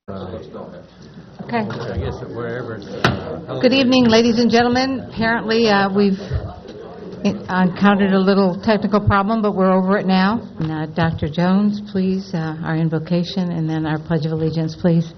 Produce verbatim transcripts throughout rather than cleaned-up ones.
Okay. I guess wherever it's, uh, Good evening, ladies and gentlemen. Apparently, uh, we've encountered a little technical problem, but we're over it now. And, uh, Doctor Jones, please, uh, our invocation, and then our Pledge of Allegiance, please.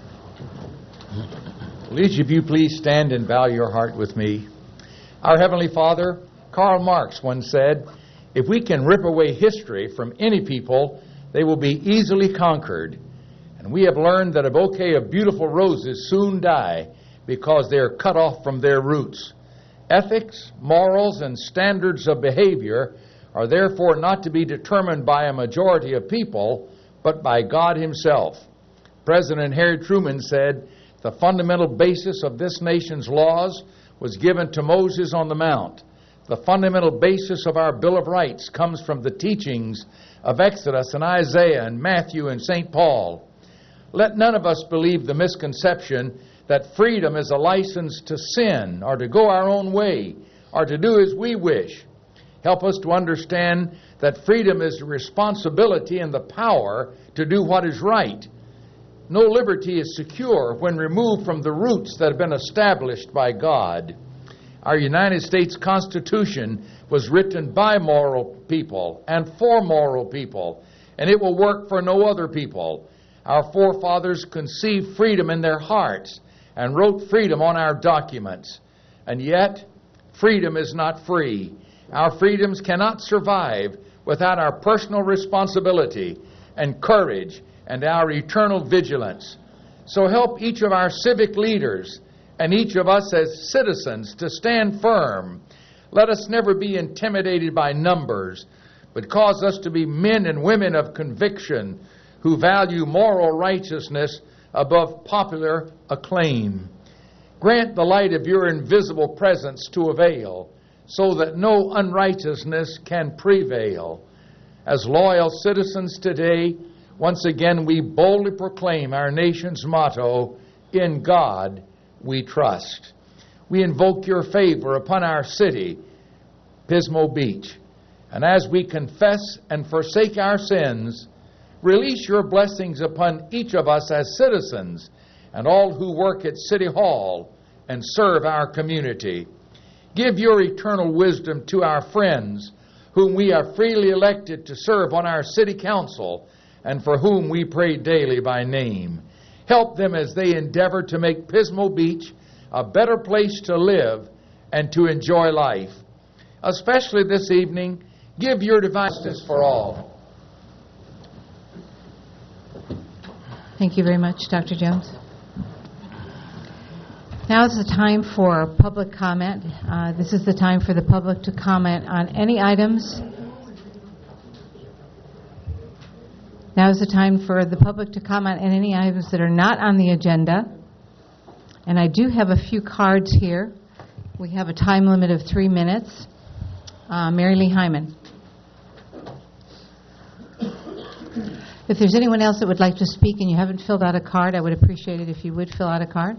Each of you please stand and bow your heart with me. Our Heavenly Father, Karl Marx once said, if we can rip away history from any people, they will be easily conquered. And we have learned that a bouquet of beautiful roses soon die because they are cut off from their roots. Ethics, morals, and standards of behavior are therefore not to be determined by a majority of people, but by God Himself. President Harry Truman said, the fundamental basis of this nation's laws was given to Moses on the Mount. The fundamental basis of our Bill of Rights comes from the teachings of Exodus and Isaiah and Matthew and Saint Paul. Let none of us believe the misconception that freedom is a license to sin or to go our own way or to do as we wish. Help us to understand that freedom is the responsibility and the power to do what is right. No liberty is secure when removed from the roots that have been established by God. Our United States Constitution was written by moral people and for moral people, and it will work for no other people. Our forefathers conceived freedom in their hearts and wrote freedom on our documents. And yet, freedom is not free. Our freedoms cannot survive without our personal responsibility and courage and our eternal vigilance. So help each of our civic leaders and each of us as citizens to stand firm. Let us never be intimidated by numbers, but cause us to be men and women of conviction who value moral righteousness above popular acclaim. Grant the light of your invisible presence to avail, so that no unrighteousness can prevail. As loyal citizens today, once again we boldly proclaim our nation's motto, in God we trust. We invoke your favor upon our city, Pismo Beach. And as we confess and forsake our sins, release your blessings upon each of us as citizens and all who work at City Hall and serve our community. Give your eternal wisdom to our friends whom we are freely elected to serve on our city council and for whom we pray daily by name. Help them as they endeavor to make Pismo Beach a better place to live and to enjoy life. Especially this evening, give your divine justice for all. Thank you very much, Doctor Jones. Now is the time for public comment. Uh, this is the time for the public to comment on any items. Now is the time for the public to comment on any items that are not on the agenda. And I do have a few cards here. We have a time limit of three minutes. Uh, Mary Lee Hyman. If there's anyone else that would like to speak and you haven't filled out a card, I would appreciate it if you would fill out a card.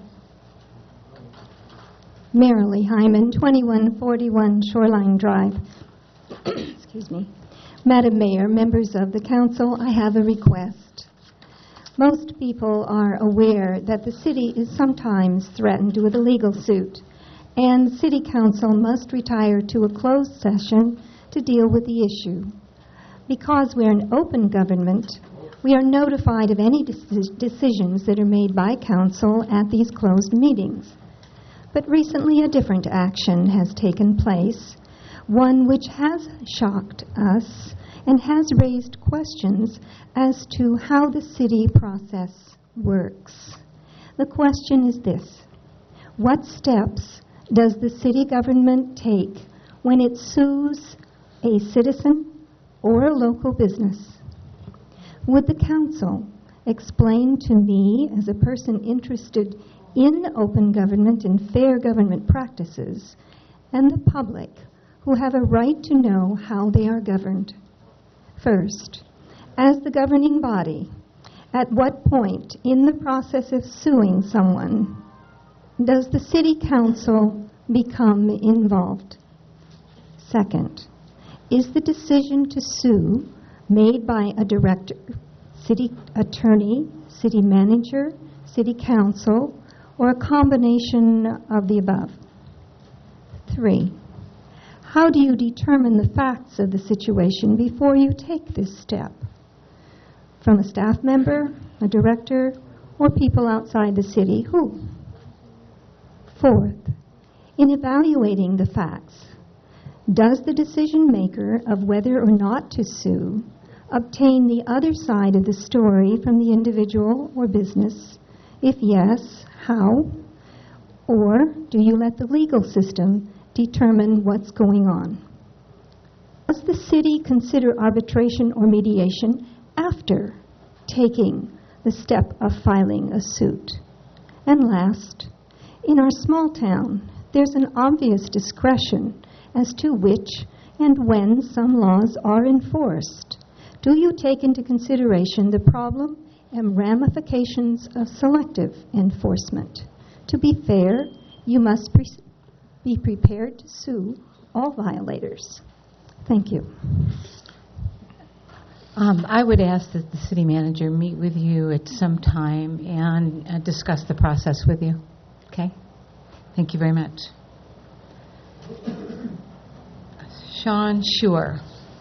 Marilee Hyman, twenty-one forty-one Shoreline Drive. Excuse me. Madam Mayor, members of the council, I have a request. Most people are aware that the city is sometimes threatened with a legal suit, and city council must retire to a closed session to deal with the issue. Because we're an open government, we are notified of any dec- decisions that are made by council at these closed meetings. But recently a different action has taken place, one which has shocked us and has raised questions as to how the city process works. The question is this: what steps does the city government take when it sues a citizen or a local business? Would the council explain to me, as a person interested in open government and fair government practices, and the public who have a right to know how they are governed? First, as the governing body, at what point in the process of suing someone does the city council become involved? Second, is the decision to sue made by a director, city attorney, city manager, city council, or a combination of the above? Three, how do you determine the facts of the situation before you take this step? From a staff member, a director, or people outside the city? Who? Fourth, in evaluating the facts, does the decision maker of whether or not to sue obtain the other side of the story from the individual or business? If yes, how? Or do you let the legal system determine what's going on? Does the city consider arbitration or mediation after taking the step of filing a suit? And last, in our small town, there's an obvious discretion as to which and when some laws are enforced. Do you take into consideration the problem and ramifications of selective enforcement? To be fair, you must pre- be prepared to sue all violators. Thank you. Um, I would ask that the city manager meet with you at some time and uh, discuss the process with you. Okay? Thank you very much. Sean Schuer.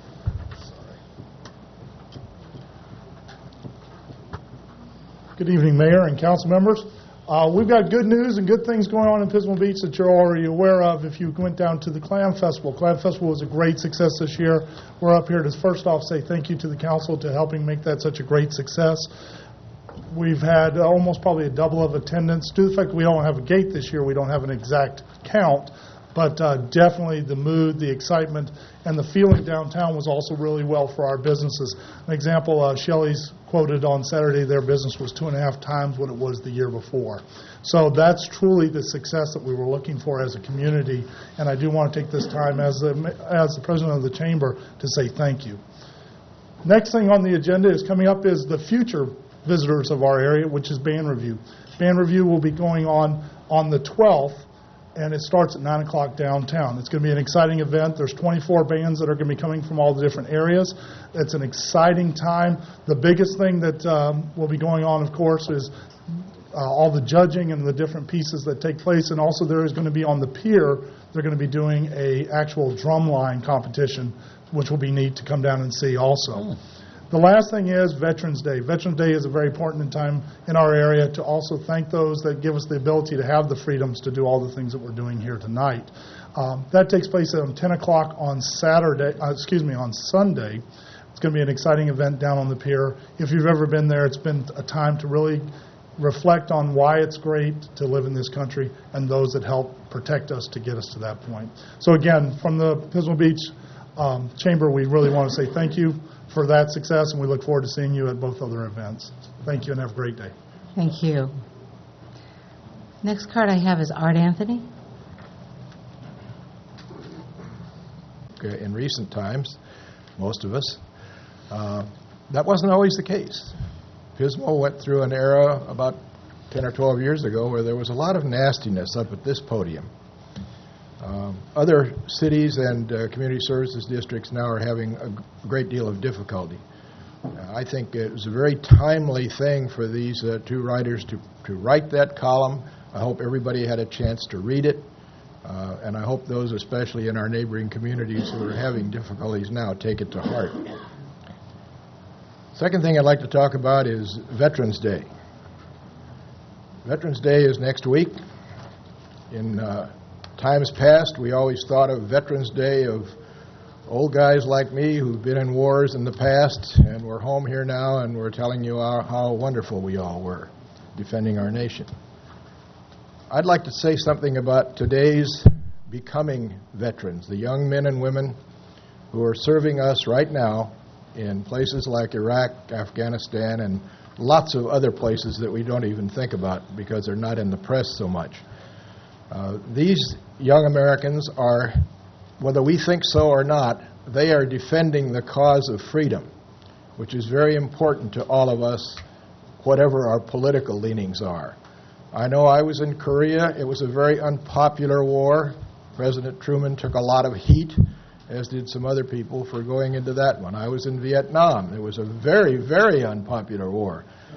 Good evening, Mayor and council members. Uh, we've got good news and good things going on in Pismo Beach that you're already aware of if you went down to the Clam Festival. Clam Festival was a great success this year. We're up here to first off say thank you to the council to helping make that such a great success. We've had uh, almost probably a double of attendance. Due to the fact that we don't have a gate this year, we don't have an exact count, but uh, definitely the mood, the excitement, and the feeling downtown was also really well for our businesses. An example, uh, Shelley's quoted on Saturday their business was two and a half times what it was the year before. So that's truly the success that we were looking for as a community, and I do want to take this time as the, as the president of the chamber to say thank you. Next thing on the agenda is coming up is the future visitors of our area, which is Band Review. Band Review will be going on on the twelfth, and it starts at nine o'clock downtown. It's going to be an exciting event. There's twenty-four bands that are going to be coming from all the different areas. It's an exciting time. The biggest thing that um, will be going on, of course, is uh, all the judging and the different pieces that take place, and also there is going to be on the pier, they're going to be doing a actual drumline competition, which will be neat to come down and see also. Oh. The last thing is Veterans Day. Veterans Day is a very important time in our area to also thank those that give us the ability to have the freedoms to do all the things that we're doing here tonight. Um, that takes place at ten o'clock on Saturday, uh, excuse me, on Sunday. It's going to be an exciting event down on the pier. If you've ever been there, it's been a time to really reflect on why it's great to live in this country and those that help protect us to get us to that point. So again, from the Pismo Beach um, Chamber, we really want to say thank you for that success, and we look forward to seeing you at both other events. Thank you, and have a great day. Thank you. Next card I have is Art Anthony. In recent times, most of us, uh, that wasn't always the case. Pismo went through an era about ten or twelve years ago where there was a lot of nastiness up at this podium. Um, other cities and uh, community services districts now are having a g- great deal of difficulty. Uh, I think it was a very timely thing for these uh, two writers to, to write that column. I hope everybody had a chance to read it, uh, and I hope those, especially in our neighboring communities who are having difficulties now, take it to heart. Second thing I'd like to talk about is Veterans Day. Veterans Day is next week. In uh, times past, we always thought of Veterans Day of old guys like me who've been in wars in the past, and we're home here now, and we're telling you how, how wonderful we all were defending our nation. I'd like to say something about today's becoming veterans, the young men and women who are serving us right now in places like Iraq, Afghanistan, and lots of other places that we don't even think about because they're not in the press so much. Uh, these young Americans are, whether we think so or not, they are defending the cause of freedom, which is very important to all of us, whatever our political leanings are. I know I was in Korea. It was a very unpopular war. President Truman took a lot of heat, as did some other people, for going into that one. I was in Vietnam. It was a very, very unpopular war.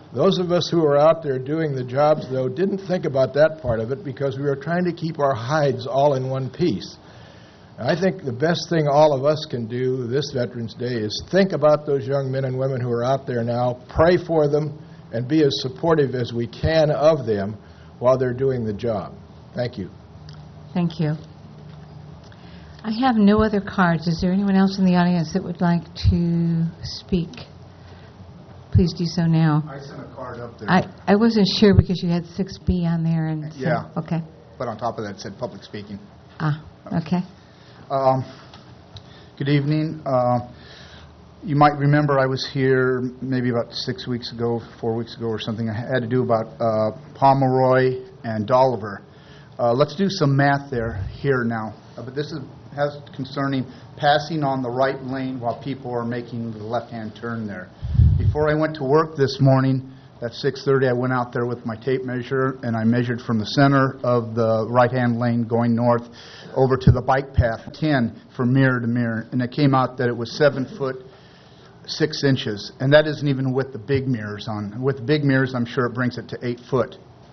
Those of us who were out there doing the jobs, though, didn't think about that part of it because we were trying to keep our hides all in one piece. I think the best thing all of us can do this Veterans Day is think about those young men and women who are out there now, pray for them, and be as supportive as we can of them while they're doing the job. Thank you. Thank you. I have no other cards. Is there anyone else in the audience that would like to speak? Please do so now. I sent a card up there. I, I wasn't sure because you had six B on there. and so, Yeah. Okay. But on top of that, it said public speaking. Ah, okay. Um, good evening. Uh, you might remember I was here maybe about six weeks ago, four weeks ago or something. I had to do about uh, Pomeroy and Dolliver. Uh, let's do some math there here now. Uh, but this is has concerning passing on the right lane while people are making the left-hand turn there. Before I went to work this morning at six thirty, I went out there with my tape measure and I measured from the center of the right-hand lane going north over to the bike path, ten from mirror to mirror, and it came out that it was seven foot six inches, and that isn't even with the big mirrors on. With the big mirrors, I'm sure it brings it to eight foot.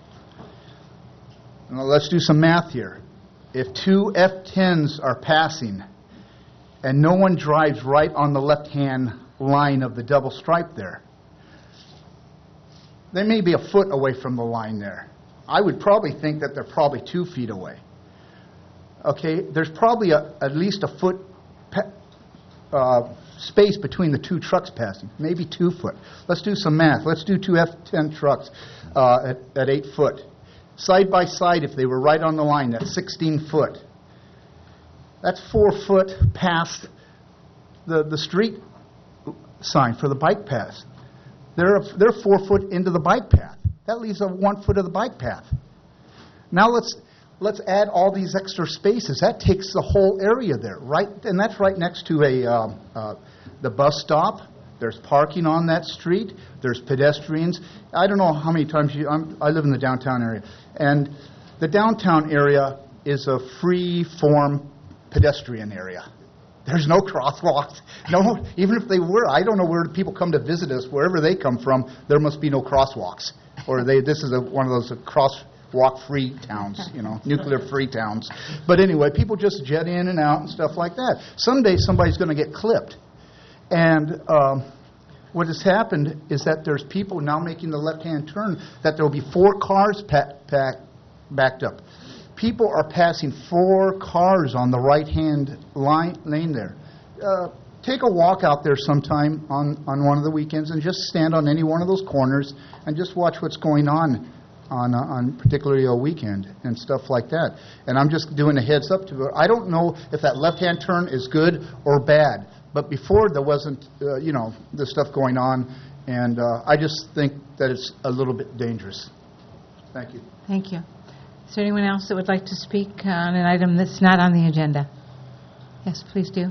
Now let's do some math here. If two F tens are passing and no one drives right on the left-hand line of the double stripe there, they may be a foot away from the line there. I would probably think that they're probably two feet away. Okay, there's probably a, at least a foot pa- uh, space between the two trucks passing, maybe two foot. Let's do some math. Let's do two F ten trucks uh, at, at eight foot. Side by side, if they were right on the line, that's sixteen foot. That's four foot past the, the street sign for the bike path. They're, they're four foot into the bike path. That leaves a one foot of the bike path. Now let's let's add all these extra spaces. That takes the whole area there, right? And that's right next to a um, uh, the bus stop. There's parking on that street. There's pedestrians. I don't know how many times you. I'm, I live in the downtown area, and the downtown area is a free-form pedestrian area. There's no crosswalks. No, even if they were, I don't know where people come to visit us. Wherever they come from, there must be no crosswalks, or they. This is a, one of those crosswalk-free towns, you know, nuclear-free towns. But anyway, people just jet in and out and stuff like that. Someday somebody's going to get clipped. And um, what has happened is that there's people now making the left-hand turn that there will be four cars pa- pa- backed up. People are passing four cars on the right-hand line, lane there. Uh, take a walk out there sometime on, on one of the weekends and just stand on any one of those corners and just watch what's going on on, uh, on particularly a weekend and stuff like that. And I'm just doing a heads up to it. I don't know if that left-hand turn is good or bad. But before, there wasn't, uh, you know, this stuff going on, and uh, I just think that it's a little bit dangerous. Thank you. Thank you. Is there anyone else that would like to speak on an item that's not on the agenda? Yes, please do.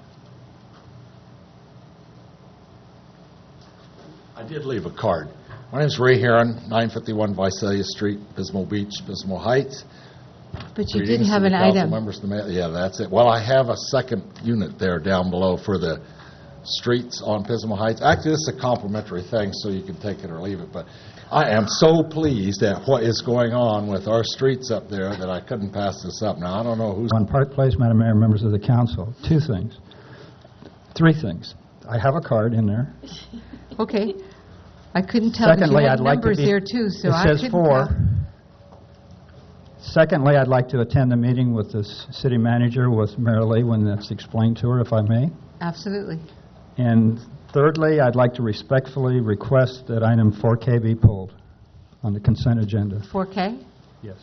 I did leave a card. My name's Ray Heron, nine fifty-one Visalia Street, Pismo Beach, Pismo Heights. But you did Greetings have to an the council item. members, the ma- yeah, that's it. Well, I have a second unit there down below for the streets on Pismo Heights. Actually, this is a complimentary thing, so you can take it or leave it. But I am so pleased at what is going on with our streets up there that I couldn't pass this up. Now, I don't know who's... On Park Place, Madam Mayor, members of the council, two things. Three things. I have a card in there. Okay. I couldn't tell because you Secondly, had I'd like to numbers be... there too, so it I says couldn't four. tell. Secondly, I'd like to attend the meeting with the s- city manager, with Mary Lee, when that's explained to her, if I may. Absolutely. And thirdly, I'd like to respectfully request that item four K be pulled on the consent agenda. four K? Yes.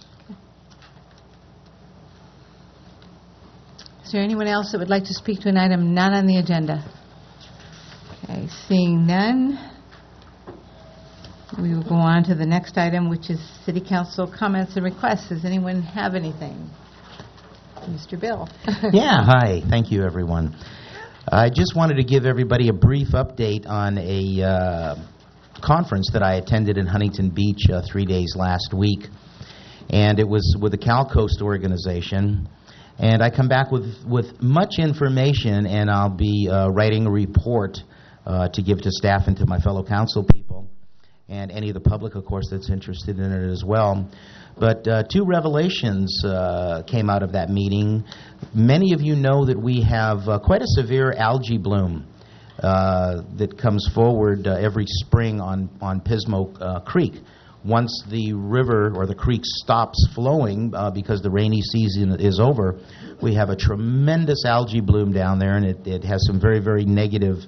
Is there anyone else that would like to speak to an item not on the agenda? Okay, seeing none, we will go on to the next item, which is City Council comments and requests. Does anyone have anything? Mister Bill. Yeah, hi. Thank you, everyone. I just wanted to give everybody a brief update on a uh, conference that I attended in Huntington Beach uh, three days last week. And it was with the CalCoast organization. And I come back with, with much information, and I'll be uh, writing a report uh, to give to staff and to my fellow council people. and any of the public, of course, that's interested in it as well. But uh, two revelations uh, came out of that meeting. Many of you know that we have uh, quite a severe algae bloom uh, that comes forward uh, every spring on, on Pismo uh, Creek. Once the river or the creek stops flowing uh, because the rainy season is over, we have a tremendous algae bloom down there, and it, it has some very, very negative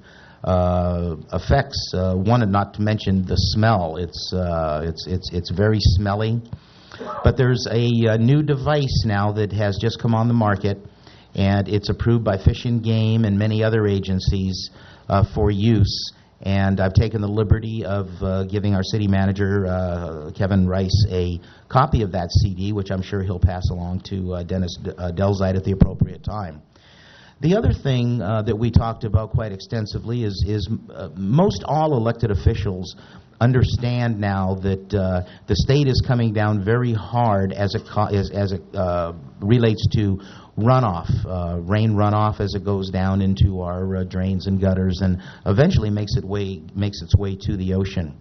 uh, effects. Uh, one, and not to mention the smell. It's, uh, it's, it's, it's very smelly. But there's a, a new device now that has just come on the market, and it's approved by Fish and Game and many other agencies uh, for use. And I've taken the liberty of uh, giving our city manager, uh, Kevin Rice, a copy of that C D, which I'm sure he'll pass along to uh, Dennis D- uh, Delzite at the appropriate time. The other thing uh, that we talked about quite extensively is, is uh, most all elected officials understand now that uh, the state is coming down very hard as it, co- as, as it uh, relates to runoff, uh, rain runoff as it goes down into our uh, drains and gutters, and eventually makes it way makes its way to the ocean.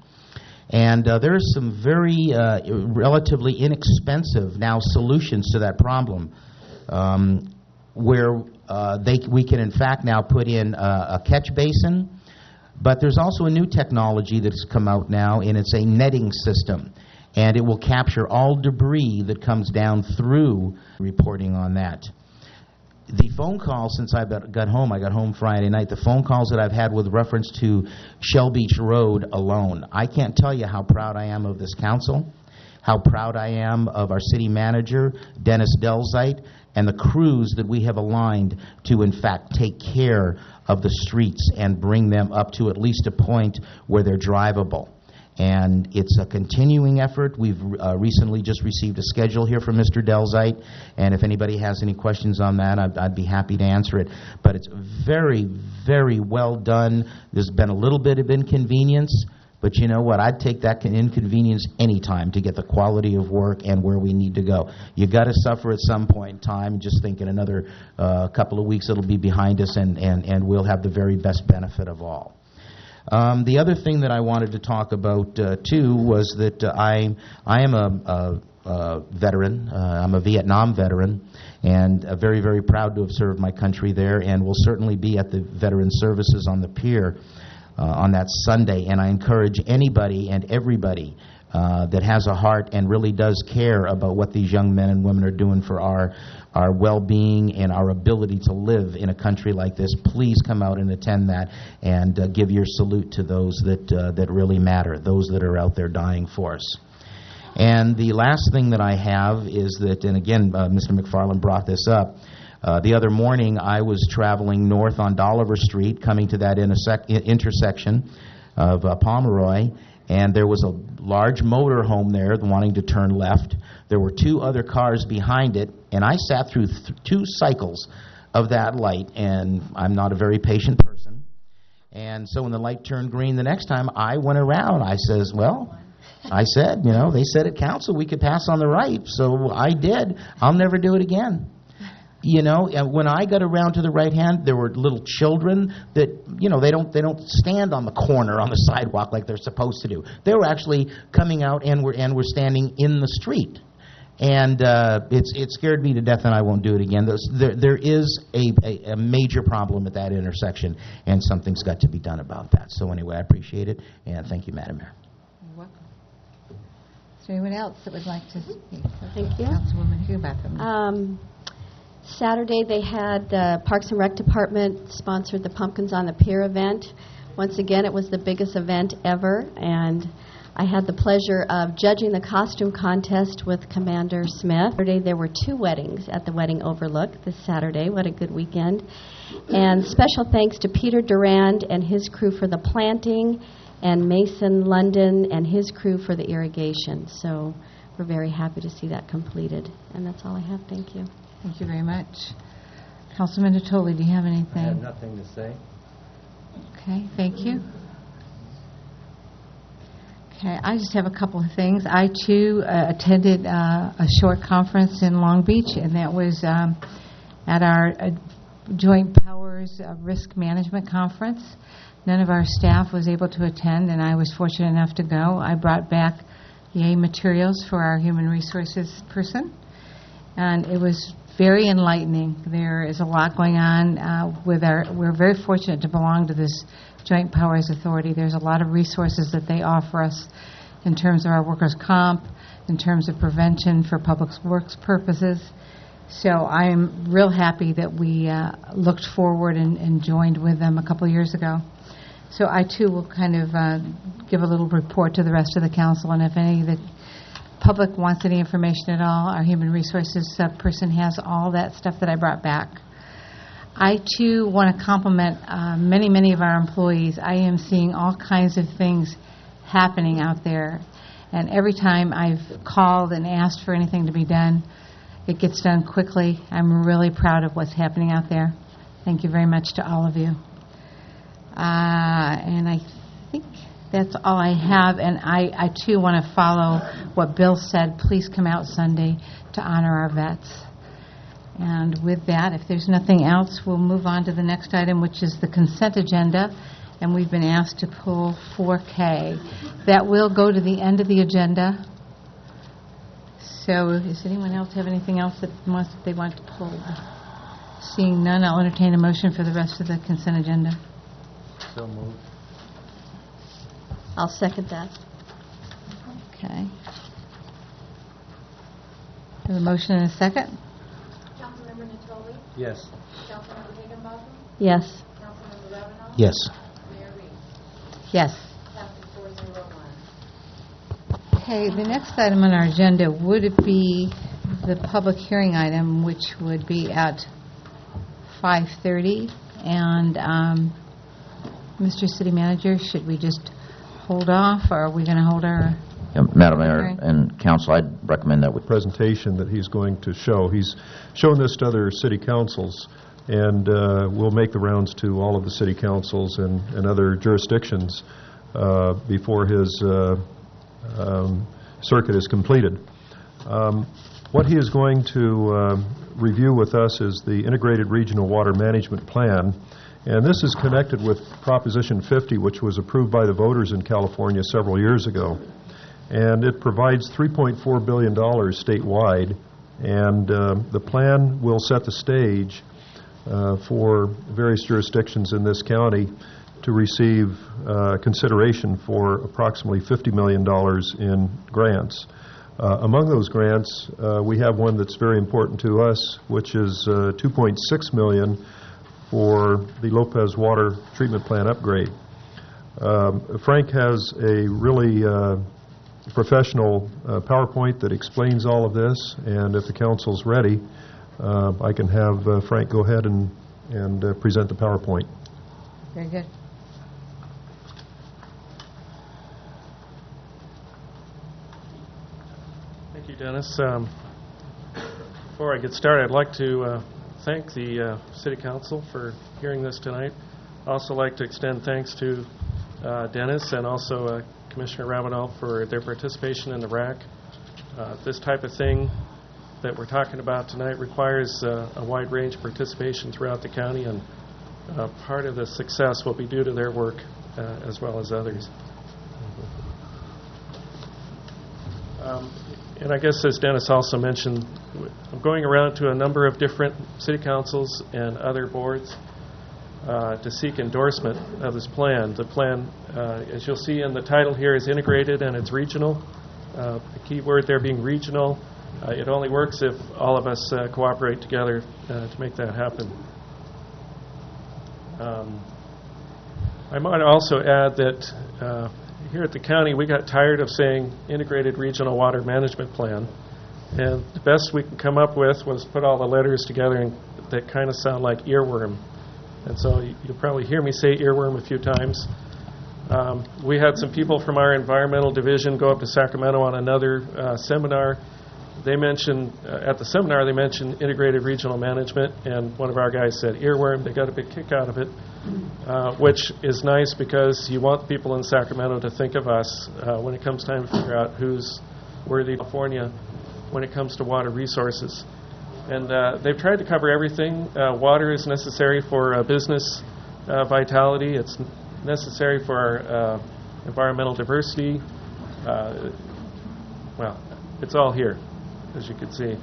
And uh, there are some very uh, relatively inexpensive now solutions to that problem, um, where uh, they we can in fact now put in a, a catch basin. But there's also a new technology that's come out now, and it's a netting system. And it will capture all debris that comes down through reporting on that. The phone calls since I got home, I got home Friday night, the phone calls that I've had with reference to Shell Beach Road alone, I can't tell you how proud I am of this council, how proud I am of our city manager, Dennis Delzite, and the crews that we have aligned to, in fact, take care of the streets and bring them up to at least a point where they're drivable. And it's a continuing effort. We've uh, recently just received a schedule here from Mister Delzite, and if anybody has any questions on that, I'd, I'd be happy to answer it. But it's very, very well done. There's been a little bit of inconvenience, but you know what? I'd take that inconvenience any time to get the quality of work and where we need to go. You got to suffer at some point in time. Just think in another uh, couple of weeks it'll be behind us, and, and, and we'll have the very best benefit of all. Um, the other thing that I wanted to talk about, uh, too, was that uh, I, I am a, a, a veteran. Uh, I'm a Vietnam veteran, and uh, very, very proud to have served my country there, and will certainly be at the Veteran Services on the pier uh, on that Sunday. And I encourage anybody and everybody uh, that has a heart and really does care about what these young men and women are doing for our our well-being and our ability to live in a country like this, please come out and attend that, and uh, give your salute to those that uh, that really matter, those that are out there dying for us. And the last thing that I have is that, and again, uh, Mister McFarland brought this up, uh, the other morning I was traveling north on Dolliver Street, coming to that intersec- intersection of uh, Pomeroy, and there was a large motor home there wanting to turn left. There were two other cars behind it, and I sat through th- two cycles of that light, and I'm not a very patient person. And so when the light turned green the next time, I went around. I says, well, I said, you know, they said at council we could pass on the right, so I did. I'll never do it again. You know, and when I got around to the right hand, there were little children that, you know, they don't they don't stand on the corner on the sidewalk like they're supposed to do. They were actually coming out and were and were standing in the street. And uh, it's it scared me to death, and I won't do it again. There's, there there is a, a, a major problem at that intersection, and something's got to be done about that. So anyway, I appreciate it, and thank you, Madam Mayor. You're welcome. Is there anyone else that would like to speak? Thank you. Councilwoman Hugh Um, Saturday, they had the Parks and Rec Department sponsored the Pumpkins on the Pier event. Once again, it was the biggest event ever, and I had the pleasure of judging the costume contest with Commander Smith. Saturday, there were two weddings at the Wedding Overlook this Saturday. What a good weekend. And special thanks to Peter Durand and his crew for the planting, and Mason London and his crew for the irrigation. So we're very happy to see that completed. And that's all I have. Thank you. Thank you very much. Councilman Natoli, do you have anything? I have nothing to say. Okay, thank you. Okay, I just have a couple of things. I, too, uh, attended uh, a short conference in Long Beach, and that was um, at our uh, Joint Powers uh, Risk Management Conference. none of our staff was able to attend, and I was fortunate enough to go. I brought back the materials for our human resources person, and it was very enlightening. There is a lot going on uh, with our, we're very fortunate to belong to this Joint Powers Authority. There's a lot of resources that they offer us in terms of our workers' comp, in terms of prevention for public works purposes. So I'm real happy that we uh, looked forward and, and joined with them a couple of years ago. So I, too, will kind of uh, give a little report to the rest of the council, and if any of the public wants any information at all, our human resources uh, person has all that stuff that I brought back. I, too, want to compliment uh, many, many of our employees. I am seeing all kinds of things happening out there, and every time I've called and asked for anything to be done, it gets done quickly. I'm really proud of what's happening out there. Thank you very much to all of you. Uh, and I think that's all I have, and I, I too want to follow what Bill said. Please come out Sunday to honor our vets. And with that, if there's nothing else, we'll move on to the next item, which is the consent agenda, and we've been asked to pull four K. That will go to the end of the agenda. So does anyone else have anything else that wants, they want to pull? Seeing none, I'll entertain a motion for the rest of the consent agenda. So moved. I'll second that. Okay. Have a motion and a second? Councilmember Natoli? Yes. Councilmember Higginbotham? Yes. Councilmember Ravenel? Yes. Mayor Reed? Yes. Passes four zero one. Okay, the next item on our agenda would be the public hearing item, which would be at five thirty. And um, Mister City Manager, should we just hold off, or are we going to hold our... Yeah, Madam Mayor hearing? and Council, I'd recommend that we... presentation that he's going to show. He's shown this to other city councils, and uh, we'll make the rounds to all of the city councils and, and other jurisdictions uh, before his uh, um, circuit is completed. Um, what he is going to uh, review with us is the Integrated Regional Water Management Plan, and this is connected with Proposition fifty, which was approved by the voters in California several years ago. And it provides three point four billion dollars statewide, and uh, the plan will set the stage uh, for various jurisdictions in this county to receive uh, consideration for approximately fifty million dollars in grants. Uh, among those grants, uh, we have one that's very important to us, which is uh, two point six million dollars for the Lopez Water Treatment Plant upgrade. Um, Frank has a really uh, professional uh, PowerPoint that explains all of this, and if the council's ready, uh, I can have uh, Frank go ahead and, and uh, present the PowerPoint. Very good. Thank you, Dennis. Um, before I get started, I'd like to uh, thank the uh, City Council for hearing this tonight. I'd also like to extend thanks to uh, Dennis and also uh, Commissioner Ravenel for their participation in the R A C. Uh, this type of thing that we're talking about tonight requires uh, a wide range of participation throughout the county, and uh, part of the success will be due to their work uh, as well as others. Um, and I guess as Dennis also mentioned, I'm going around to a number of different city councils and other boards uh, to seek endorsement of this plan. The plan, uh, as you'll see in the title here, is integrated and it's regional. Uh, the key word there being regional. Uh, it only works if all of us uh, cooperate together uh, to make that happen. Um, I might also add that uh, here at the county, we got tired of saying Integrated Regional Water Management Plan, and the best we could come up with was put all the letters together and that kind of sound like earworm. And so you, you'll probably hear me say earworm a few times. Um, we had some people from our environmental division go up to Sacramento on another uh, seminar. They mentioned, uh, at the seminar, they mentioned integrated regional management, and one of our guys said earworm. They got a big kick out of it, uh, which is nice because you want people in Sacramento to think of us uh, when it comes time to figure out who's worthy of California when it comes to water resources. And uh, they've tried to cover everything. Uh, water is necessary for uh, business uh, vitality. It's necessary for our uh, environmental diversity. Uh, well, it's all here, as you can see.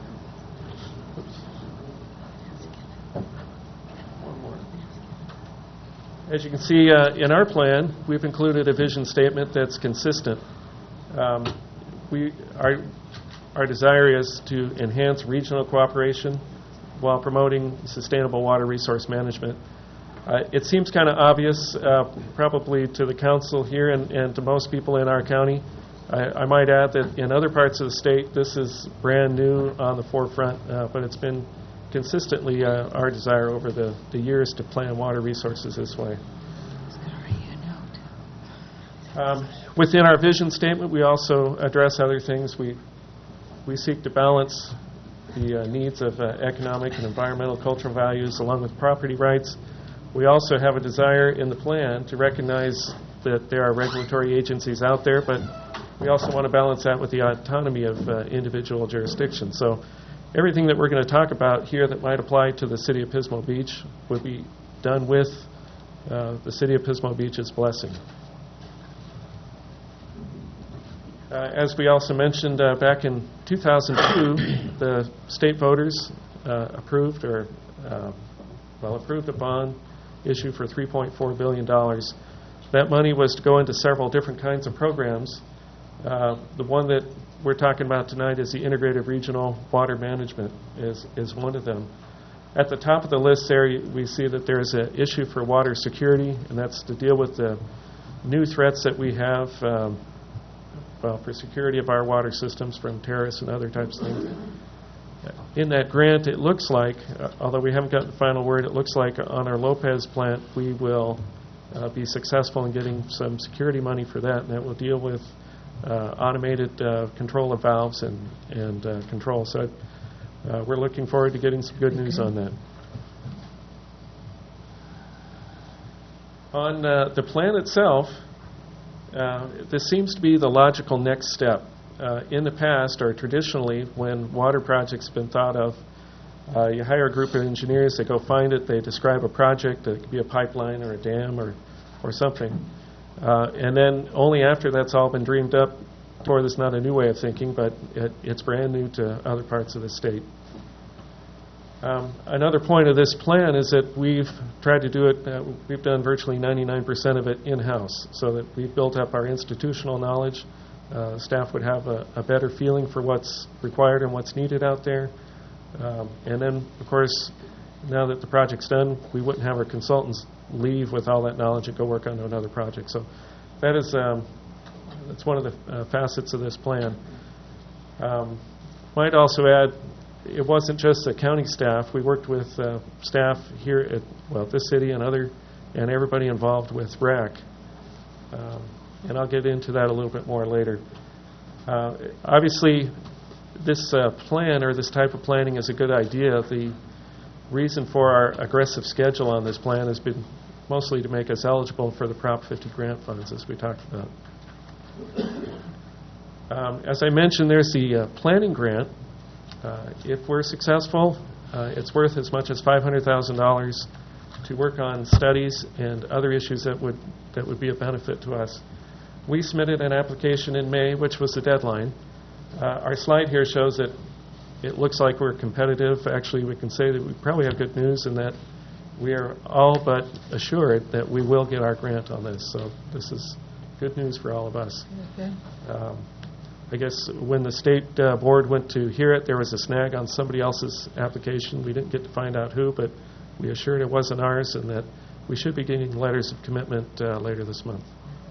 As you can see uh, in our plan, we've included a vision statement that's consistent. Um, we, our, our desire is to enhance regional cooperation while promoting sustainable water resource management. Uh, it seems kind of obvious, uh, probably to the council here and, and to most people in our county. I, I might add that in other parts of the state, this is brand new on the forefront, uh, but it's been consistently uh, our desire over the, the years to plan water resources this way. Um, within our vision statement, we also address other things. We we seek to balance the uh, needs of uh, economic and environmental cultural values along with property rights. We also have a desire in the plan to recognize that there are regulatory agencies out there, but we also want to balance that with the autonomy of uh, individual jurisdictions. So everything that we're going to talk about here that might apply to the City of Pismo Beach would be done with uh, the City of Pismo Beach's blessing. Uh, as we also mentioned, uh, back in two thousand two, the state voters uh, approved or uh, well approved a bond issue for three point four billion dollars. That money was to go into several different kinds of programs. Uh, the one that we're talking about tonight is the Integrated Regional Water Management is, is one of them. At the top of the list there, we see that there's an issue for water security, and that's to deal with the new threats that we have um, well, for security of our water systems from terrorists and other types of things. In that grant, it looks like, uh, although we haven't gotten the final word, it looks like on our Lopez plant we will uh, be successful in getting some security money for that, and that will deal with uh, automated uh, control of valves and, and uh, control. So uh, we're looking forward to getting some good news on that. On uh, the plan itself, uh, this seems to be the logical next step. Uh, in the past, or traditionally, when water projects have been thought of, uh, you hire a group of engineers, they go find it, they describe a project, it could be a pipeline or a dam or, or something. Uh, and then only after that's all been dreamed up, or this is not a new way of thinking, but it, it's brand new to other parts of the state. Um, another point of this plan is that we've tried to do it, uh, we've done virtually ninety-nine percent of it in-house, so that we've built up our institutional knowledge. Uh, staff would have a, a better feeling for what's required and what's needed out there. Um, and then, of course, now that the project's done, we wouldn't have our consultants leave with all that knowledge and go work on another project. So that is um, that's one of the uh, facets of this plan. Um, might also add, it wasn't just the county staff. We worked with uh, staff here at, well, this city and other, and everybody involved with R A C. Um, and I'll get into that a little bit more later. Uh, obviously, this uh, plan or this type of planning is a good idea. The reason for our aggressive schedule on this plan has been mostly to make us eligible for the Prop fifty grant funds, as we talked about. Um, as I mentioned, there's the uh, planning grant. Uh, if we're successful, uh, it's worth as much as five hundred thousand dollars to work on studies and other issues that would that would be a benefit to us. We submitted an application in May, which was the deadline. Uh, our slide here shows that it looks like we're competitive. Actually, we can say that we probably have good news in that we are all but assured that we will get our grant on this. So this is good news for all of us. Okay. Um, I guess when the state uh, board went to hear it, there was a snag on somebody else's application. We didn't get to find out who, but we assured it wasn't ours and that we should be getting letters of commitment uh, later this month.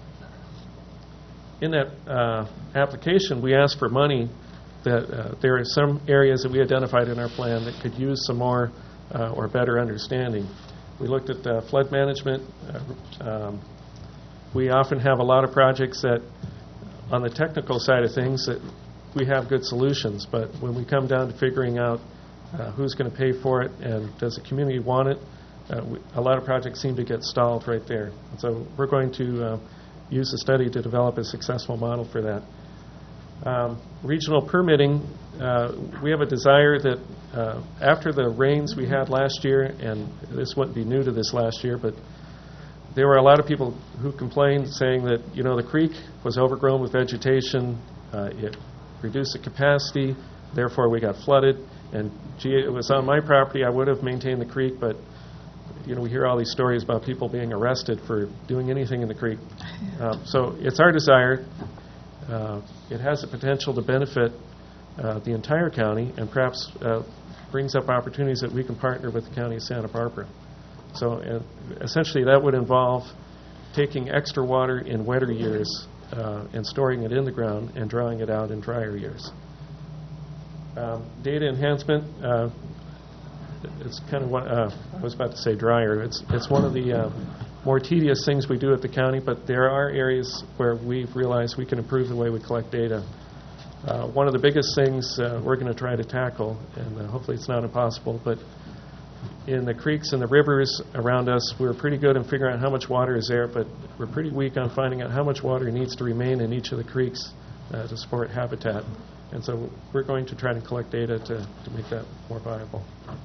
In that uh, application, we asked for money that uh, there are some areas that we identified in our plan that could use some more uh, or better understanding. We looked at uh, flood management. Uh, um, we often have a lot of projects that, on the technical side of things, that we have good solutions, but when we come down to figuring out uh, who's going to pay for it and does the community want it, uh, we, a lot of projects seem to get stalled right there. And so we're going to uh, use the study to develop a successful model for that. Um, regional permitting, uh, we have a desire that uh, after the rains we had last year, and this wouldn't be new to this last year, but there were a lot of people who complained, saying that, you know, the creek was overgrown with vegetation, uh, it reduced the capacity, therefore we got flooded, and gee, it was on my property, I would have maintained the creek, but, you know, we hear all these stories about people being arrested for doing anything in the creek. Uh, so it's our desire, uh, it has the potential to benefit uh, the entire county, and perhaps uh, brings up opportunities that we can partner with the County of Santa Barbara. So uh, essentially that would involve taking extra water in wetter years uh, and storing it in the ground and drawing it out in drier years. Um, data enhancement, uh, it's kind of what, uh, I was about to say drier. It's, it's one of the uh, more tedious things we do at the county, but there are areas where we've realized we can improve the way we collect data. Uh, one of the biggest things uh, we're going to try to tackle, and uh, hopefully it's not impossible, but in the creeks and the rivers around us, we're pretty good in figuring out how much water is there, but we're pretty weak on finding out how much water needs to remain in each of the creeks uh, to support habitat. And so we're going to try to collect data to, to make that more viable.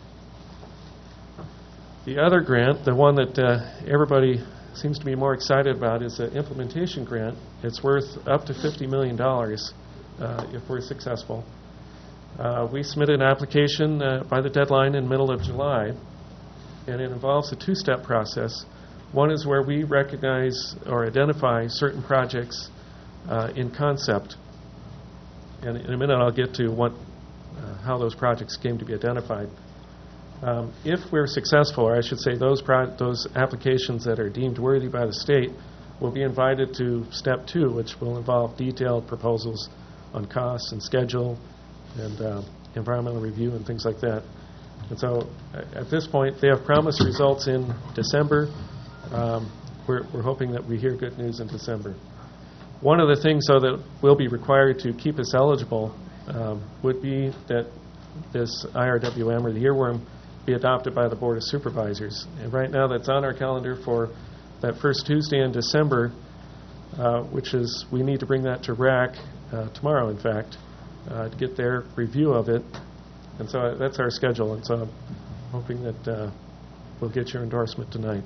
The other grant, the one that uh, everybody seems to be more excited about, is the implementation grant. It's worth up to fifty million dollars uh, if we're successful. Uh, we submitted an application uh, by the deadline in the middle of July, and it involves a two-step process. One is where we recognize or identify certain projects uh, in concept. And in a minute I'll get to what, uh, how those projects came to be identified. Um, if we're successful, or I should say those, pro- those applications that are deemed worthy by the state will be invited to step two, which will involve detailed proposals on costs and schedule and uh, environmental review and things like that. And so uh, at this point, they have promised results in December. Um, we're, we're hoping that we hear good news in December. One of the things, though, that will be required to keep us eligible um, would be that this I R W M, or the earworm, be adopted by the Board of Supervisors. And right now that's on our calendar for that first Tuesday in December, uh, which is, we need to bring that to R A C uh, tomorrow, in fact, uh, to get their review of it. And so that's our schedule. And so I'm hoping that uh, we'll get your endorsement tonight.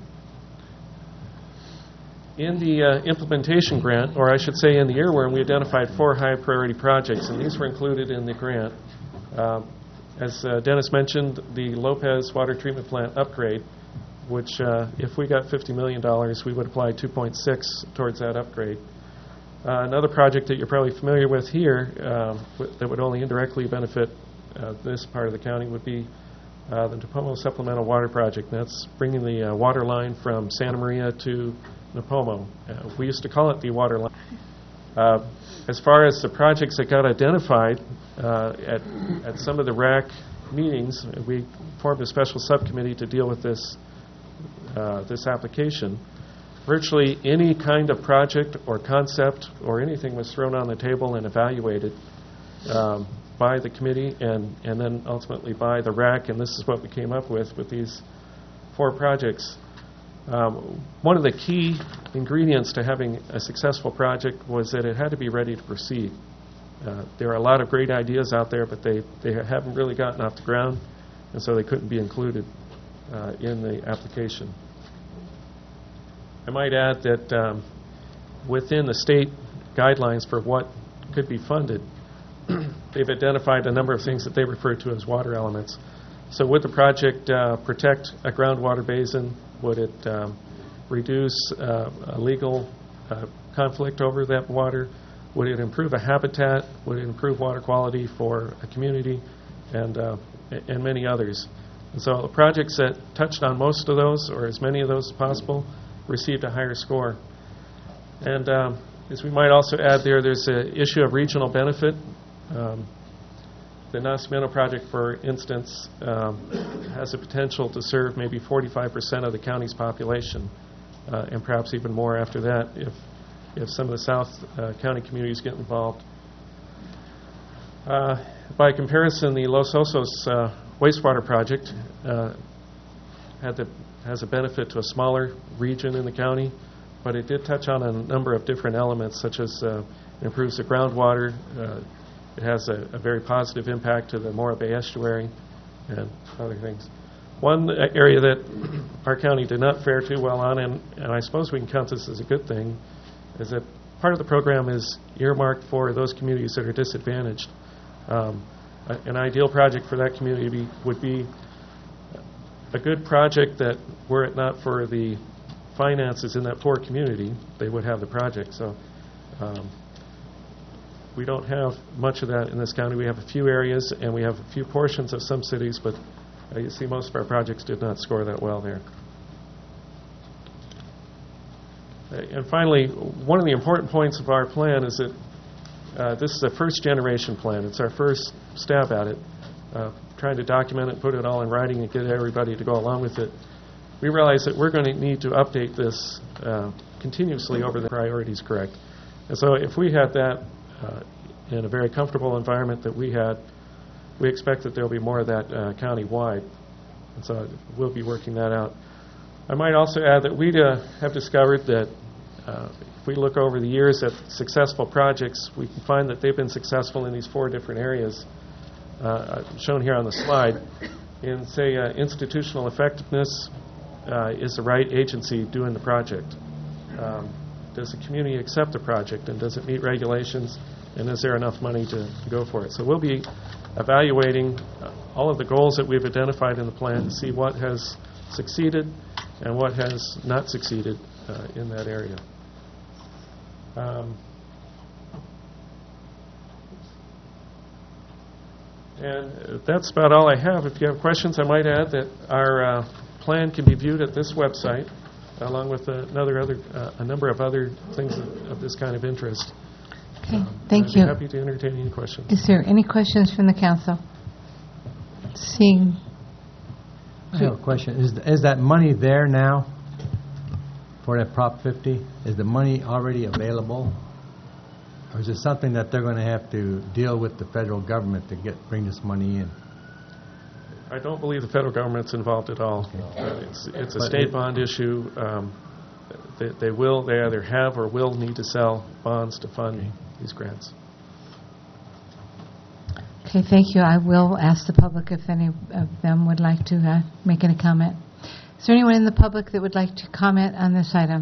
In the uh, implementation grant, or I should say in the earworm, we identified four high priority projects, and these were included in the grant. Uh, as uh, Dennis mentioned, the Lopez Water Treatment Plant upgrade, which uh, if we got fifty million dollars, we would apply two point six towards that upgrade. Uh, another project that you're probably familiar with here uh, w- that would only indirectly benefit uh, this part of the county would be uh, the Napomo Supplemental Water Project. And that's bringing the uh, water line from Santa Maria to Napomo. Uh, we used to call it the water line. Uh, as far as the projects that got identified uh, at, at some of the R A C meetings, we formed a special subcommittee to deal with this, uh, this application. Virtually any kind of project or concept or anything was thrown on the table and evaluated um, by the committee and, and then ultimately by the R A C, and this is what we came up with with these four projects. Um, one of the key ingredients to having a successful project was that it had to be ready to proceed. Uh, there are a lot of great ideas out there, but they, they haven't really gotten off the ground, and so they couldn't be included uh, in the application. I might add that um, within the state guidelines for what could be funded, they've identified a number of things that they refer to as water elements. So would the project uh, protect a groundwater basin? Would it um, reduce uh, a legal uh, conflict over that water? Would it improve a habitat? Would it improve water quality for a community? And, uh, and many others. And so the projects that touched on most of those, or as many of those as possible, received a higher score. And um, as we might also add there, there's an issue of regional benefit. Um, The Nacimiento project, for instance, um, has the potential to serve maybe forty-five percent of the county's population, uh, and perhaps even more after that if, if some of the South uh, County communities get involved. Uh, by comparison, the Los Osos uh, wastewater project uh, had the, has a benefit to a smaller region in the county, but it did touch on a number of different elements, such as uh, it improves the groundwater. Uh, It has a, a very positive impact to the Mora Bay estuary and other things. One area that our county did not fare too well on, and, and I suppose we can count this as a good thing, is that part of the program is earmarked for those communities that are disadvantaged. Um, a- an ideal project for that community be, would be a good project that, were it not for the finances in that poor community, they would have the project. So um, we don't have much of that in this county. We have a few areas, and we have a few portions of some cities, but uh, you see most of our projects did not score that well there. Uh, And finally, one of the important points of our plan is that uh, this is a first-generation plan. It's our first stab at it, uh, trying to document it, put it all in writing, and get everybody to go along with it. We realize that we're going to need to update this uh, continuously over the priorities correct. And so if we had that uh, in a very comfortable environment that we had, we expect that there will be more of that uh, county-wide. And so we'll be working that out. I might also add that we uh, have discovered that uh, if we look over the years at successful projects, we can find that they've been successful in these four different areas uh, shown here on the slide. In, say, uh, institutional effectiveness, uh, is the right agency doing the project? Um, does the community accept the project, and does it meet regulations, and is there enough money to, to go for it? So we'll be evaluating uh, all of the goals that we've identified in the plan to see what has succeeded and what has not succeeded uh, in that area. Um, and that's about all I have. If you have questions, I might add that our uh, plan can be viewed at this website, along with another other uh, a number of other things of, of this kind of interest. Okay, Um, thank I'd you. be happy to entertain any questions. Is there any questions from the council? Seeing, I have a question. Is, is that money there now for that Prop fifty? Is the money already available? Or is it something that they're going to have to deal with the federal government to get bring this money in? I don't believe the federal government's involved at all. Uh, It's, it's a But state it- bond issue. Um, They, they will, they either have or will need to sell bonds to fund these grants. okay, thank you. I will ask the public if any of them would like to uh, make any comment. Is there anyone in the public that would like to comment on this item?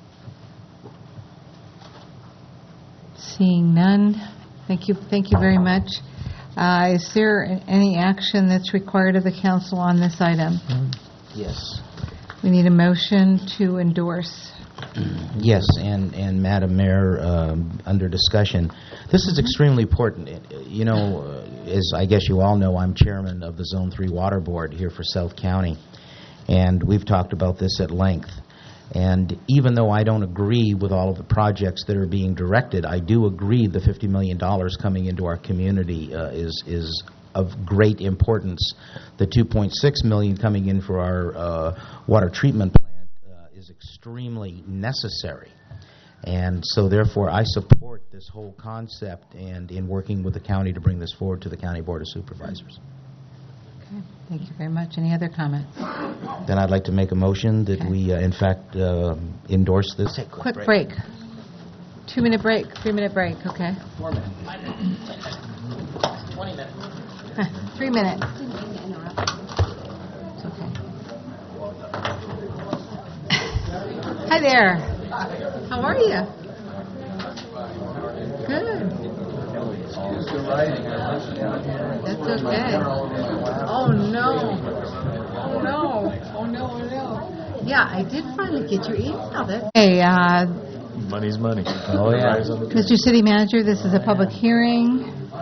Seeing none, thank you, thank you very much. Uh, Is there any action that's required of the council on this item? Yes. We need a motion to endorse. Yes, and, and Madam Mayor, um, under discussion, this is extremely important. It- You know, uh, as I guess you all know, I'm chairman of the Zone three Water Board here for South County, and we've talked about this at length. And even though I don't agree with all of the projects that are being directed, I do agree the fifty million dollars coming into our community uh, is is of great importance. The two point six million dollars coming in for our uh, water treatment plant uh, is extremely necessary. And so therefore I support this whole concept and in working with the county to bring this forward to the County Board of Supervisors. Okay, thank you very much. Any other comments? Then I'd like to make a motion that Okay. we uh, in fact uh, endorse this. Quick break. Two-minute break, three-minute break, okay? Four minutes. Twenty minutes. Three minutes. It's okay. Hi there. How are you? Good. That's okay. Oh, no. Oh, no. Oh, no, oh, no. Yeah, I did finally get your email. That's Hey, uh, Money's money. Oh, yeah. Mister City Manager, this is a public hearing.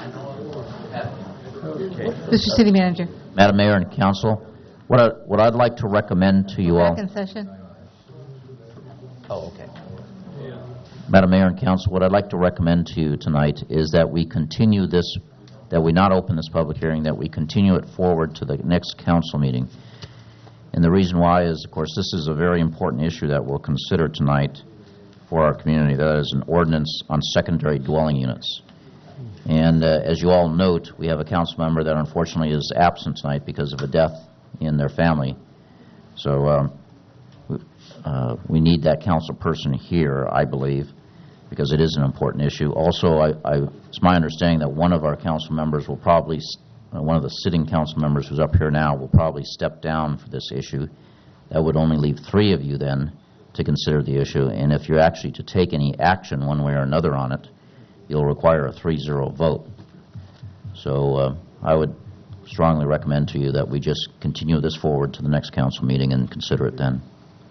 Mister City Manager. Madam Mayor and Council, what I, what I'd like to recommend to you all, Second session. Oh, okay. Madam Mayor and Council, what I'd like to recommend to you tonight is that we continue this, that we not open this public hearing, that we continue it forward to the next council meeting. And the reason why is, of course, this is a very important issue that we'll consider tonight for our community. That is an ordinance on secondary dwelling units. And uh, as you all note, we have a council member that unfortunately is absent tonight because of a death in their family. So um, we- uh, we need that council person here, I believe, because it is an important issue. Also, I, I, it's my understanding that one of our council members will probably uh, one of the sitting council members who's up here now will probably step down for this issue. That would only leave three of you then to consider the issue, and if you're actually to take any action one way or another on it, you'll require a three zero vote. So uh, I would strongly recommend to you that we just continue this forward to the next council meeting and consider it then.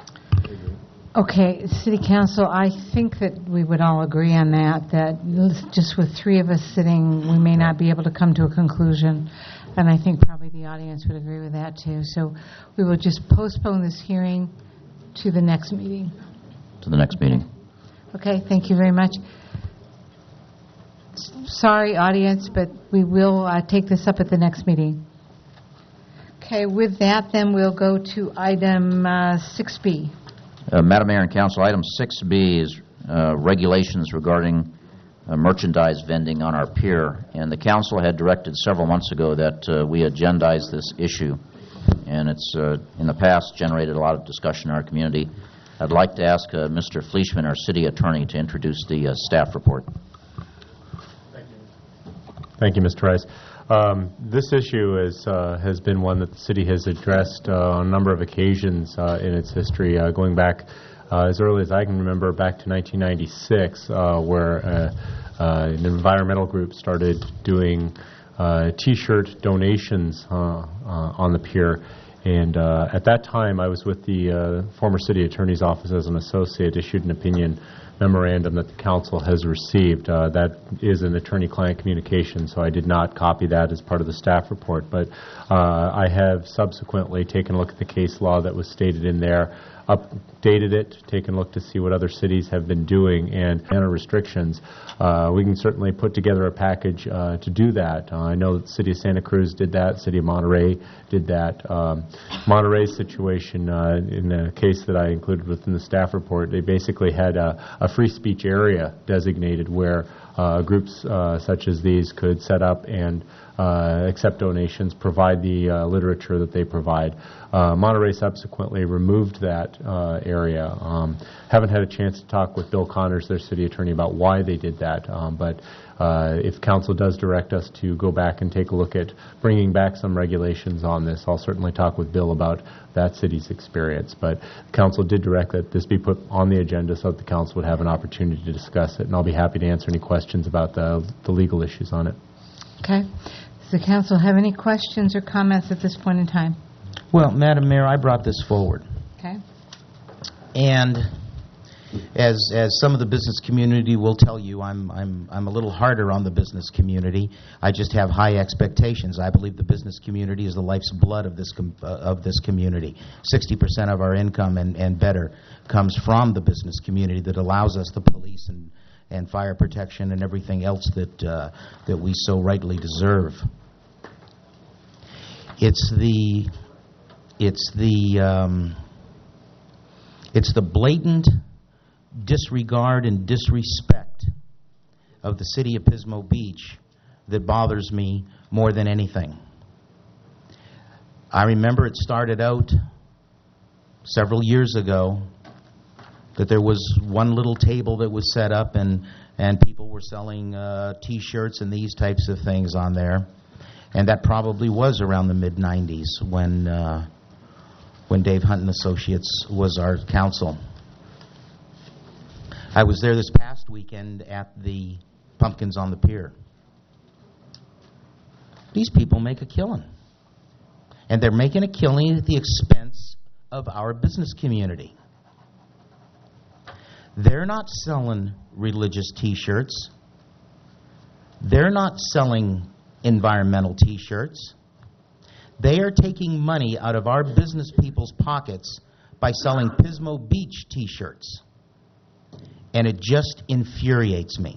Okay, City Council, I think that we would all agree on that, that just with three of us sitting, we may not be able to come to a conclusion, and I think probably the audience would agree with that too. So we will just postpone this hearing to the next meeting. To the next meeting. Okay, thank you very much. S- Sorry, audience, but we will uh, take this up at the next meeting. Okay, with that, then we'll go to item uh, six B. Uh, Madam Mayor and Council, item six B is uh, regulations regarding uh, merchandise vending on our pier. And the council had directed several months ago that uh, we agendize this issue. And it's, uh, in the past, generated a lot of discussion in our community. I'd like to ask uh, Mister Fleischman, our city attorney, to introduce the uh, staff report. Thank you, Mister Rice. Um, this issue is, uh, has been one that the city has addressed uh, on a number of occasions uh, in its history, uh, going back uh, as early as I can remember, back to nineteen ninety-six, uh, where uh, uh, an environmental group started doing uh, T-shirt donations uh, uh, on the pier. And uh, at that time, I was with the uh, former city attorney's office as an associate, issued an opinion memorandum that the council has received. Uh, that is an attorney-client communication, so I did not copy that as part of the staff report. But uh, I have subsequently taken a look at the case law that was stated in there, updated it, taken a look to see what other cities have been doing, and and restrictions. Uh, we can certainly put together a package uh, to do that. Uh, I know that the city of Santa Cruz did that, city of Monterey did that. Um, Monterey's situation, uh, in a case that I included within the staff report, they basically had a, a free speech area designated where uh, groups uh, such as these could set up and uh, accept donations, provide the uh, literature that they provide. Uh, Monterey subsequently removed that uh, area. Um, haven't had a chance to talk with Bill Connors, their city attorney, about why they did that, um, but uh, if council does direct us to go back and take a look at bringing back some regulations on this, I'll certainly talk with Bill about that city's experience. But council did direct that this be put on the agenda so that the council would have an opportunity to discuss it, and I'll be happy to answer any questions about the, the legal issues on it. Okay. Does the council have any questions or comments at this point in time? Well, Madam Mayor, I brought this forward. Okay. And as as some of the business community will tell you, I'm I'm I'm a little harder on the business community. I just have high expectations. I believe the business community is the life's blood of this com- uh, of this community. sixty percent of our income and, and better comes from the business community that allows us the police and, and fire protection and everything else that uh, that we so rightly deserve. It's the it's the um, it's the blatant disregard and disrespect of the city of Pismo Beach that bothers me more than anything. I remember it started out several years ago that there was one little table that was set up and, and people were selling uh, T-shirts and these types of things on there. And that probably was around the mid nineties when, uh, when Dave Hunt and Associates was our counsel. I was there this past weekend at the Pumpkins on the Pier. These people make a killing. And they're making a killing at the expense of our business community. They're not selling religious T-shirts. They're not selling environmental T-shirts. They are taking money out of our business people's pockets by selling Pismo Beach T-shirts. And it just infuriates me.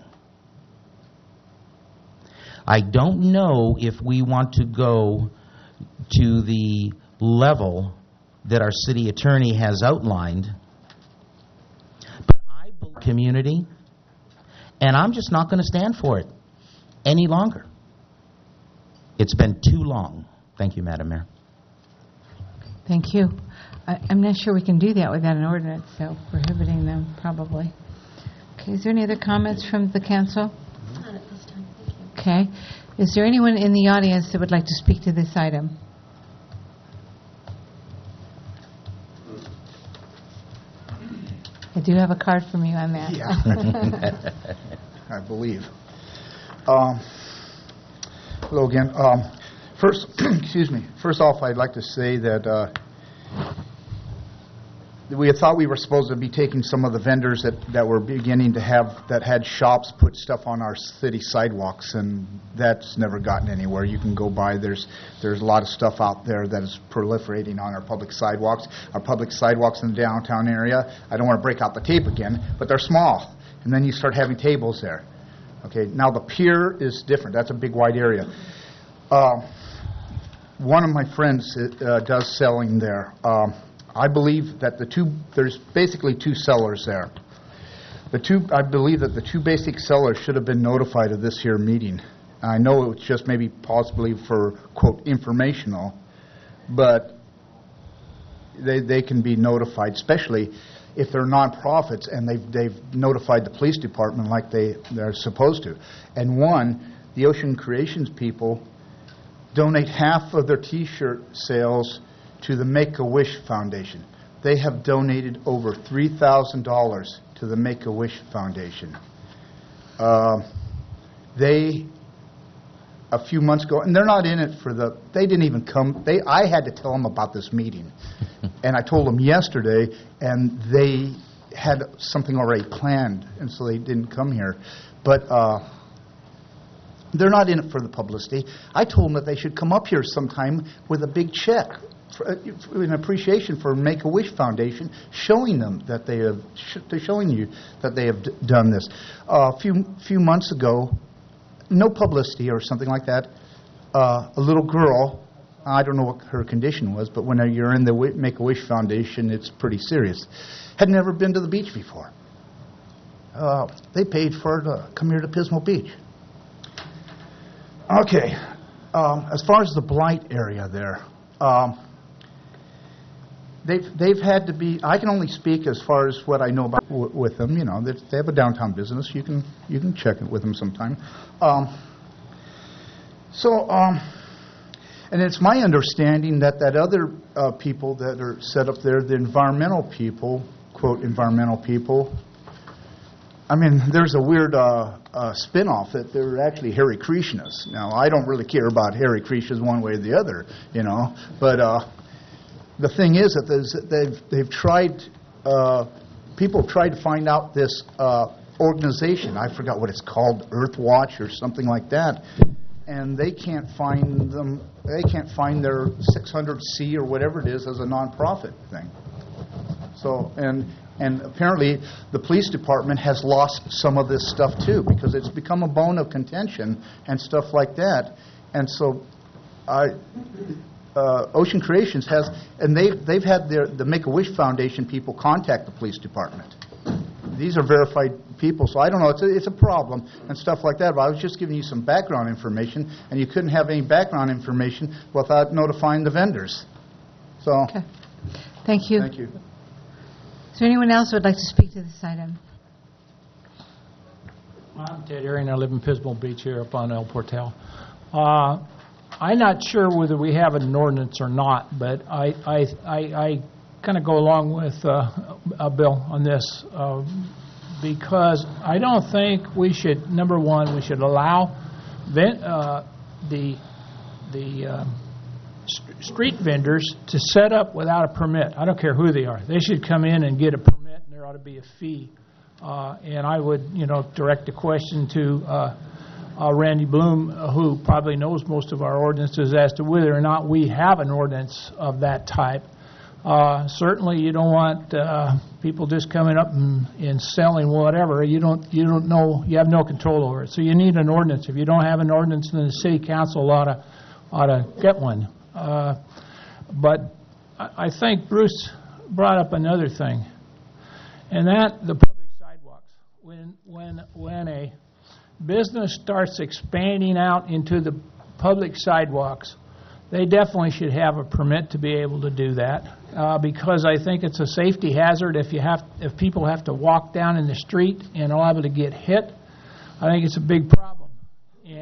I don't know if we want to go to the level that our city attorney has outlined, but I believe in the community, and I'm just not going to stand for it any longer. It's been too long. Thank you, Madam Mayor. Thank you. I, I'm not sure we can do that without an ordinance, so prohibiting them probably. Okay, is there any other comments from the council? Not at this time. Thank you. Okay. Is there anyone in the audience that would like to speak to this item? I do have a card from you on that. Yeah. I believe. Um, hello again. Um, first, excuse me. First off, I'd like to say that uh, we had thought we were supposed to be taking some of the vendors that, that were beginning to have, that had shops put stuff on our city sidewalks, and that's never gotten anywhere. You can go by, there's there's a lot of stuff out there that is proliferating on our public sidewalks. Our public sidewalks in the downtown area, I don't want to break out the tape again, but they're small, and then you start having tables there. Okay, now the pier is different. That's a big wide area. Uh, one of my friends uh, does selling there. Um, I believe that the two, there's basically two sellers there. The two, I believe that the two basic sellers should have been notified of this here meeting. I know it was just maybe possibly for, quote, informational, but they they can be notified, especially if they're nonprofits and they've, they've notified the police department like they, they're supposed to. And one, the Ocean Creations people donate half of their T-shirt sales to the Make-A-Wish Foundation. They have donated over three thousand dollars to the Make-A-Wish Foundation. Uh, they, a few months ago, and they're not in it for the, they didn't even come, they. I had to tell them about this meeting. And I told them yesterday, and they had something already planned, and so they didn't come here. But uh, they're not in it for the publicity. I told them that they should come up here sometime with a big check for, uh, in appreciation for Make-A-Wish Foundation, showing them that they have, sh- they're showing you that they have d- done this. Uh, a few few months ago, no publicity or something like that, uh, a little girl, I don't know what her condition was, but when you're in the Make-A-Wish Foundation, it's pretty serious, had never been to the beach before. Uh, they paid for her to come here to Pismo Beach. Okay, um, as far as the blight area there, um, they've they've had to be. I can only speak as far as what I know about w- with them. You know, they, they have a downtown business. You can you can check it with them sometime. Um, so, um, and it's my understanding that that other uh, people that are set up there, the environmental people, quote environmental people. I mean, there's a weird uh, uh, spin-off that they're actually Hare Krishnas. Now, I don't really care about Hare Krishnas one way or the other, you know. But uh, the thing is that there's, they've they've tried, uh, people have tried to find out this uh, organization. I forgot what it's called, Earth Watch or something like that. And they can't find them. They can't find their six hundred C or whatever it is as a nonprofit thing. So and. And apparently, the police department has lost some of this stuff, too, because it's become a bone of contention and stuff like that. And so I, uh, Ocean Creations has, and they've, they've had their, the Make-A-Wish Foundation people contact the police department. These are verified people, so I don't know. It's a, it's a problem and stuff like that. But I was just giving you some background information, and you couldn't have any background information without notifying the vendors. So, okay. Thank you. Thank you. Is there anyone else who would like to speak to this item? I'm Ted Arian. I live in Pismo Beach here up on El Portal. Uh, I'm not sure whether we have an ordinance or not, but I I, I, I kind of go along with uh, a bill on this uh, because I don't think we should, number one, we should allow vent, uh, the the uh, street vendors to set up without a permit. I don't care who they are. They should come in and get a permit, and there ought to be a fee. Uh, and I would, you know, direct a question to uh, uh, Randy Bloom, uh, who probably knows most of our ordinances, as to whether or not we have an ordinance of that type. Uh, certainly, you don't want uh, people just coming up and, and selling whatever. You don't, you don't know. You have no control over it. So you need an ordinance. If you don't have an ordinance, then the city council ought to ought to get one. Uh, but I think Bruce brought up another thing, and that the public sidewalks. When when when a business starts expanding out into the public sidewalks, they definitely should have a permit to be able to do that, uh, because I think it's a safety hazard if you have if people have to walk down in the street and are able to get hit. I think it's a big problem. And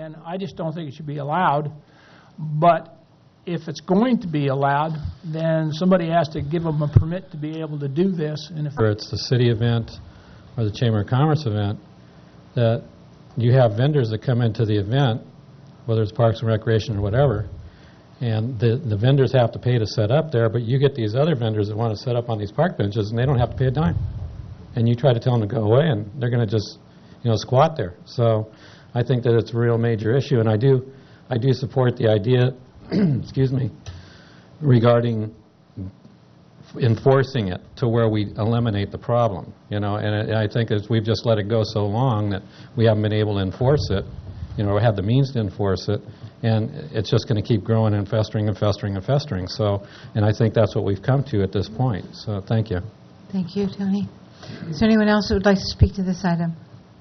and I just don't think it should be allowed. But if it's going to be allowed, then somebody has to give them a permit to be able to do this. And if Whether it's the city event or the Chamber of Commerce event, that you have vendors that come into the event, whether it's Parks and Recreation or whatever, and the, the vendors have to pay to set up there, but you get these other vendors that want to set up on these park benches, and they don't have to pay a dime. And you try to tell them to go away, and they're going to just, you know, squat there. So I think that it's a real major issue, and I do, I do support the idea, excuse me, regarding enforcing it to where we eliminate the problem, you know, and I think as we've just let it go so long that we haven't been able to enforce it, you know, or have the means to enforce it, and it's just going to keep growing and festering and festering and festering. So, and I think that's what we've come to at this point. So, thank you. Thank you, Tony. Is there anyone else who would like to speak to this item?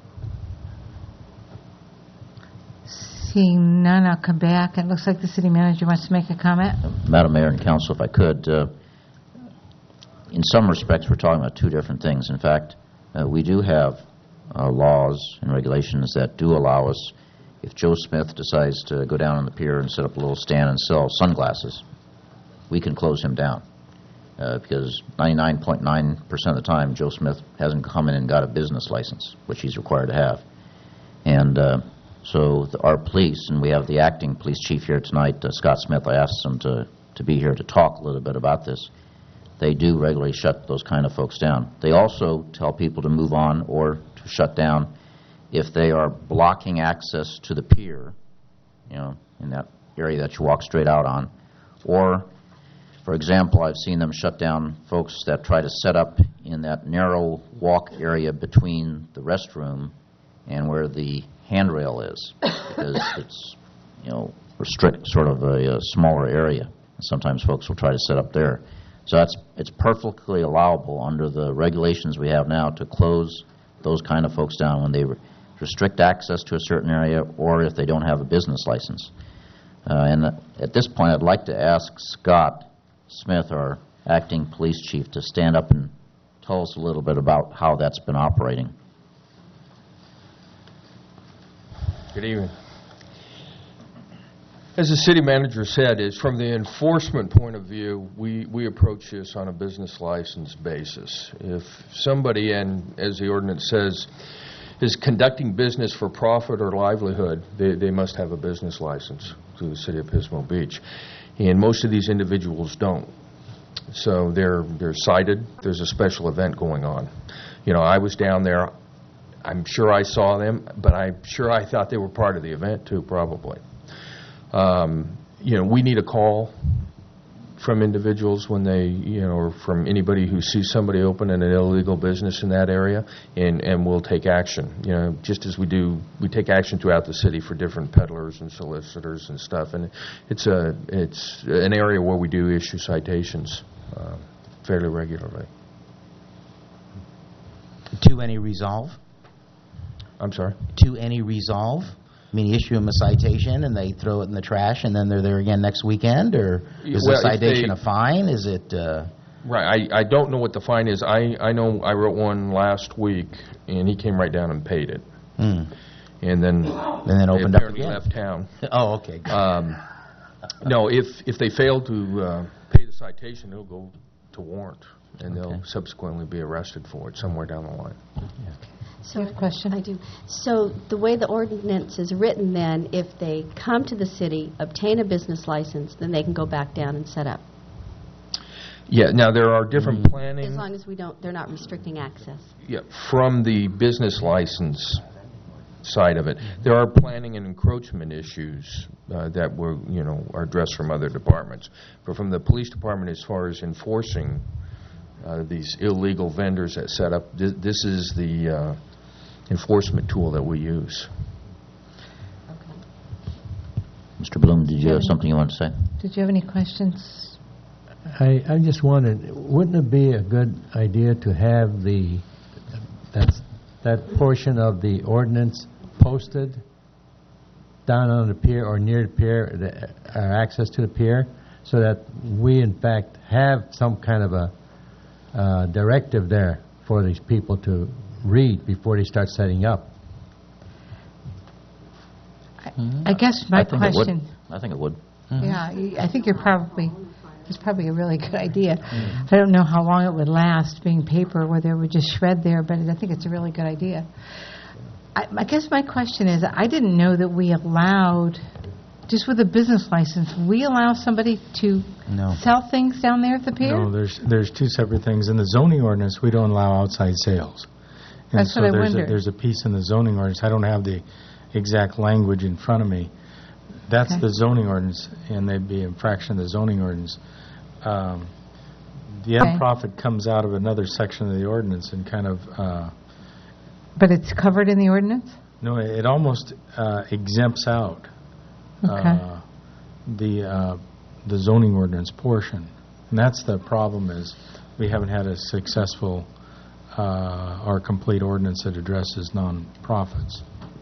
Seeing none, I'll come back. It looks like the city manager wants to make a comment. Madam Mayor and Council, if I could, uh, in some respects, we're talking about two different things. In fact, uh, we do have uh, laws and regulations that do allow us, if Joe Smith decides to go down on the pier and set up a little stand and sell sunglasses, we can close him down. Uh, because ninety-nine point nine percent of the time, Joe Smith hasn't come in and got a business license, which he's required to have. And uh, so the, our police, and we have the acting police chief here tonight, uh, Scott Smith, I asked him to, to be here to talk a little bit about this. They do regularly shut those kind of folks down. They also tell people to move on or to shut down if they are blocking access to the pier, you know, in that area that you walk straight out on. Or, for example, I've seen them shut down folks that try to set up in that narrow walk area between the restroom and where the handrail is, because it's, you know, restrict sort of a, a smaller area. Sometimes folks will try to set up there. So that's, it's perfectly allowable under the regulations we have now to close those kind of folks down when they re- restrict access to a certain area or if they don't have a business license. Uh, and at this point, I'd like to ask Scott Smith, our acting police chief, to stand up and tell us a little bit about how that's been operating. Good evening. As the city manager said, is from the enforcement point of view, we, we approach this on a business license basis. If somebody, and as the ordinance says, is conducting business for profit or livelihood, they, they must have a business license through the city of Pismo Beach. And most of these individuals don't. So they're, they're cited. There's a special event going on. You know, I was down there. I'm sure I saw them, but I'm sure I thought they were part of the event too, probably. Um, you know, we need a call from individuals when they, you know, or from anybody who sees somebody opening an illegal business in that area, and, and we'll take action. You know, just as we do, we take action throughout the city for different peddlers and solicitors and stuff, and it's a, it's an area where we do issue citations uh, fairly regularly. To any resolve? I'm sorry? To any resolve? I mean, you issue them a citation and they throw it in the trash and then they're there again next weekend? Or is Well, the citation they- a fine? Is it... Uh, Right. I, I don't know what the fine is. I, I know I wrote one last week, and he came right down and paid it. Hmm. And then, And then opened up apparently again. left town. Oh, okay. Um, no, if if they fail to uh, pay the citation, it'll go to warrant, and they'll subsequently be arrested for it somewhere down the line. So I have a question. I do. So the way the ordinance is written then, if they come to the city, obtain a business license, then they can go back down and set up. Yeah. Now there are different planning. As long as we don't, they're not restricting access. Yeah, from the business license side of it, there are planning and encroachment issues uh, that were, you know, are addressed from other departments. But from the police department, as far as enforcing uh, these illegal vendors that set up, th- this is the uh, enforcement tool that we use. Mister Bloom, did you have something you wanted to say? Did you have any questions? I, I just wondered, wouldn't it be a good idea to have the, that, that portion of the ordinance posted down on the pier or near the pier, the, our access to the pier, so that we in fact have some kind of a uh, directive there for these people to read before they start setting up? I, I guess my I think it would. question, I think it would. yeah, y- I think you're probably, it's probably a really good idea. I don't know how long it would last, being paper, whether it would just shred there, but I think it's a really good idea. I, I guess my question is, I didn't know that we allowed, just with a business license, we allow somebody to No. sell things down there at the pier? No, there's, there's two separate things. In the zoning ordinance, we don't allow outside sales. And That's so what I there's a- wondered. There's a piece in the zoning ordinance, I don't have the exact language in front of me. That's Okay. the zoning ordinance, and they'd be infraction of the zoning ordinance. Um, The Okay. profit comes out of another section of the ordinance and kind of, uh, But it's covered in the ordinance? no, it almost uh, exempts out Okay. uh, the uh, the zoning ordinance portion. And that's the problem, is we haven't had a successful uh, or complete ordinance that addresses nonprofits.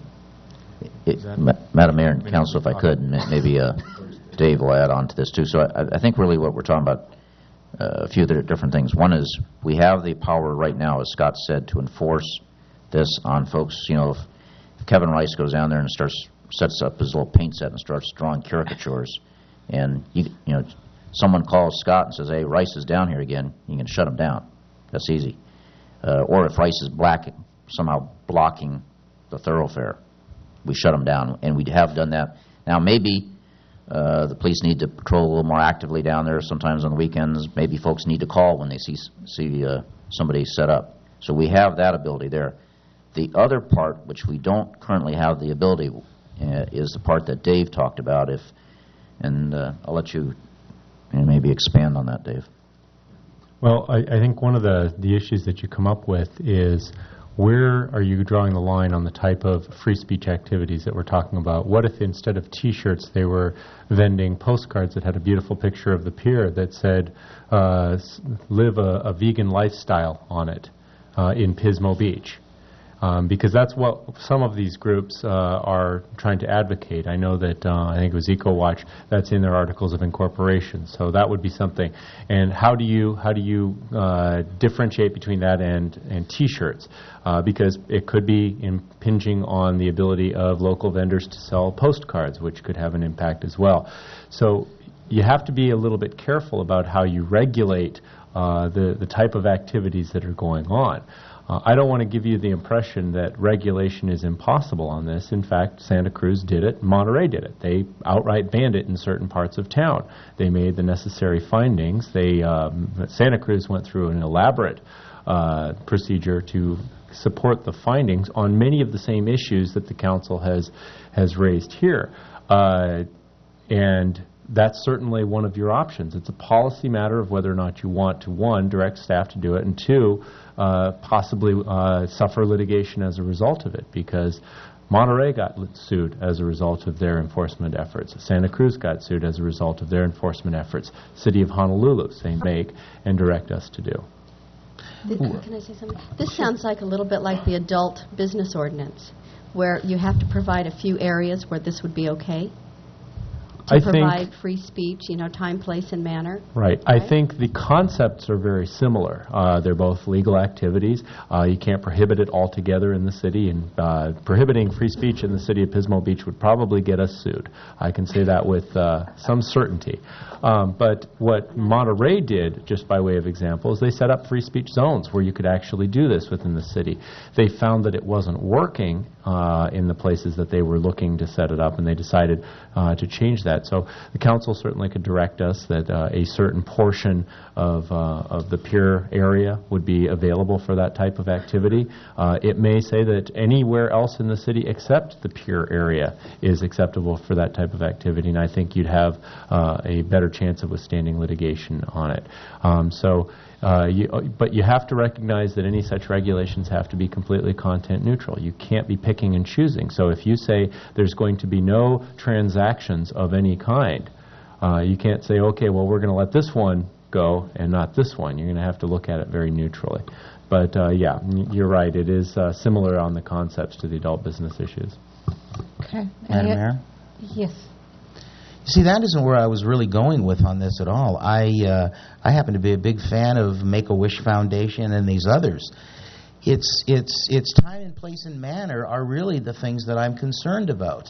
It- Ma- Madam Mayor and Council, if I could, and ma- maybe uh, Dave will add on to this too. So I I think really what we're talking about, uh, a few other different things. One is, we have the power right now, as Scott said, to enforce this on folks. You know, if if Kevin Rice goes down there and starts, sets up his little paint set and starts drawing caricatures, and, you you know, someone calls Scott and says, hey, Rice is down here again, you can shut him down. That's easy. Uh, Or if Rice is black, somehow blocking the thoroughfare, we shut them down, and we have done that. Now, maybe uh, the police need to patrol a little more actively down there sometimes on the weekends. Maybe folks need to call when they see see uh, somebody set up. So we have that ability there. The other part, which we don't currently have the ability, uh, is the part that Dave talked about. If, and uh, I'll let you, you know, maybe expand on that, Dave. Well, I, I think one of the, the issues that you come up with is, where are you drawing the line on the type of free speech activities that we're talking about? What if instead of T-shirts they were vending postcards that had a beautiful picture of the pier that said, uh, s- live a, a vegan lifestyle on it uh, in Pismo Beach? Um, because that's what some of these groups uh, are trying to advocate. I know that, uh, I think it was EcoWatch, that's in their articles of incorporation. So that would be something. And how do you how do you uh, differentiate between that and, and T-shirts? Uh, because it could be impinging on the ability of local vendors to sell postcards, which could have an impact as well. So you have to be a little bit careful about how you regulate uh, the, the type of activities that are going on. Uh, I don't want to give you the impression that regulation is impossible on this. In fact, Santa Cruz did it, Monterey did it. They outright banned it in certain parts of town. They made the necessary findings. They um, Santa Cruz went through an elaborate uh, procedure to support the findings on many of the same issues that the council has has raised here. Uh, and that's certainly one of your options. It's a policy matter of whether or not you want to, one, direct staff to do it, and two, uh, possibly uh, suffer litigation as a result of it, because Monterey got li- sued as a result of their enforcement efforts. Santa Cruz got sued as a result of their enforcement efforts. City of Honolulu, saying make and direct us to do. Th- Can I say something? This sounds like a little bit like the adult business ordinance, where you have to provide a few areas where this would be okay, to I think- provide free speech, you know, time, place, and manner. Right. I think the concepts are very similar. Uh, they're both legal activities. Uh, you can't prohibit it altogether in the city, and uh, prohibiting free speech in the city of Pismo Beach would probably get us sued. I can say that with uh, some certainty. Um, but what Monterey did, just by way of example, is they set up free speech zones where you could actually do this within the city. They found that it wasn't working uh, in the places that they were looking to set it up, and they decided uh, to change that. So the council certainly could direct us that uh, a certain portion of, uh, of the pier area would be available for that type of activity. Uh, it may say that anywhere else in the city except the pier area is acceptable for that type of activity, and I think you'd have uh, a better chance of withstanding litigation on it. Um, so, uh, you, but you have to recognize that any such regulations have to be completely content neutral. You can't be picking and choosing. So if you say there's going to be no transactions of any kind, uh, you can't say, okay, well, we're going to let this one go and not this one. You're going to have to look at it very neutrally. But uh, yeah, y- you're right. It is uh, similar on the concepts to the adult business issues. Okay. Madam Any- Mayor? Yes. See, that isn't where I was really going with on this at all. I uh, I happen to be a big fan of Make-A-Wish Foundation and these others. It's it's it's time and place and manner are really the things that I'm concerned about.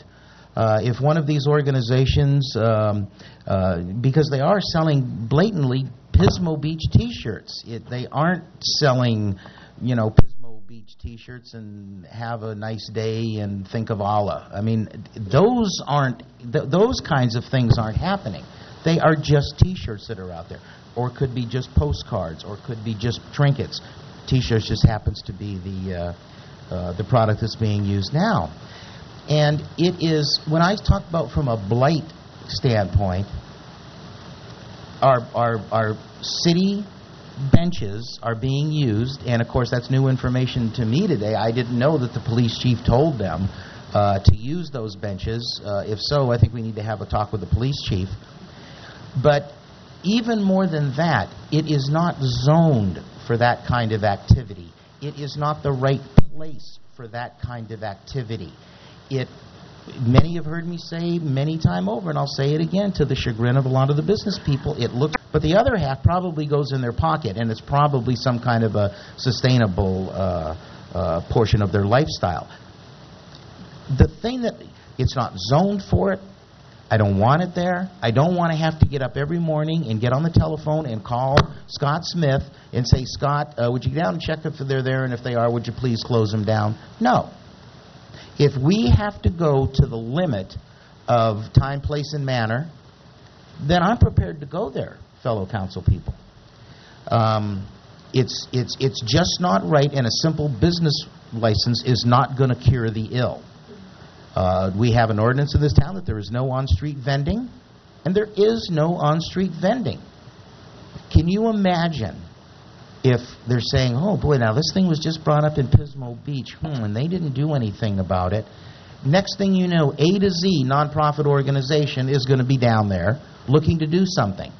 Uh, if one of these organizations, um, uh, because they are selling blatantly Pismo Beach T-shirts, it, they aren't selling, you know, Pismo Beach T-shirts and have a nice day and think of Allah. I mean, those aren't, th- those kinds of things aren't happening. They are just T-shirts that are out there, or could be just postcards, or could be just trinkets. T-shirts just happens to be the uh, uh, the product that's being used now. And it is, when I talk about from a blight standpoint, our, our, our city benches are being used, and of course that's new information to me today. I didn't know that the police chief told them uh, to use those benches. Uh, if so, I think we need to have a talk with the police chief. But even more than that, it is not zoned for that kind of activity. It is not the right place for that kind of activity. It, many have heard me say many times over, and I'll say it again to the chagrin of a lot of the business people, it looks, but the other half probably goes in their pocket, and it's probably some kind of a sustainable uh, uh, portion of their lifestyle. The thing that, it's not zoned for it. I don't want it there. I don't want to have to get up every morning and get on the telephone and call Scott Smith and say, Scott, uh, would you get down and check if they're there, and if they are, would you please close them down? No. If we have to go to the limit of time, place, and manner, then I'm prepared to go there, fellow council people. Um, it's, it's, it's just not right, and a simple business license is not going to cure the ill. Uh, we have an ordinance in this town that there is no on-street vending, and there is no on-street vending. Can you imagine if they're saying, oh boy, now this thing was just brought up in Pismo Beach, hmm, and they didn't do anything about it. Next thing you know, A to Z nonprofit organization is going to be down there looking to do something.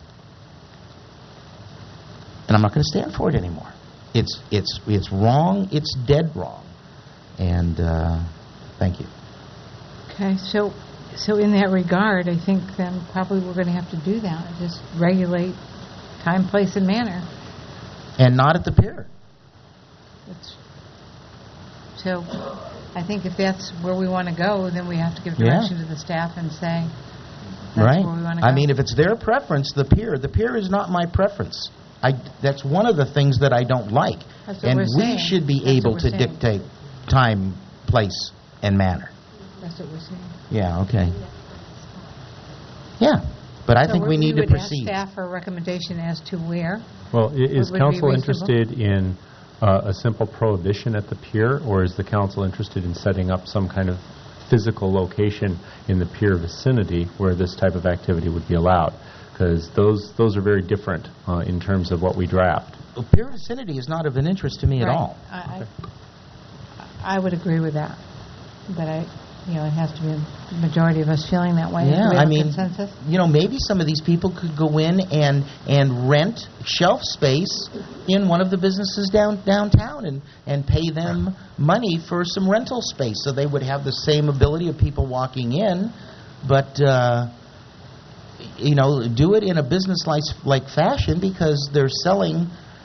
And I'm not going to stand for it anymore. It's, it's, it's wrong. It's dead wrong. And uh, thank you. Okay, so so in that regard, I think then probably we're going to have to do that, just regulate time, place, and manner. And not at the pier. It's, so I think if that's where we want to go, then we have to give Yeah. direction to the staff and say that's Right. where we want to go. I mean, if it's their preference, the pier, the pier is not my preference. I, that's one of the things that I don't like. That's what And we're we saying. should be That's able what to we're saying. dictate time, place, and manner. That's what we're saying. Yeah, okay. Yeah, but I So think we need to would proceed. ask staff for a recommendation as to where. Well, i- is What would be council reasonable? interested in uh, a simple prohibition at the pier, or is the council interested in setting up some kind of physical location in the pier vicinity where this type of activity would be allowed? Because those those are very different uh, in terms of what we draft. Well, pier vicinity is not of an interest to me at Right. all. I, I, I would agree with that, but I, you know, it has to be a majority of us feeling that way. Do Yeah, we I have a mean, consensus? you know, maybe some of these people could go in and and rent shelf space in one of the businesses down downtown and and pay them money for some rental space, so they would have the same ability of people walking in, but uh, you know, do it in a business-like like fashion because they're selling.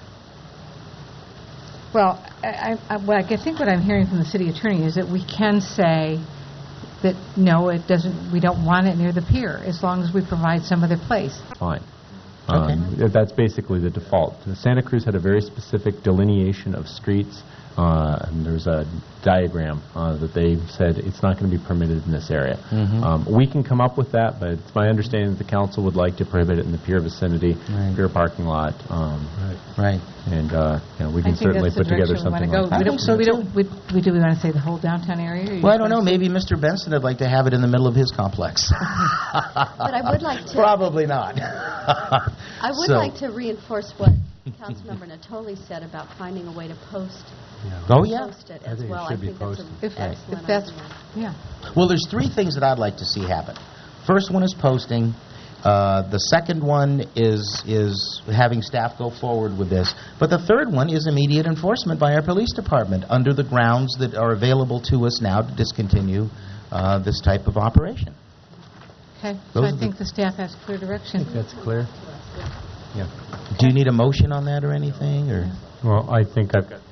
Well, I, I, what I think what I'm hearing from the city attorney is that we can say that no, it doesn't. We don't want it near the pier as long as we provide some other place. Fine. Um, That's basically the default. Santa Cruz had a very specific delineation of streets, uh, and there's a diagram uh, that they said it's not going to be permitted in this area. Mhm. Um, we can come up with that, but it's my understanding that the council would like to prohibit it in the pier vicinity, Right. pier parking lot, um, Right. and uh, you know, we I can think certainly that's the put together direction we want something to go. like that. We don't, we don't, we, we do we want to say the whole downtown area? Or you Well, I just don't know. wanna say- Maybe Mister Benson would like to have it in the middle of his complex. But I would like to. Probably not. I would So- like to reinforce what Councilmember Natoli said about finding a way to post. Oh, yeah. Post it I as think it well. should I be think that's posted. an If- excellent if that's- idea. Yeah. Well, there's three things that I'd like to see happen. First one is posting. Uh, the second one is is having staff go forward with this. But the third one is immediate enforcement by our police department under the grounds that are available to us now to discontinue uh, this type of operation. Okay, so Those I are think the staff has clear direction. That's clear. Yeah. Do you need a motion on that or anything? Or Well, I think I've got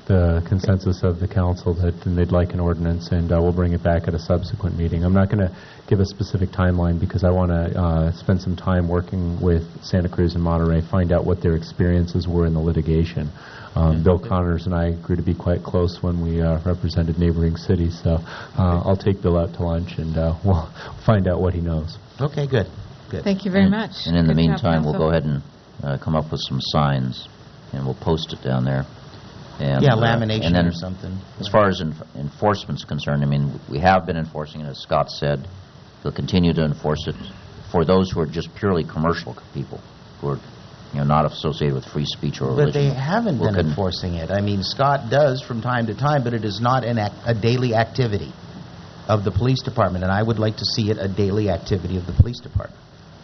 the consensus of the council that they'd like an ordinance, and uh, we'll bring it back at a subsequent meeting. I'm not going to give a specific timeline because I want to uh, spend some time working with Santa Cruz and Monterey, find out what their experiences were in the litigation. Um, Bill Connors and I grew to be quite close when we uh, represented neighboring cities, so uh, I'll take Bill out to lunch and uh, we'll find out what he knows. Okay, good. Good. Thank you very And- much. And in the Good job, meantime, we'll go Council. ahead and uh, come up with some signs, and we'll post it down there. And, Yeah, uh, lamination and then or something. As far as enf- enforcement's concerned, I mean, we have been enforcing it, as Scott said. We'll continue to enforce it for those who are just purely commercial people, who are, you know, not associated with free speech or religion. But they haven't We'll been con- enforcing it. I mean, Scott does from time to time, but it is not an ac- a daily activity of the police department, and I would like to see it a daily activity of the police department.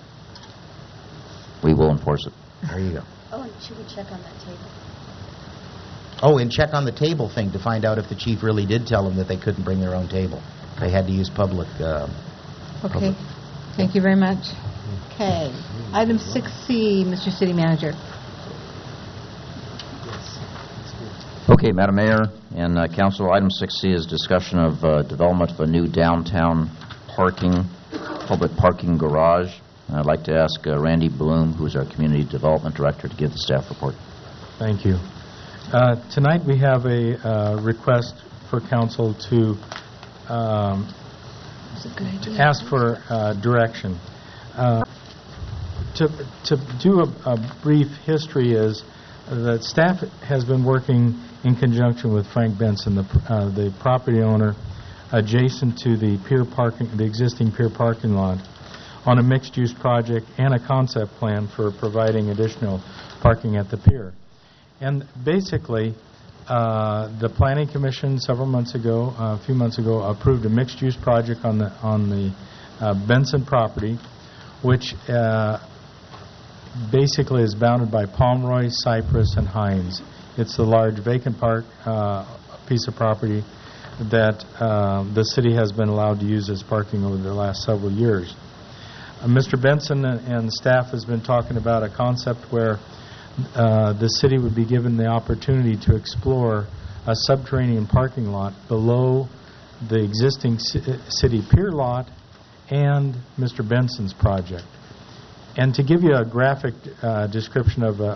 We will enforce it. There you go. Oh, and should we check on that table? Oh, and check on the table thing to find out if the chief really did tell them that they couldn't bring their own table. They had to use public. Uh, Okay. Thank you very much. Okay. Item six C, Mister City Manager. Okay, Madam Mayor and uh, Council, item six C is discussion of uh, development of a new downtown parking, public parking garage. And I'd like to ask uh, Randy Bloom, who's our Community Development Director, to give the staff report. Thank you. Uh, Tonight, we have a uh, request for council to um, to ask for uh, direction. Uh, To to do a a brief history is that staff has been working in conjunction with Frank Benson, the pr- uh, the property owner adjacent to the pier parking, the existing pier parking lot, on a mixed-use project and a concept plan for providing additional parking at the pier. And basically, uh, the Planning Commission several months ago, uh, a few months ago, approved a mixed-use project on the on the uh, Benson property, which uh, basically is bounded by Pomeroy, Cypress, and Hines. It's the large vacant park uh, piece of property that uh, the city has been allowed to use as parking over the last several years. Uh, Mister Benson and, and staff has been talking about a concept where uh, the city would be given the opportunity to explore a subterranean parking lot below the existing ci- city pier lot and Mister Benson's project. And to give you a graphic uh, description of a,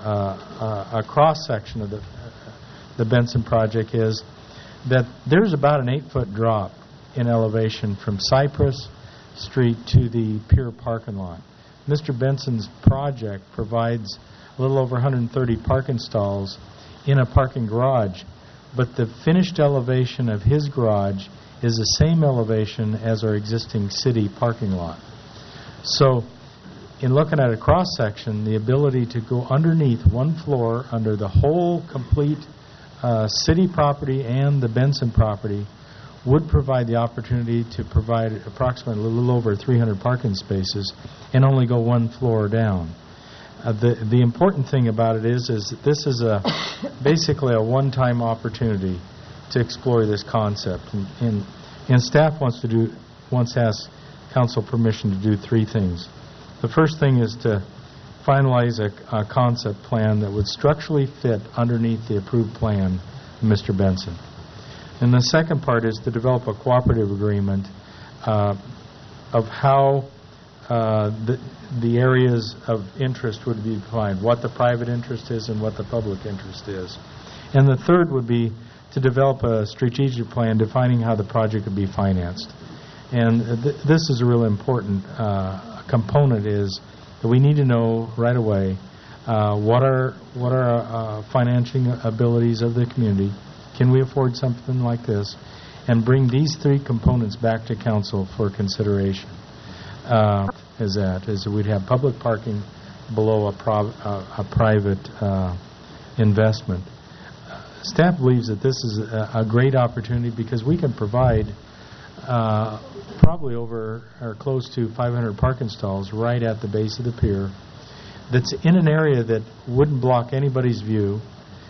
a, a cross-section of the, the Benson project is that there's about an eight-foot drop in elevation from Cypress Street to the pier parking lot. Mister Benson's project provides a little over one hundred thirty parking stalls in a parking garage, but the finished elevation of his garage is the same elevation as our existing city parking lot. So, in looking at a cross-section, the ability to go underneath one floor under the whole complete uh, city property and the Benson property would provide the opportunity to provide approximately a little over three hundred parking spaces and only go one floor down. Uh, the the important thing about it is is that this is a basically a one-time opportunity to explore this concept, and, and and staff wants to do wants to ask council permission to do three things. The first thing is to finalize a, a concept plan that would structurally fit underneath the approved plan of Mister Benson. And the second part is to develop a cooperative agreement uh, of how uh, the, the areas of interest would be defined, what the private interest is and what the public interest is. And the third would be to develop a strategic plan defining how the project would be financed. And th- this is a real important uh, component, is that we need to know right away uh, what are what are uh, financing abilities of the community. Can we afford something like this? And bring these three components back to council for consideration. Uh, is that is that we'd have public parking below a, prov- uh, a private uh, investment. Uh, staff believes that this is a, a great opportunity because we can provide uh, probably over or close to five hundred parking stalls right at the base of the pier that's in an area that wouldn't block anybody's view.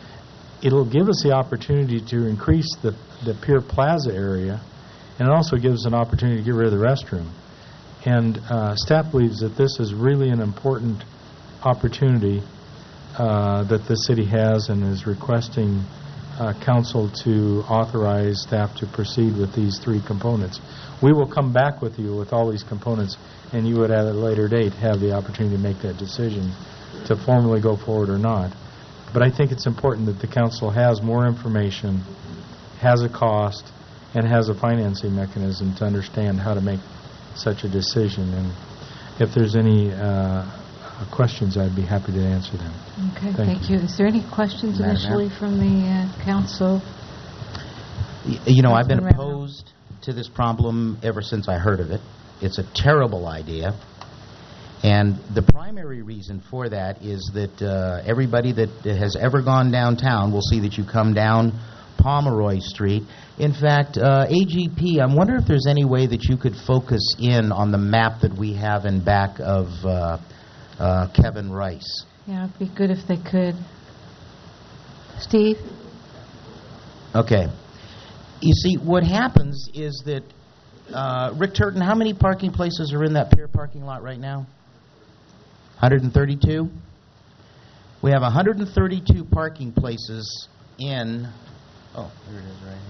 It'll give us the opportunity to increase the, the pier plaza area, and it also gives an opportunity to get rid of the restroom. And uh, staff believes that this is really an important opportunity uh, that the city has and is requesting uh, council to authorize staff to proceed with these three components. We will come back with you with all these components, and you would at a later date have the opportunity to make that decision to formally go forward or not. But I think it's important that the council has more information, has a cost, and has a financing mechanism to understand how to make such a decision. And if there's any uh, questions, I'd be happy to answer them. Okay, Thank thank, you. Is there any questions Madam initially Mayor? from the uh, council? Y- You know, I've been Councilman opposed to this problem ever since I heard of it. It's a terrible idea. And the primary reason for that is that uh, everybody that has ever gone downtown will see that you come down Pomeroy Street. In fact, uh, A G P, I wonder if there's any way that you could focus in on the map that we have in back of uh, uh, Kevin Rice. Yeah, it'd be good if they could. Steve? Okay. You see, what happens is that, uh, Rick Turton, how many parking places are in that pier parking lot right now? one hundred thirty-two? We have one hundred thirty-two parking places in, oh, here it is right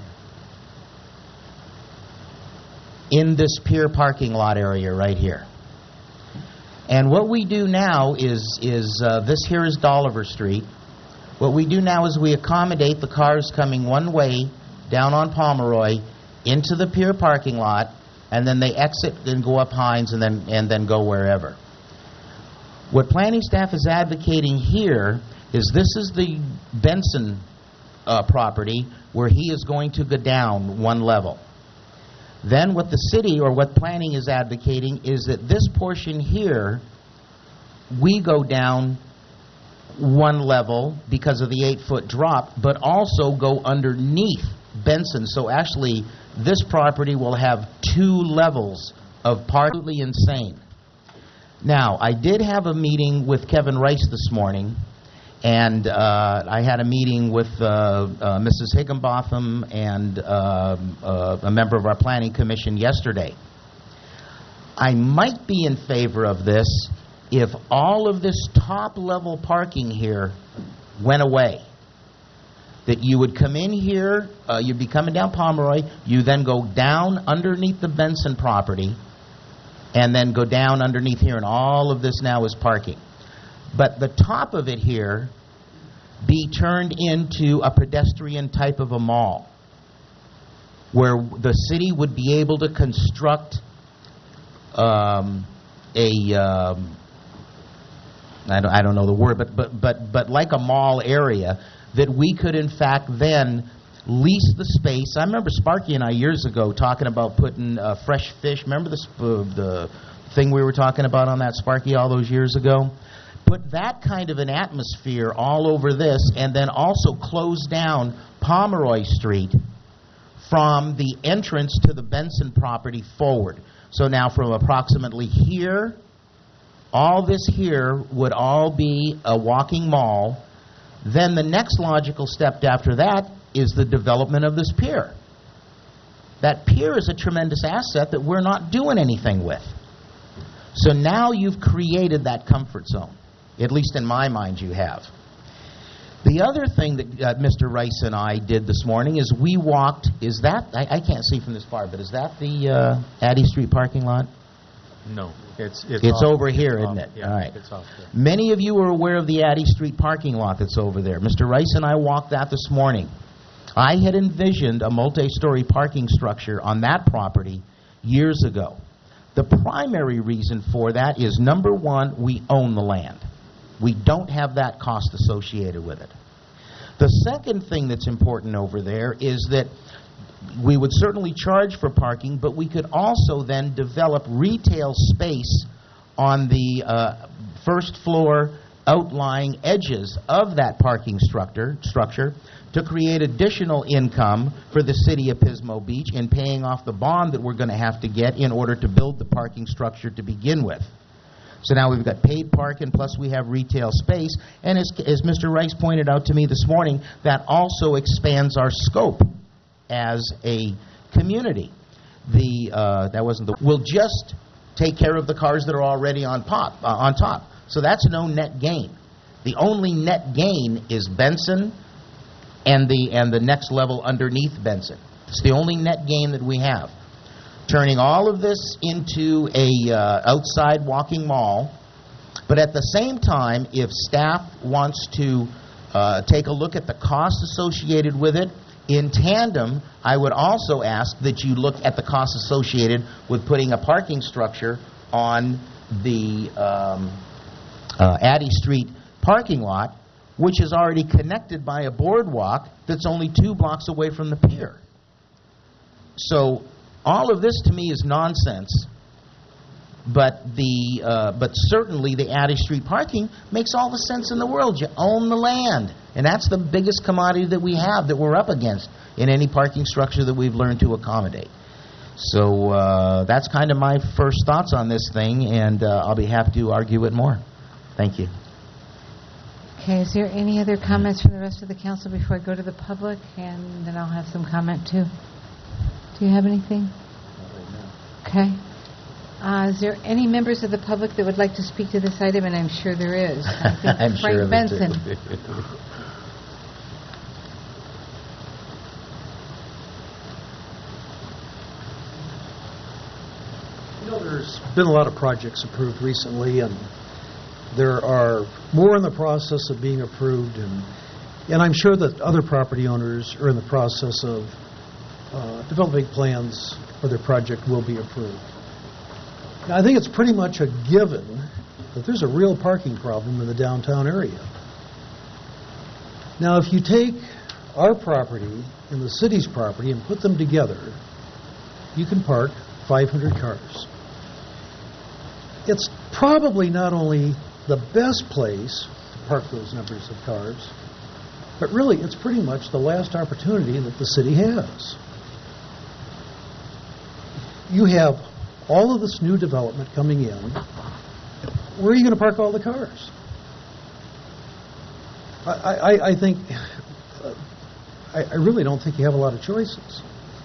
here. In this pier parking lot area right here. And what we do now is, is uh, this here is Dolliver Street. What we do now is we accommodate the cars coming one way down on Pomeroy into the pier parking lot, and then they exit and go up Hines and then and then go wherever. What planning staff is advocating here is this is the Benson uh, property where he is going to go down one level. Then what the city or what planning is advocating is that this portion here, we go down one level because of the eight-foot drop, but also go underneath Benson. So actually, this property will have two levels of partly insane. Now, I did have a meeting with Kevin Rice this morning, and uh, I had a meeting with uh, uh, Missus Higginbotham and uh, uh, a member of our planning commission yesterday. I might be in favor of this if all of this top-level parking here went away. That you would come in here, uh, you'd be coming down Pomeroy, you then go down underneath the Benson property, and then go down underneath here, and all of this now is parking. But the top of it here be turned into a pedestrian type of a mall, where the city would be able to construct um, a, um, I, don't, I don't know the word, but, but, but, but like a mall area, that we could in fact then lease the space. I remember Sparky and I years ago talking about putting uh, fresh fish. Remember the, uh, the thing we were talking about on that, Sparky, all those years ago? Put that kind of an atmosphere all over this, and then also close down Pomeroy Street from the entrance to the Benson property forward. So now from approximately here, all this here would all be a walking mall. Then the next logical step after that is the development of this pier. That pier is a tremendous asset that we're not doing anything with. So now you've created that comfort zone. At least in my mind you have. The other thing that uh, Mister Rice and I did this morning is we walked, is that, I, I can't see from this far, but is that the uh, Addy Street parking lot? No. It's, it's, It's off, over here, it's isn't off, it? Yeah, All right. it's off there. Many of you are aware of the Addy Street parking lot that's over there. Mister Rice and I walked that this morning. I had envisioned a multi-story parking structure on that property years ago. The primary reason for that is, number one, we own the land. We don't have that cost associated with it. The second thing that's important over there is that we would certainly charge for parking, but we could also then develop retail space on the uh, first floor outlying edges of that parking structure, structure to create additional income for the city of Pismo Beach in paying off the bond that we're going to have to get in order to build the parking structure to begin with. So now we've got paid parking, plus we have retail space. And as, as Mister Rice pointed out to me this morning, that also expands our scope as a community. The uh, that wasn't the. We'll just take care of the cars that are already on pop uh, on top. So that's no net gain. The only net gain is Benson, and the and the next level underneath Benson. It's the only net gain that we have. Turning all of this into a uh, outside walking mall, but at the same time, if staff wants to uh, take a look at the costs associated with it, in tandem, I would also ask that you look at the costs associated with putting a parking structure on the um, uh, Addy Street parking lot, which is already connected by a boardwalk that's only two blocks away from the pier. So all of this to me is nonsense, but the uh, but certainly the Addy Street parking makes all the sense in the world. You own the land, and that's the biggest commodity that we have that we're up against in any parking structure that we've learned to accommodate. So uh, that's kind of my first thoughts on this thing, and uh, I'll be happy to argue it more. Thank you. Okay, is there any other comments from the rest of the council before I go to the public? And then I'll have some comment too. Do you have anything? Okay. Uh, is there any members of the public that would like to speak to this item? And I'm sure there is. I think I'm Frank sure of it, Benson. too. You know, there's been a lot of projects approved recently, and there are more in the process of being approved, and and I'm sure that other property owners are in the process of uh, developing plans for their project will be approved. Now, I think it's pretty much a given that there's a real parking problem in the downtown area. Now, if you take our property and the city's property and put them together, you can park five hundred cars. It's probably not only the best place to park those numbers of cars, but really it's pretty much the last opportunity that the city has. You have all of this new development coming in. Where are you going to park all the cars? I, I, I think, uh, I, I really don't think you have a lot of choices.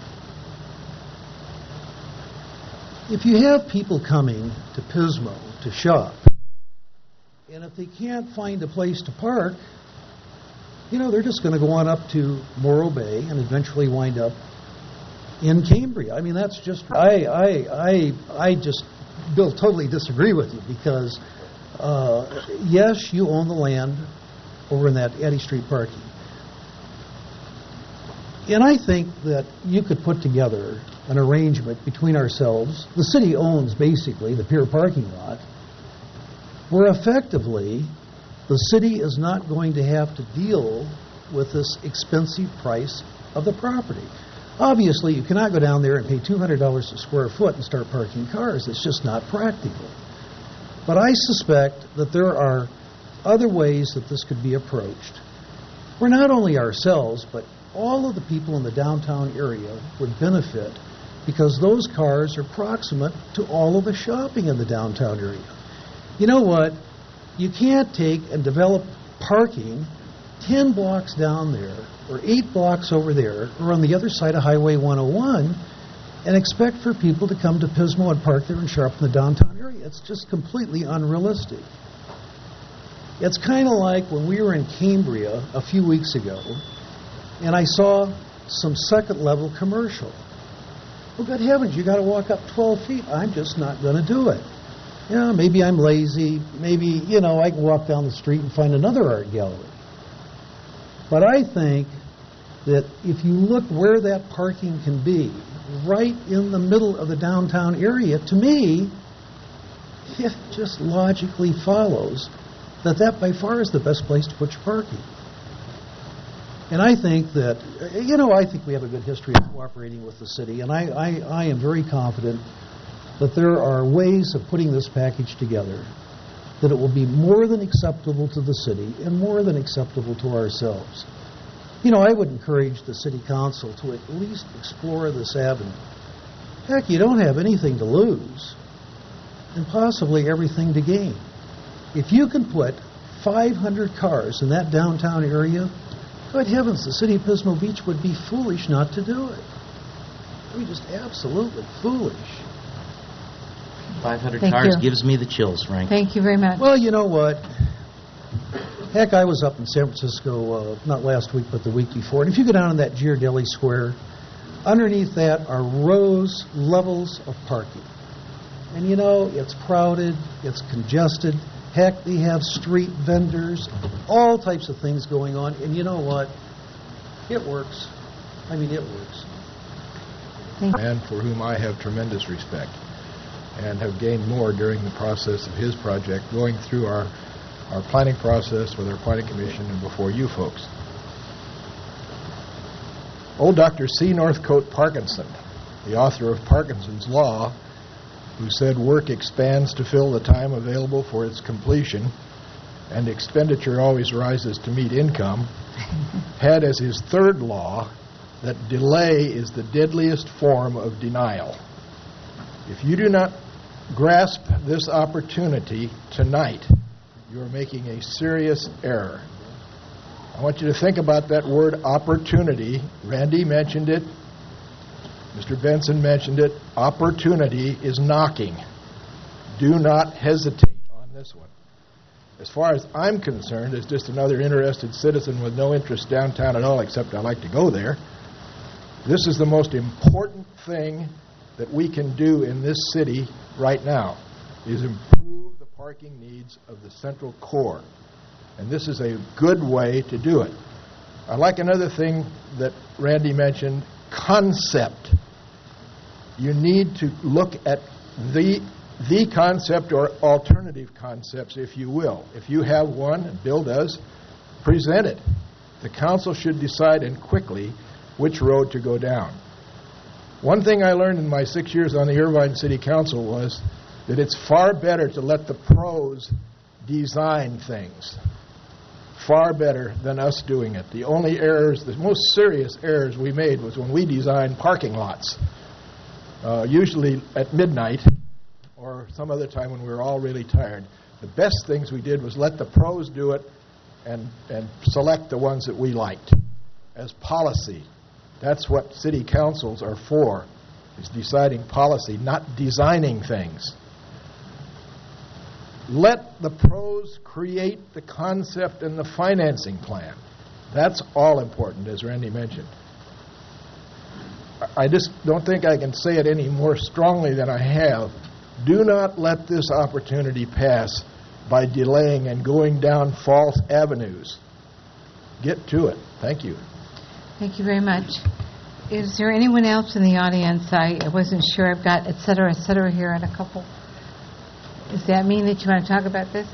If you have people coming to Pismo to shop, and if they can't find a place to park, you know, they're just going to go on up to Morro Bay and eventually wind up in Cambria. I mean, that's just, I, I, I, I just, Bill, totally disagree with you because, uh, yes, you own the land over in that Addy Street parking. And I think that you could put together an arrangement between ourselves. The city owns basically the pier parking lot, where effectively the city is not going to have to deal with this expensive price of the property. Obviously, you cannot go down there and pay two hundred dollars a square foot and start parking cars. It's just not practical. But I suspect that there are other ways that this could be approached, where not only ourselves, but all of the people in the downtown area would benefit because those cars are proximate to all of the shopping in the downtown area. You know what? You can't take and develop parking ten blocks down there or eight blocks over there or on the other side of Highway one oh one and expect for people to come to Pismo and park there and shop in the downtown area. It's just completely unrealistic. It's kind of like when we were in Cambria a few weeks ago and I saw some second-level commercial. Well, good heavens, you got to walk up twelve feet. I'm just not going to do it. You know, maybe I'm lazy. Maybe, you know, I can walk down the street and find another art gallery. But I think that if you look where that parking can be, right in the middle of the downtown area, to me, it just logically follows that that by far is the best place to put your parking. And I think that, you know, I think we have a good history of cooperating with the city, and I, I, I am very confident that there are ways of putting this package together that it will be more than acceptable to the city and more than acceptable to ourselves. You know, I would encourage the city council to at least explore this avenue. Heck, you don't have anything to lose and possibly everything to gain. If you can put five hundred cars in that downtown area, good heavens, the city of Pismo Beach would be foolish not to do it. I mean, just absolutely foolish. five hundred Thank cars you. gives me the chills, Frank. Thank you very much. Well, you know what? Heck, I was up in San Francisco, uh, not last week, but the week before. And if you go down in that Ghirardelli Square, underneath that are rows, levels of parking. And you know, it's crowded, it's congested. Heck, they have street vendors, all types of things going on. And you know what? It works. I mean, it works. Man for whom I have tremendous respect and have gained more during the process of his project, going through our our planning process with our planning commission and before you folks. Old Doctor C. Northcote Parkinson, the author of Parkinson's Law, who said work expands to fill the time available for its completion and expenditure always rises to meet income, had as his third law that delay is the deadliest form of denial. If you do not grasp this opportunity tonight, you are making a serious error. I want you to think about that word opportunity. Randy mentioned it. Mister Benson mentioned it. Opportunity is knocking. Do not hesitate on this one. As far as I'm concerned, as just another interested citizen with no interest downtown at all, except I like to go there, this is the most important thing that we can do in this city right now, is improve the parking needs of the central core. And this is a good way to do it. I like another thing that Randy mentioned, concept. You need to look at the the concept or alternative concepts, if you will. If you have one, and Bill does, present it. The council should decide, and quickly, which road to go down. One thing I learned in my six years on the Irvine City Council was that it's far better to let the pros design things. Far better than us doing it. The only errors, the most serious errors we made was when we designed parking lots, uh, usually at midnight or some other time when we were all really tired. The best things we did was let the pros do it and, and select the ones that we liked as policy. That's what city councils are for, is deciding policy, not designing things. Let the pros create the concept and the financing plan. That's all important, as Randy mentioned. I just don't think I can say it any more strongly than I have. Do not let this opportunity pass by delaying and going down false avenues. Get to it. Thank you. Thank you very much. Is there anyone else in the audience? I wasn't sure. I've got et cetera, et cetera here and a couple. Does that mean that you want to talk about this?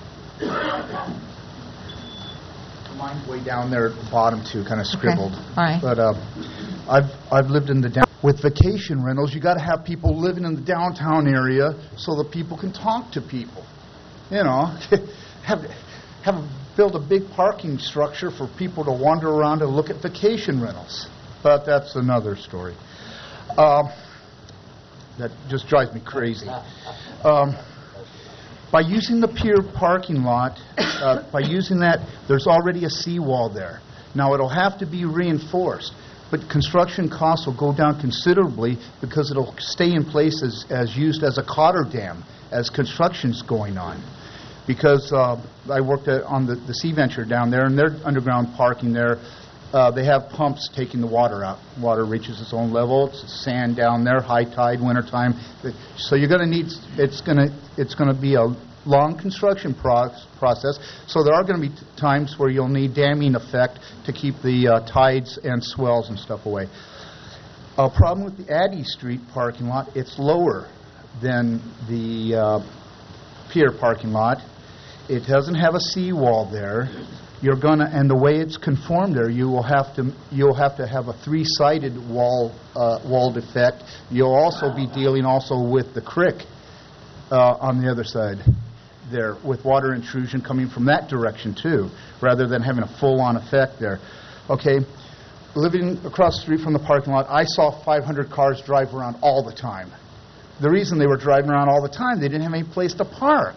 Mine's way down there at the bottom too, kind of scribbled. Okay. All right. But uh, I've I've lived in the down with vacation rentals. You got to have people living in the downtown area so that people can talk to people. You know, have have build a big parking structure for people to wander around and look at vacation rentals. But that's another story. Um, that just drives me crazy. Um, By using the pier parking lot, uh, by using that, there's already a seawall there. Now, it'll have to be reinforced, but construction costs will go down considerably because it'll stay in place as, as used as a cotter dam as construction's going on. Because uh, I worked at, on the, the Sea Venture down there, and their underground parking there, uh, they have pumps taking the water out. Water reaches its own level. It's sand down there, high tide, wintertime. So you're going to need, it's going to it's going to be a long construction pro- process. So there are going to be t- times where you'll need damming effect to keep the uh, tides and swells and stuff away. A problem with the Addy Street parking lot, it's lower than the uh, pier parking lot. It doesn't have a seawall there. You're gonna, and the way it's conformed there, you will have to you'll have to have a three-sided wall uh, walled effect. You'll also be dealing also with the creek uh, on the other side there, with water intrusion coming from that direction too, rather than having a full-on effect there. Okay, living across the street from the parking lot, I saw five hundred cars drive around all the time. The reason they were driving around all the time, they didn't have any place to park.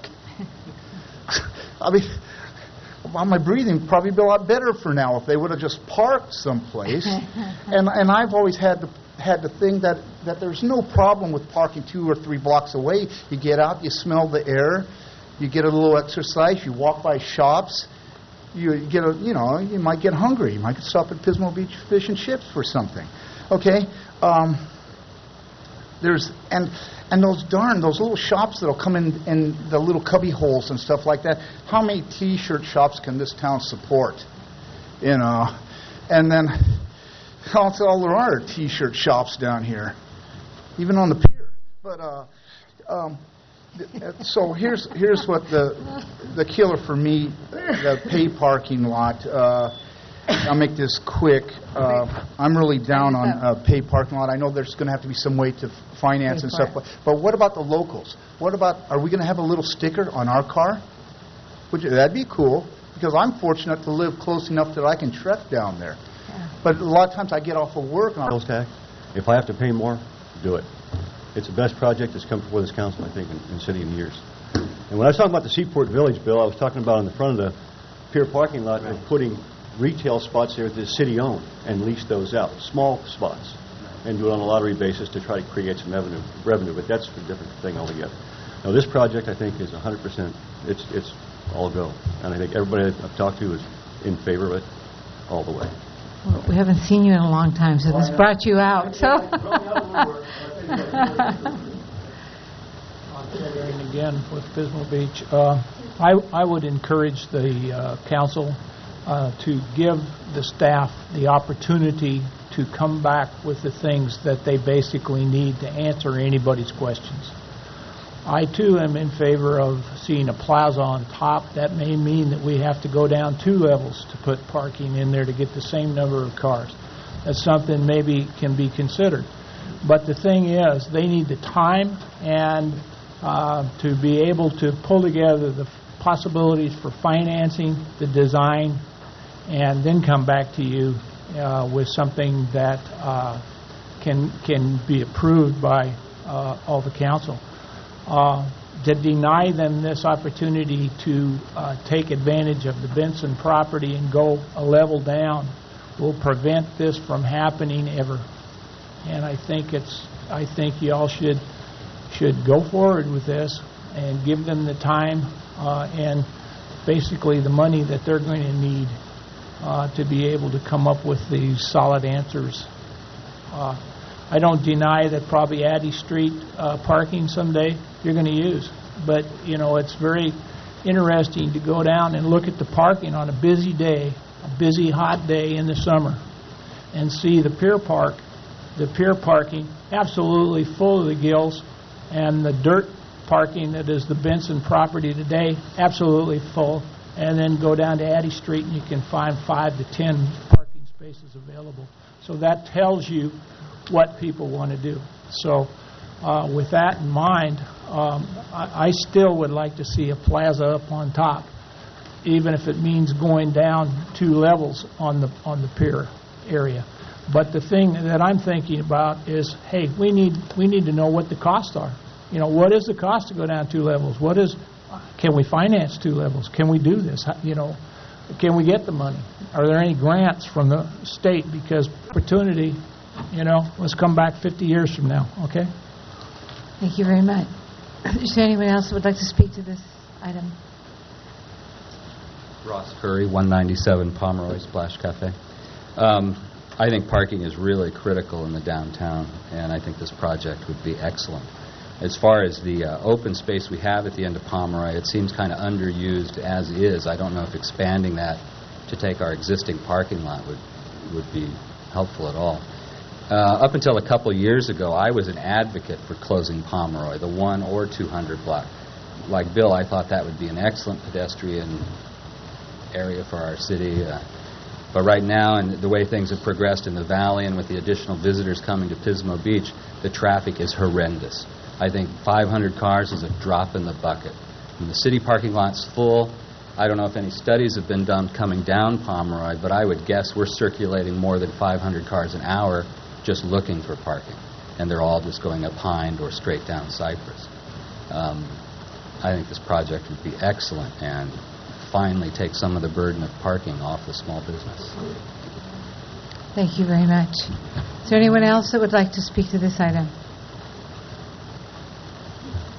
I mean, well, my breathing would probably be a lot better for now if they would have just parked someplace. and and I've always had the had the thing that, that there's no problem with parking two or three blocks away. You get out, you smell the air, you get a little exercise, you walk by shops. you get a, you know, you might get hungry. You might stop at Pismo Beach Fish and Chips for something. Okay? Um, there's, and, and those darn, those little shops that'll come in, in the little cubby holes and stuff like that. How many T-shirt shops can this town support? You know? And then, that's all there are T-shirt shops down here, even on the pier. But, uh, um, so here's here's what the the killer for me, the pay parking lot. Uh, I'll make this quick. Uh, I'm really down on uh, pay parking lot. I know there's going to have to be some way to finance and stuff. But, but what about the locals? What about, are we going to have a little sticker on our car? Would you, that'd be cool, because I'm fortunate to live close enough that I can trek down there. But a lot of times I get off of work. And Sales tax. If I have to pay more, do it. It's the best project that's come before this council, I think, in, in city in years. And when I was talking about the Seaport Village bill, I was talking about on the front of the pier parking lot of putting retail spots there that the city owned and lease those out, small spots, and do it on a lottery basis to try to create some revenue. revenue. But that's a different thing altogether. Now, this project, I think, is one hundred percent. It's it's all go, and I think everybody I've talked to is in favor of it all the way. Well, we haven't seen you in a long time, so this brought you out. So. And again, with Pismo Beach, uh, I, I would encourage the uh, council uh, to give the staff the opportunity to come back with the things that they basically need to answer anybody's questions. I, too, am in favor of seeing a plaza on top. That may mean that we have to go down two levels to put parking in there to get the same number of cars. That's something maybe can be considered. But the thing is, they need the time and uh, to be able to pull together the possibilities for financing, the design, and then come back to you uh, with something that uh, can can be approved by uh, all the council. Uh, to deny them this opportunity to uh, take advantage of the Benson property and go a level down will prevent this from happening ever. And I think it's, I think you all should should go forward with this and give them the time uh, and basically the money that they're going to need uh, to be able to come up with these solid answers. Uh, I don't deny that probably Addy Street uh, parking someday you're going to use, but you know it's very interesting to go down and look at the parking on a busy day, a busy hot day in the summer, and see the pier park. The pier parking absolutely full of the gills, and the dirt parking that is the Benson property today absolutely full, and then go down to Addy Street and you can find five to ten parking spaces available. So that tells you what people want to do. So uh, with that in mind, um, I, I still would like to see a plaza up on top, even if it means going down two levels on the on the pier area. But the thing that I'm thinking about is, hey, we need we need to know what the costs are. You know, what is the cost to go down two levels? What is, can we finance two levels? Can we do this? How, you know, can we get the money? Are there any grants from the state? Because opportunity, you know, let's come back fifty years from now, okay? Thank you very much. Is there anyone else who would like to speak to this item? Ross Curry, one ninety-seven Pomeroy Splash Cafe. Um, I think parking is really critical in the downtown, and I think this project would be excellent. As far as the uh, open space we have at the end of Pomeroy, it seems kind of underused as is. I don't know if expanding that to take our existing parking lot would would be helpful at all. Uh, up until a couple of years ago, I was an advocate for closing Pomeroy, the one or two hundred block. Like Bill, I thought that would be an excellent pedestrian area for our city. Uh, But right now, and the way things have progressed in the valley and with the additional visitors coming to Pismo Beach, the traffic is horrendous. I think five hundred cars is a drop in the bucket. And the city parking lot's full. I don't know if any studies have been done coming down Pomeroy, but I would guess we're circulating more than five hundred cars an hour just looking for parking. And they're all just going up Hind or straight down Cypress. Um, I think this project would be excellent and finally take some of the burden of parking off the small business. Thank you very much. Is there anyone else that would like to speak to this item?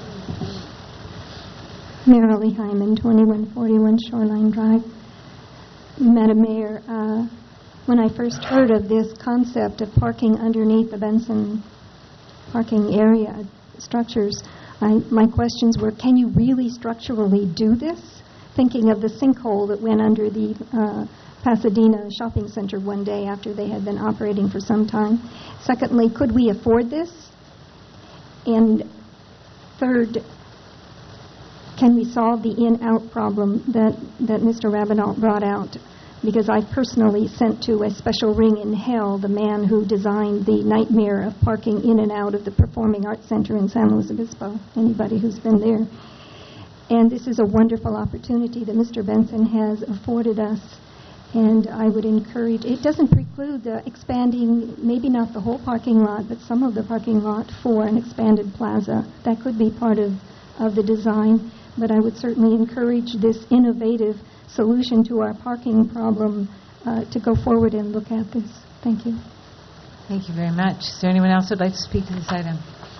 Marilee Hyman, twenty-one forty-one Shoreline Drive. Madam Mayor, uh, when I first heard of this concept of parking underneath the Benson parking area structures, I, my questions were, can you really structurally do this? Thinking of the sinkhole that went under the uh, Pasadena shopping center one day after they had been operating for some time. Secondly, could we afford this? And third, can we solve the in-out problem that, that Mister Rabinalt brought out? Because I personally sent to a special ring in hell the man who designed the nightmare of parking in and out of the Performing Arts Center in San Luis Obispo, anybody who's been there. And this is a wonderful opportunity that Mister Benson has afforded us. And I would encourage, it doesn't preclude uh, expanding, maybe not the whole parking lot, but some of the parking lot for an expanded plaza. That could be part of, of the design. But I would certainly encourage this innovative solution to our parking problem uh, to go forward and look at this. Thank you. Thank you very much. Is there anyone else who would like to speak to this item?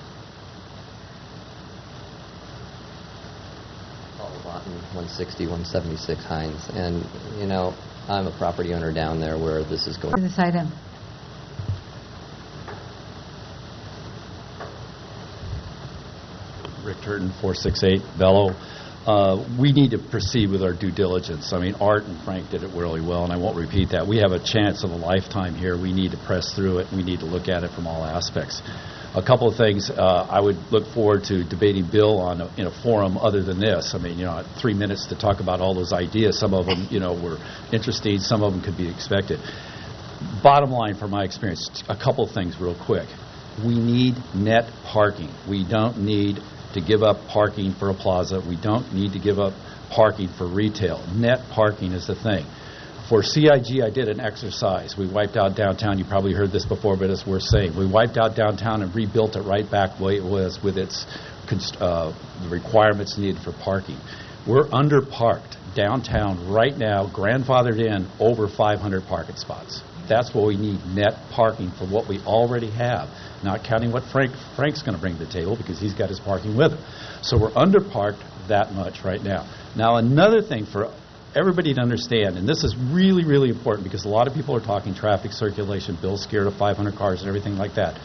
Paul Lawton, one sixty, one seventy-six Hines. And, you know, I'm a property owner down there where this is going. To this item. Rick Turton, four sixty-eight Bellow. Uh, we need to proceed with our due diligence. I mean, Art and Frank did it really well, and I won't repeat that. We have a chance of a lifetime here. We need to press through it. We need to look at it from all aspects. A couple of things uh, I would look forward to debating Bill on a, in a forum other than this. I mean, you know, three minutes to talk about all those ideas. Some of them, you know, were interesting. Some of them could be expected. Bottom line, from my experience, a couple of things real quick. We need net parking. We don't need to give up parking for a plaza. We don't need to give up parking for retail. Net parking is the thing. For C I G, I did an exercise. We wiped out downtown. You probably heard this before, but it's worth saying. We wiped out downtown and rebuilt it right back the way it was with its uh, requirements needed for parking. We're underparked downtown right now, grandfathered in over five hundred parking spots. That's what we need, net parking for what we already have, not counting what Frank Frank's going to bring to the table because he's got his parking with him. So we're underparked that much right now. Now, another thing for everybody to understand, and this is really, really important because a lot of people are talking traffic circulation, Bill's scared of five hundred cars and everything like that.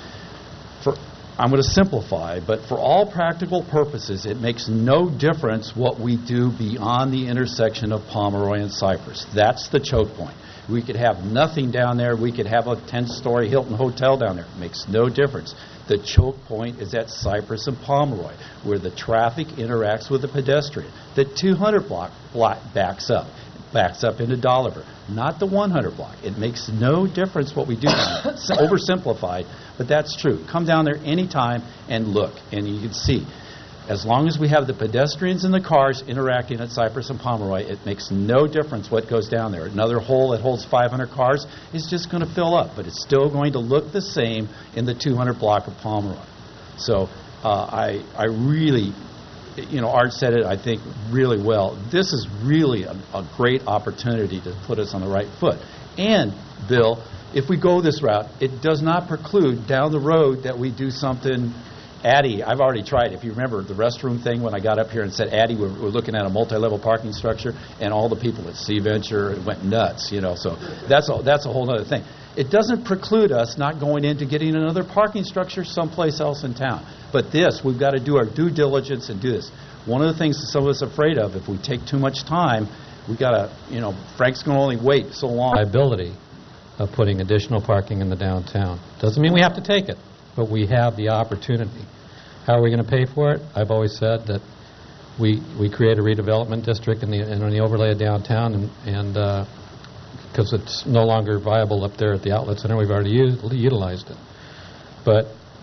For I'm going to simplify, but for all practical purposes, it makes no difference what we do beyond the intersection of Pomeroy and Cypress. That's the choke point. We could have nothing down there. We could have a ten-story Hilton hotel down there. It makes no difference. The choke point is at Cypress and Pomeroy, where the traffic interacts with the pedestrian. The two hundred block, block backs up, backs up into Dolliver, not the one hundred block. It makes no difference what we do. It's oversimplified, but that's true. Come down there anytime and look, and you can see. As long as we have the pedestrians and the cars interacting at Cypress and Pomeroy, it makes no difference what goes down there. Another hole that holds five hundred cars is just going to fill up, but it's still going to look the same in the two hundred block of Pomeroy. So uh, I, I really, you know, Art said it, I think, really well. This is really a, a great opportunity to put us on the right foot. And, Bill, if we go this route, it does not preclude down the road that we do something. Addie, I've already tried. If you remember the restroom thing when I got up here and said, Addie, we're, we're looking at a multi-level parking structure, and all the people at Sea Venture went nuts, you know. So that's a, that's a whole other thing. It doesn't preclude us not going into getting another parking structure someplace else in town. But this, we've got to do our due diligence and do this. One of the things that some of us are afraid of, if we take too much time, we got to, you know, Frank's going to only wait so long. Liability of putting additional parking in the downtown. Doesn't mean we have to take it, but we have the opportunity. How are we going to pay for it? I've always said that we we create a redevelopment district in the in the overlay of downtown, and and because uh, it's no longer viable up there at the outlet center, we've already used, utilized it. But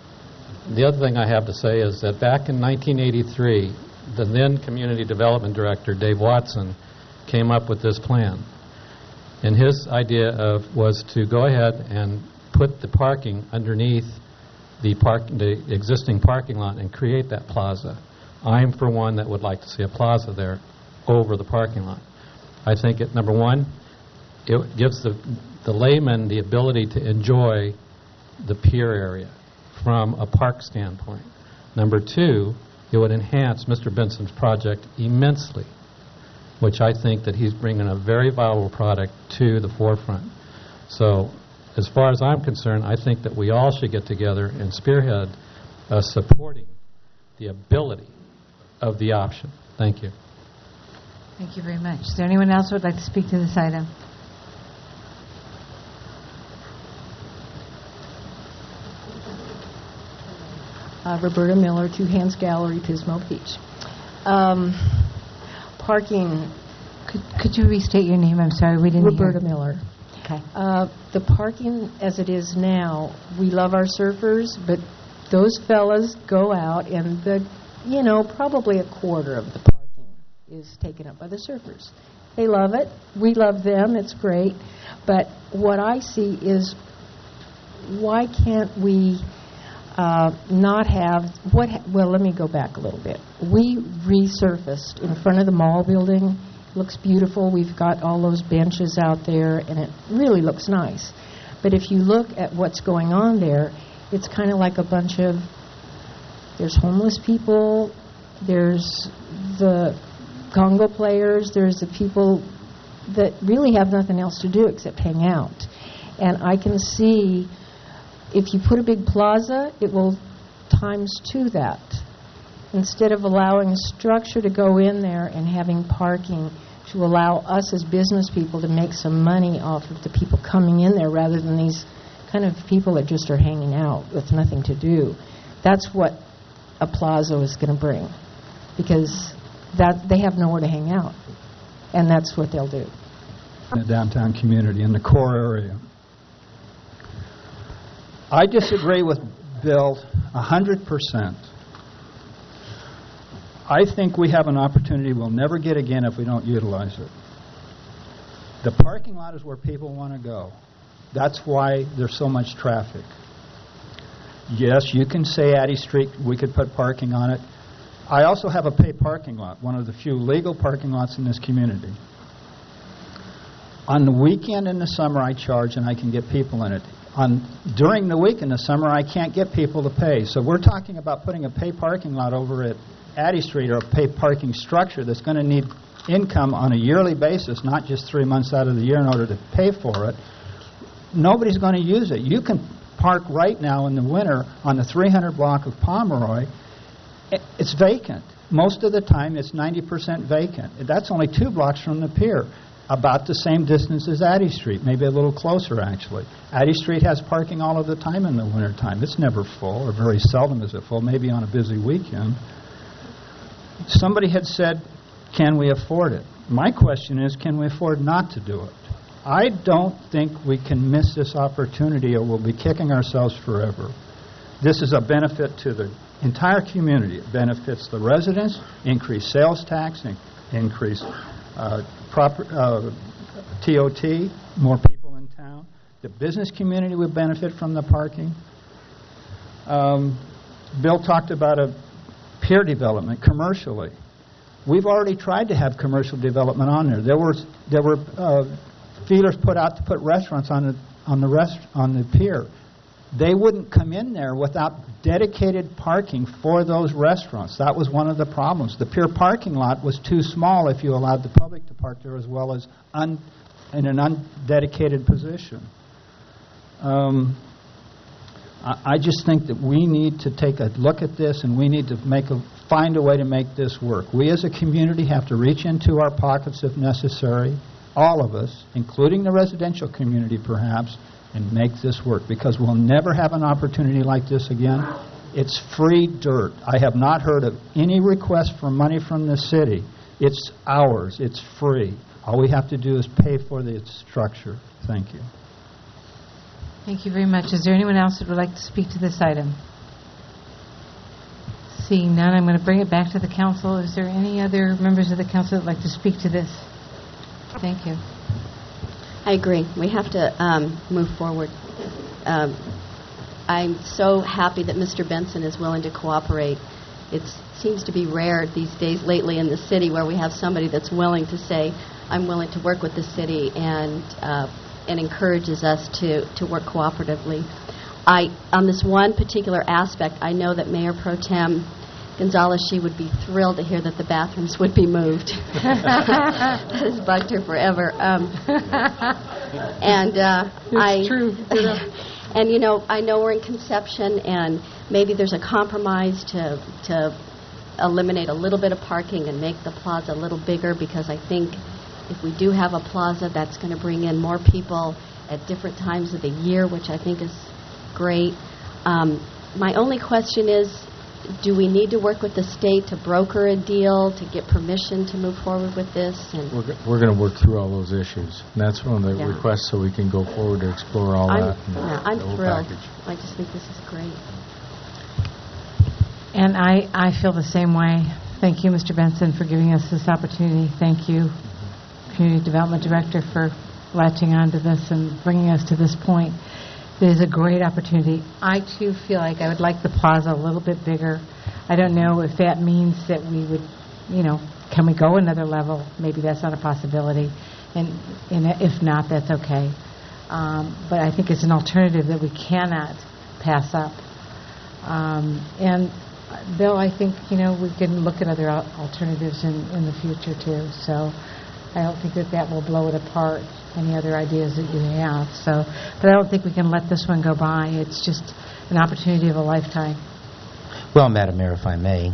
the other thing I have to say is that back in nineteen eighty-three, the then community development director Dave Watson came up with this plan, and his idea of was to go ahead and put the parking underneath the park, the existing parking lot, and create that plaza. I'm for one that would like to see a plaza there over the parking lot. I think it, number one, it gives the the layman the ability to enjoy the pier area from a park standpoint. Number two, it would enhance Mister Benson's project immensely. which I think that he's bringing a very viable product to the forefront. So as far as I'm concerned, I think that we all should get together and spearhead uh, supporting the ability of the option. Thank you. Thank you very much. Is there anyone else who would like to speak to this item? Uh, Roberta Miller, Two Hands Gallery, Pismo Beach. Um, parking. Could, could you restate your name? I'm sorry, we didn't Roberta hear. Miller. Okay. Uh, the parking as it is now, we love our surfers, but those fellas go out and the, you know, probably a quarter of the parking is taken up by the surfers. They love it. We love them. It's great. But what I see is, why can't we uh, not have, what? Ha- well, let me go back a little bit. We resurfaced in front of the mall building. Looks beautiful. We've got all those benches out there, and it really looks nice. But if you look at what's going on there, it's kind of like a bunch of, there's homeless people, there's the Congo players, there's the people that really have nothing else to do except hang out. And I can see, if you put a big plaza, it will times two that. Instead of allowing structure to go in there and having parking to allow us as business people to make some money off of the people coming in there rather than these kind of people that just are hanging out with nothing to do. That's what a plaza is going to bring, because that they have nowhere to hang out, and that's what they'll do. In the downtown community, in the core area. I disagree with Bill one hundred percent. I think we have an opportunity we'll never get again if we don't utilize it. The parking lot is where people want to go. That's why there's so much traffic. Yes, you can say Addy Street, we could put parking on it. I also have a paid parking lot, one of the few legal parking lots in this community. On the weekend in the summer, I charge and I can get people in it. On during the week in the summer, I can't get people to pay. So we're talking about putting a pay parking lot over at Addy Street, or a pay parking structure that's going to need income on a yearly basis, not just three months out of the year in order to pay for it. Nobody's going to use it. You can park right now in the winter on the three hundred block of Pomeroy. It's vacant. Most of the time, it's ninety percent vacant. That's only two blocks from the pier, about the same distance as Addy Street, maybe a little closer, actually. Addy Street has parking all of the time in the wintertime. It's never full, or very seldom is it full, maybe on a busy weekend. Somebody had said, can we afford it? My question is, can we afford not to do it? I don't think we can miss this opportunity, or we'll be kicking ourselves forever. This is a benefit to the entire community. It benefits the residents, increase sales tax, in- increase uh, proper, uh, T O T, more people in town. The business community would benefit from the parking. Um, Bill talked about a pier development commercially. We've already tried to have commercial development on there. There were there were uh, feelers put out to put restaurants on the on the rest on the pier. They wouldn't come in there without dedicated parking for those restaurants. That was one of the problems. The pier parking lot was too small if you allowed the public to park there as well as un, in an undedicated position. Um, I just think that we need to take a look at this, and we need to make a, find a way to make this work. We as a community have to reach into our pockets if necessary, all of us, including the residential community perhaps, and make this work, because we'll never have an opportunity like this again. It's free dirt. I have not heard of any request for money from the city. It's ours. It's free. All we have to do is pay for the structure. Thank you. Thank you very much. Is there anyone else that would like to speak to this item? Seeing none, I'm going to bring it back to the council. Is there any other members of the council that would like to speak to this? Thank you. I agree. We have to um, move forward. Um, I'm so happy that Mister Benson is willing to cooperate. It seems to be rare these days lately in the city where we have somebody that's willing to say, I'm willing to work with the city, and uh, and encourages us to, to work cooperatively. I, on this one particular aspect, I know that Mayor Pro Tem Gonzalez, she would be thrilled to hear that the bathrooms would be moved. That has bugged her forever. Um, and uh, It's I, true. and you know, I know we're in Conception, and maybe there's a compromise to to eliminate a little bit of parking and make the plaza a little bigger, because I think if we do have a plaza, that's going to bring in more people at different times of the year, which I think is great. Um, my only question is, do we need to work with the state to broker a deal to get permission to move forward with this? And We're, go- we're going to work through all those issues, and that's one of the Yeah. requests, so we can go forward to explore all I'm, that. and yeah, I'm the whole thrilled. package. I just think this is great. And I, I feel the same way. Thank you, Mister Benson, for giving us this opportunity. Thank you, Community Development Director, for latching on to this and bringing us to this point. It is a great opportunity. I, too, feel like I would like the plaza a little bit bigger. I don't know if that means that we would, you know, can we go another level? Maybe that's not a possibility. And, and if not, that's okay. Um, but I think it's an alternative that we cannot pass up. Um, and, uh, Bill, I think, you know, we can look at other al- alternatives in, in the future, too. So I don't think that that will blow it apart, any other ideas that you have. So, but I don't think we can let this one go by. It's just an opportunity of a lifetime. Well, Madam Mayor, if I may,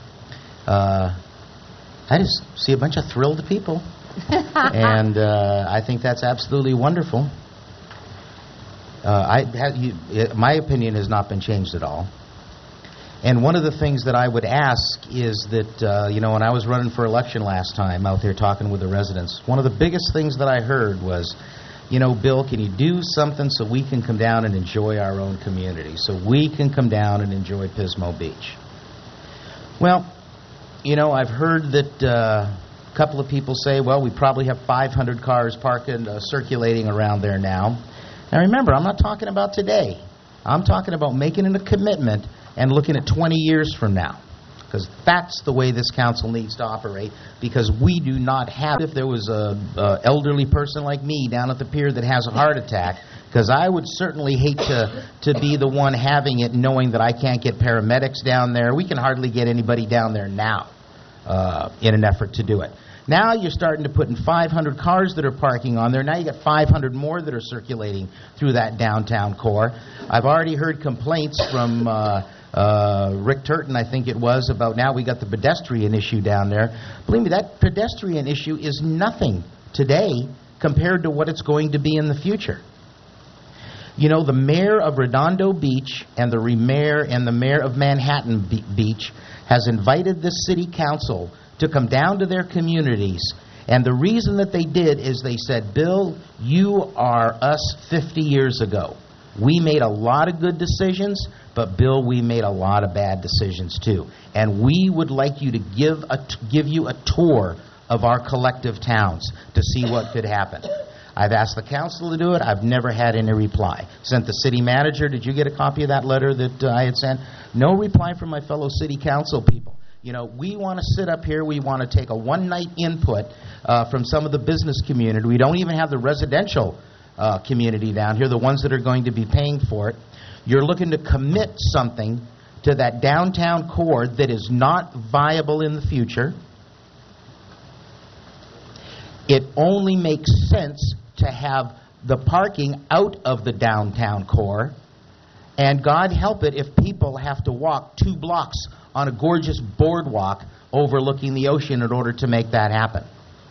uh, I just see a bunch of thrilled people, and uh, I think that's absolutely wonderful. Uh, I have you, uh, my opinion has not been changed at all. And one of the things that I would ask is that, uh, you know, when I was running for election last time out there talking with the residents, one of the biggest things that I heard was, you know, Bill, can you do something so we can come down and enjoy our own community, so we can come down and enjoy Pismo Beach? Well, you know, I've heard that uh, a couple of people say, well, we probably have five hundred cars parking, uh, circulating around there now. Now, remember, I'm not talking about today. I'm talking about making it a commitment and looking at twenty years from now, because that's the way this council needs to operate, because we do not have, if there was a, a elderly person like me down at the pier that has a heart attack, because I would certainly hate to, to be the one having it knowing that I can't get paramedics down there. We can hardly get anybody down there now uh, in an effort to do it. Now you're starting to put in five hundred cars that are parking on there. Now you got five hundred more that are circulating through that downtown core. I've already heard complaints from uh, uh, Rick Turton, I think it was, about now we got the pedestrian issue down there. Believe me, that pedestrian issue is nothing today compared to what it's going to be in the future. You know, the mayor of Redondo Beach and the mayor and the mayor of Manhattan Be- Beach has invited the city council to come down to their communities, and the reason that they did is they said, Bill, you are us fifty years ago. We made a lot of good decisions, but Bill, we made a lot of bad decisions too. And we would like you to give a t- give you a tour of our collective towns to see what could happen. I've asked the council to do it. I've never had any reply. Sent the city manager. Did you get a copy of that letter that uh, I had sent? No reply from my fellow city council people. You know, we want to sit up here. We want to take a one-night input uh, from some of the business community. We don't even have the residential uh, community down here, the ones that are going to be paying for it. You're looking to commit something to that downtown core that is not viable in the future. It only makes sense to have the parking out of the downtown core, and God help it if people have to walk two blocks on a gorgeous boardwalk overlooking the ocean in order to make that happen.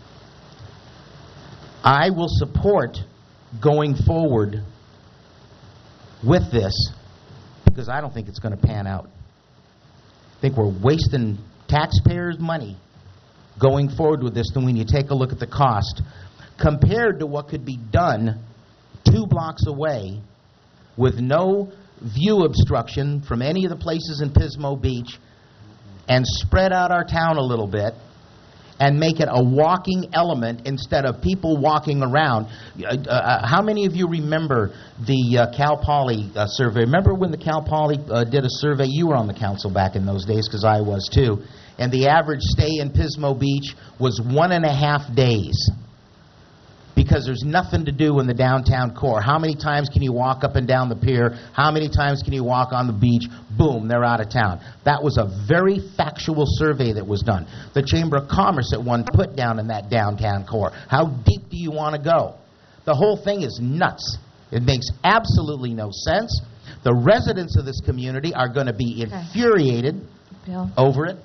I will support going forward with this because I don't think it's going to pan out. I think we're wasting taxpayers' money going forward with this, and when you take a look at the cost, compared to what could be done two blocks away with no view obstruction from any of the places in Pismo Beach, and spread out our town a little bit and make it a walking element instead of people walking around. Uh, uh, how many of you remember the uh, Cal Poly uh, survey? Remember when the Cal Poly uh, did a survey? You were on the council back in those days, because I was too. And the average stay in Pismo Beach was one and a half days. Because because there's nothing to do in the downtown core. How many times can you walk up and down the pier? How many times can you walk on the beach? Boom, they're out of town. That was a very factual survey that was done. The Chamber of Commerce at one put down in that downtown core. How deep do you want to go? The whole thing is nuts. It makes absolutely no sense. The residents of this community are going to be infuriated Bill. over it.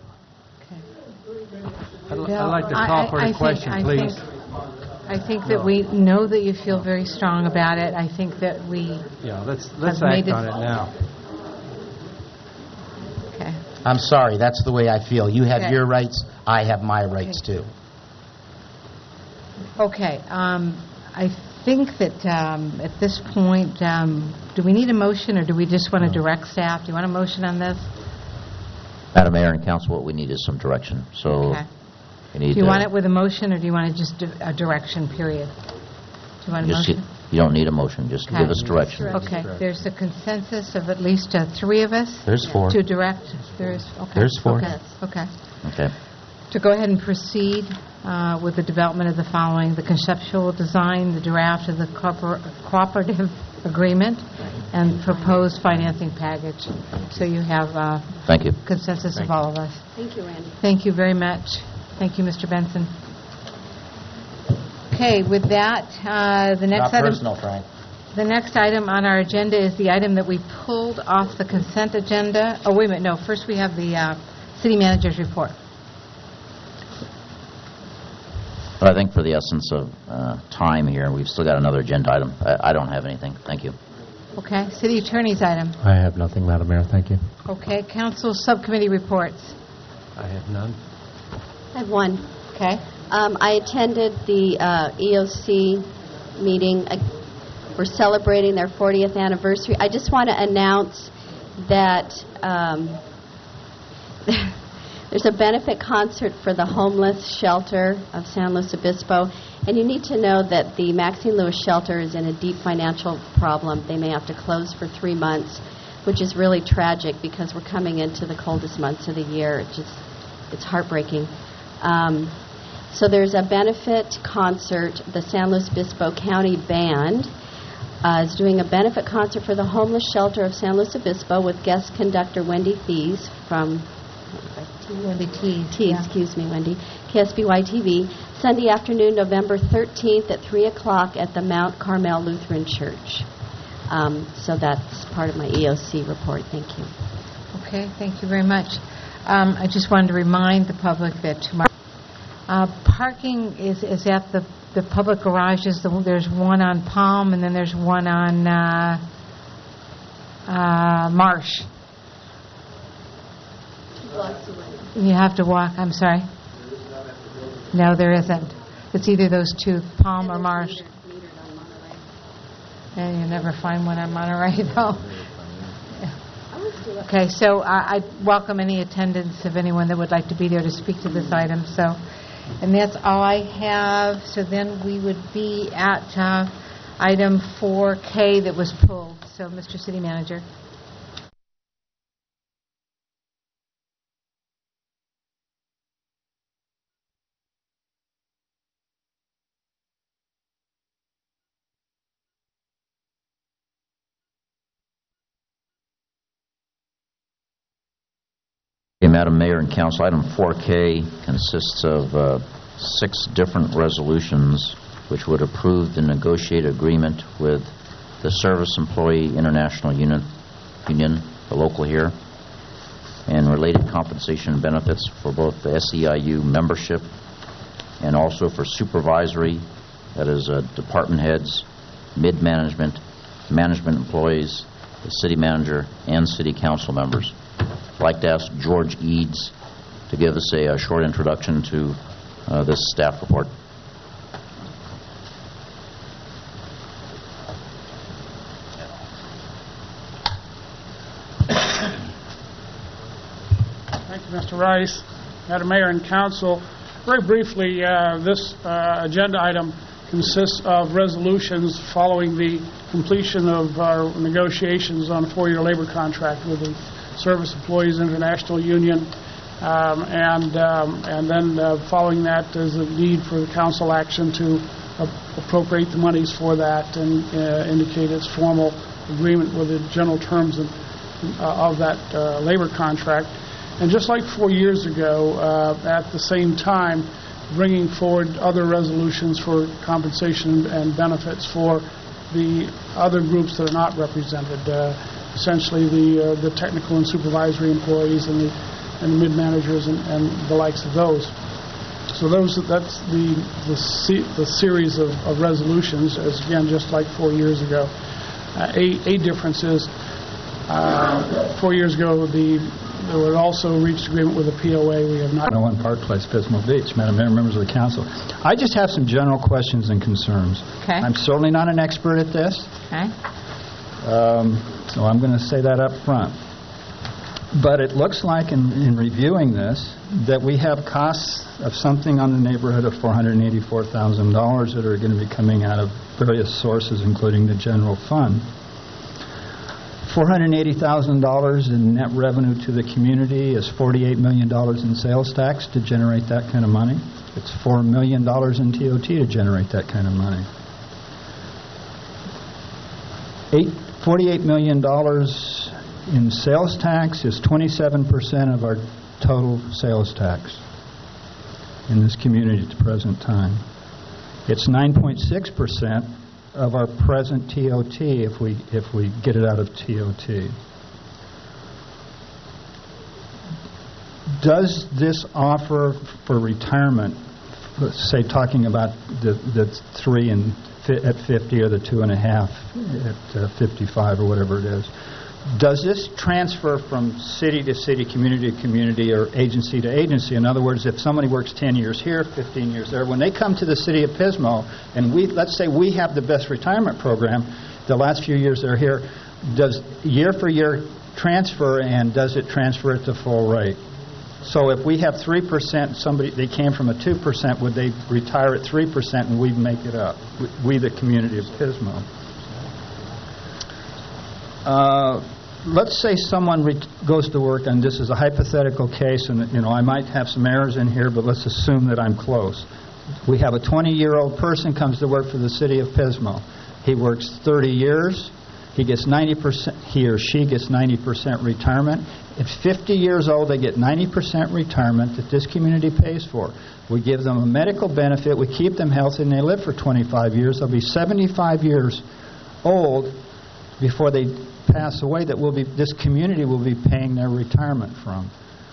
I'd, Bill, I'd like to call I- for I a think- question, I please. think- I think that we know that you feel very strong about it. I think that we Yeah, let's let's have made act on it- it now. Okay. I'm sorry, that's the way I feel. You have Okay. your rights, I have my rights too. Okay. Um, I think that um, at this point, um, do we need a motion, or do we just want to direct staff? Do you want a motion on this? Madam Mayor and Council, what we need is some direction. So Okay. we Do need you to- want it with a motion, or do you want it just di- a direction, period? Do you want a just motion? You don't need a motion, just Okay. give us direction. Okay, there's a consensus of at least uh, three of us? There's four. To direct, there's, okay. There's four. Okay, okay. Okay. To go ahead and proceed uh, with the development of the following: the conceptual design, the draft of the cooper- cooperative agreement, and proposed financing package. So you have uh, Thank you. consensus of all of us. Thank you, Randy. Thank you very much. Thank you, Mister Benson. Okay, with that, uh, the next Not item... personal, Frank. The next item on our agenda is the item that we pulled off the consent agenda. Oh, wait a minute, no, first we have the uh, city manager's report. But I think for the essence of uh, time here, we've still got another agenda item. I, I don't have anything. Thank you. Okay, city attorney's item. I have nothing, Madam Mayor. Thank you. Okay, council subcommittee reports. I have none. I have one. Okay. Um, I attended the uh, E O C meeting. Uh, we're celebrating their fortieth anniversary. I just want to announce that um, there's a benefit concert for the homeless shelter of San Luis Obispo, and you need to know that the Maxine Lewis shelter is in a deep financial problem. They may have to close for three months, which is really tragic because we're coming into the coldest months of the year. It just, it's heartbreaking. Um, so there's a benefit concert. The San Luis Obispo County Band uh, is doing a benefit concert for the homeless shelter of San Luis Obispo with guest conductor Wendy Thies from Wendy Thies, T, yeah. excuse me, Wendy, K S B Y T V, Sunday afternoon, November thirteenth at three o'clock at the Mount Carmel Lutheran Church. Um, so that's part of my E O C report. Thank you. Okay, thank you very much. Um, I just wanted to remind the public that tomorrow, uh, parking is, is at the, the public garages. The, there's one on Palm, and then there's one on uh, uh, Marsh. You have to walk, I'm sorry. No, there isn't. It's either those two, Palm or Marsh. And you never find one on Monterey, though. Okay, so I, I welcome any attendance of anyone that would like to be there to speak to this item. So, and that's all I have. So then we would be at uh, item four K that was pulled. So, Mister City Manager. Okay, Madam Mayor and Council, item four K consists of uh, six different resolutions which would approve the negotiated agreement with the Service Employee International Union, Union, the local here, and related compensation benefits for both the S E I U membership and also for supervisory, that is uh, department heads, mid-management, management employees, the city manager, and city council members. I'd like to ask George Eads to give us a, a short introduction to uh, this staff report. Thank you, Mister Rice. Madam Mayor and Council, very briefly, uh, this uh, agenda item consists of resolutions following the completion of our negotiations on a four-year labor contract with the Service Employees International Union, um, and um, and then uh, following that is a need for the council action to appropriate the monies for that and uh, indicate its formal agreement with the general terms of, uh, of that uh, labor contract. And just like four years ago, uh, at the same time, bringing forward other resolutions for compensation and benefits for the other groups that are not represented, uh, essentially the uh, the technical and supervisory employees and the and the mid-managers and, and the likes of those. So those that's the the, se- the series of, of resolutions, as again just like four years ago. Uh, a, a difference is uh, four years ago the there was also reached agreement with the P O A. We have not. one Park Place, Pismo Beach, Madam Mayor, members of the council. I just have some general questions and concerns. Okay. I'm certainly not an expert at this. Okay. Um, so I'm going to say that up front. But it looks like in, in reviewing this that we have costs of something on the neighborhood of four hundred eighty-four thousand dollars that are going to be coming out of various sources, including the general fund. four hundred eighty thousand dollars in net revenue to the community is forty-eight million dollars in sales tax to generate that kind of money. It's four million dollars in T O T to generate that kind of money. Eight, forty-eight million dollars in sales tax is twenty-seven percent of our total sales tax in this community at the present time. It's nine point six percent of our present T O T if we if we get it out of T O T. Does this offer for retirement, let's say talking about the, the three and fi- at fifty or the two and a half at uh, fifty-five or whatever it is, does this transfer from city to city, community to community, or agency to agency? In other words, if somebody works ten years here, fifteen years there, when they come to the city of Pismo, and we let's say we have the best retirement program, the last few years they're here, does year for year transfer, and does it transfer at the full rate? So if we have three percent, somebody they came from a two percent, would they retire at three percent and we make it up? We, the community of Pismo. Uh, let's say someone re- goes to work, and this is a hypothetical case, and you know I might have some errors in here, but let's assume that I'm close. We have a twenty-year-old person comes to work for the city of Pismo. He works thirty years. He gets ninety percent. He or she gets ninety percent retirement. At fifty years old, they get ninety percent retirement that this community pays for. We give them a medical benefit. We keep them healthy, and they live for twenty-five years. They'll be seventy-five years old before they pass away. That will be this community will be paying their retirement from.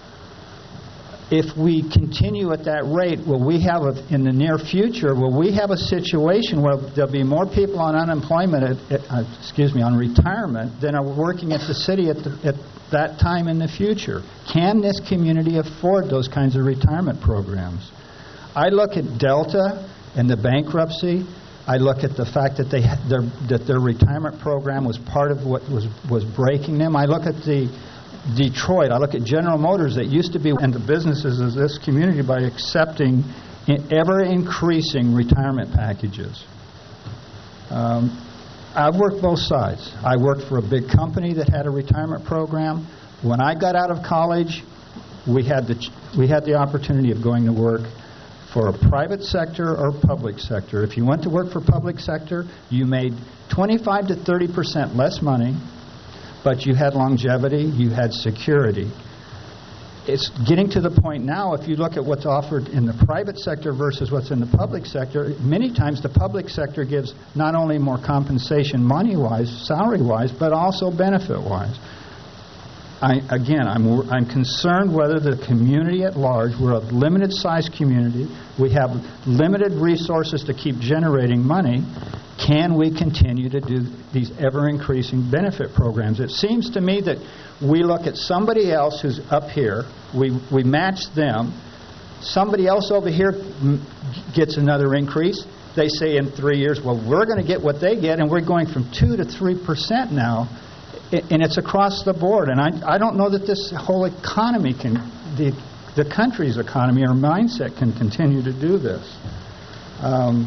If we continue at that rate, will we have a, in the near future? Will we have a situation where there'll be more people on unemployment, at, at, uh, excuse me, on retirement than are working at the city at, the, at that time in the future? Can this community afford those kinds of retirement programs? I look at Delta and the bankruptcy. I look at the fact that they their, that their retirement program was part of what was was breaking them. I look at the Detroit. I look at General Motors that used to be in the businesses of this community by accepting ever-increasing retirement packages. Um, I've worked both sides. I worked for a big company that had a retirement program. When I got out of college, we had the we had the opportunity of going to work for a private sector or public sector. If you went to work for public sector, you made twenty-five to thirty percent less money, but you had longevity, you had security. It's getting to the point now, if you look at what's offered in the private sector versus what's in the public sector, many times the public sector gives not only more compensation money-wise, salary-wise, but also benefit-wise. I, again, I'm, I'm concerned whether the community at large, we're a limited-sized community, we have limited resources to keep generating money. Can we continue to do these ever-increasing benefit programs? It seems to me that we look at somebody else who's up here, we, we match them, somebody else over here gets another increase. They say in three years, well, we're going to get what they get, and we're going from two to three percent now, and it's across the board. And I, I don't know that this whole economy can, the, the country's economy or mindset can continue to do this. Um,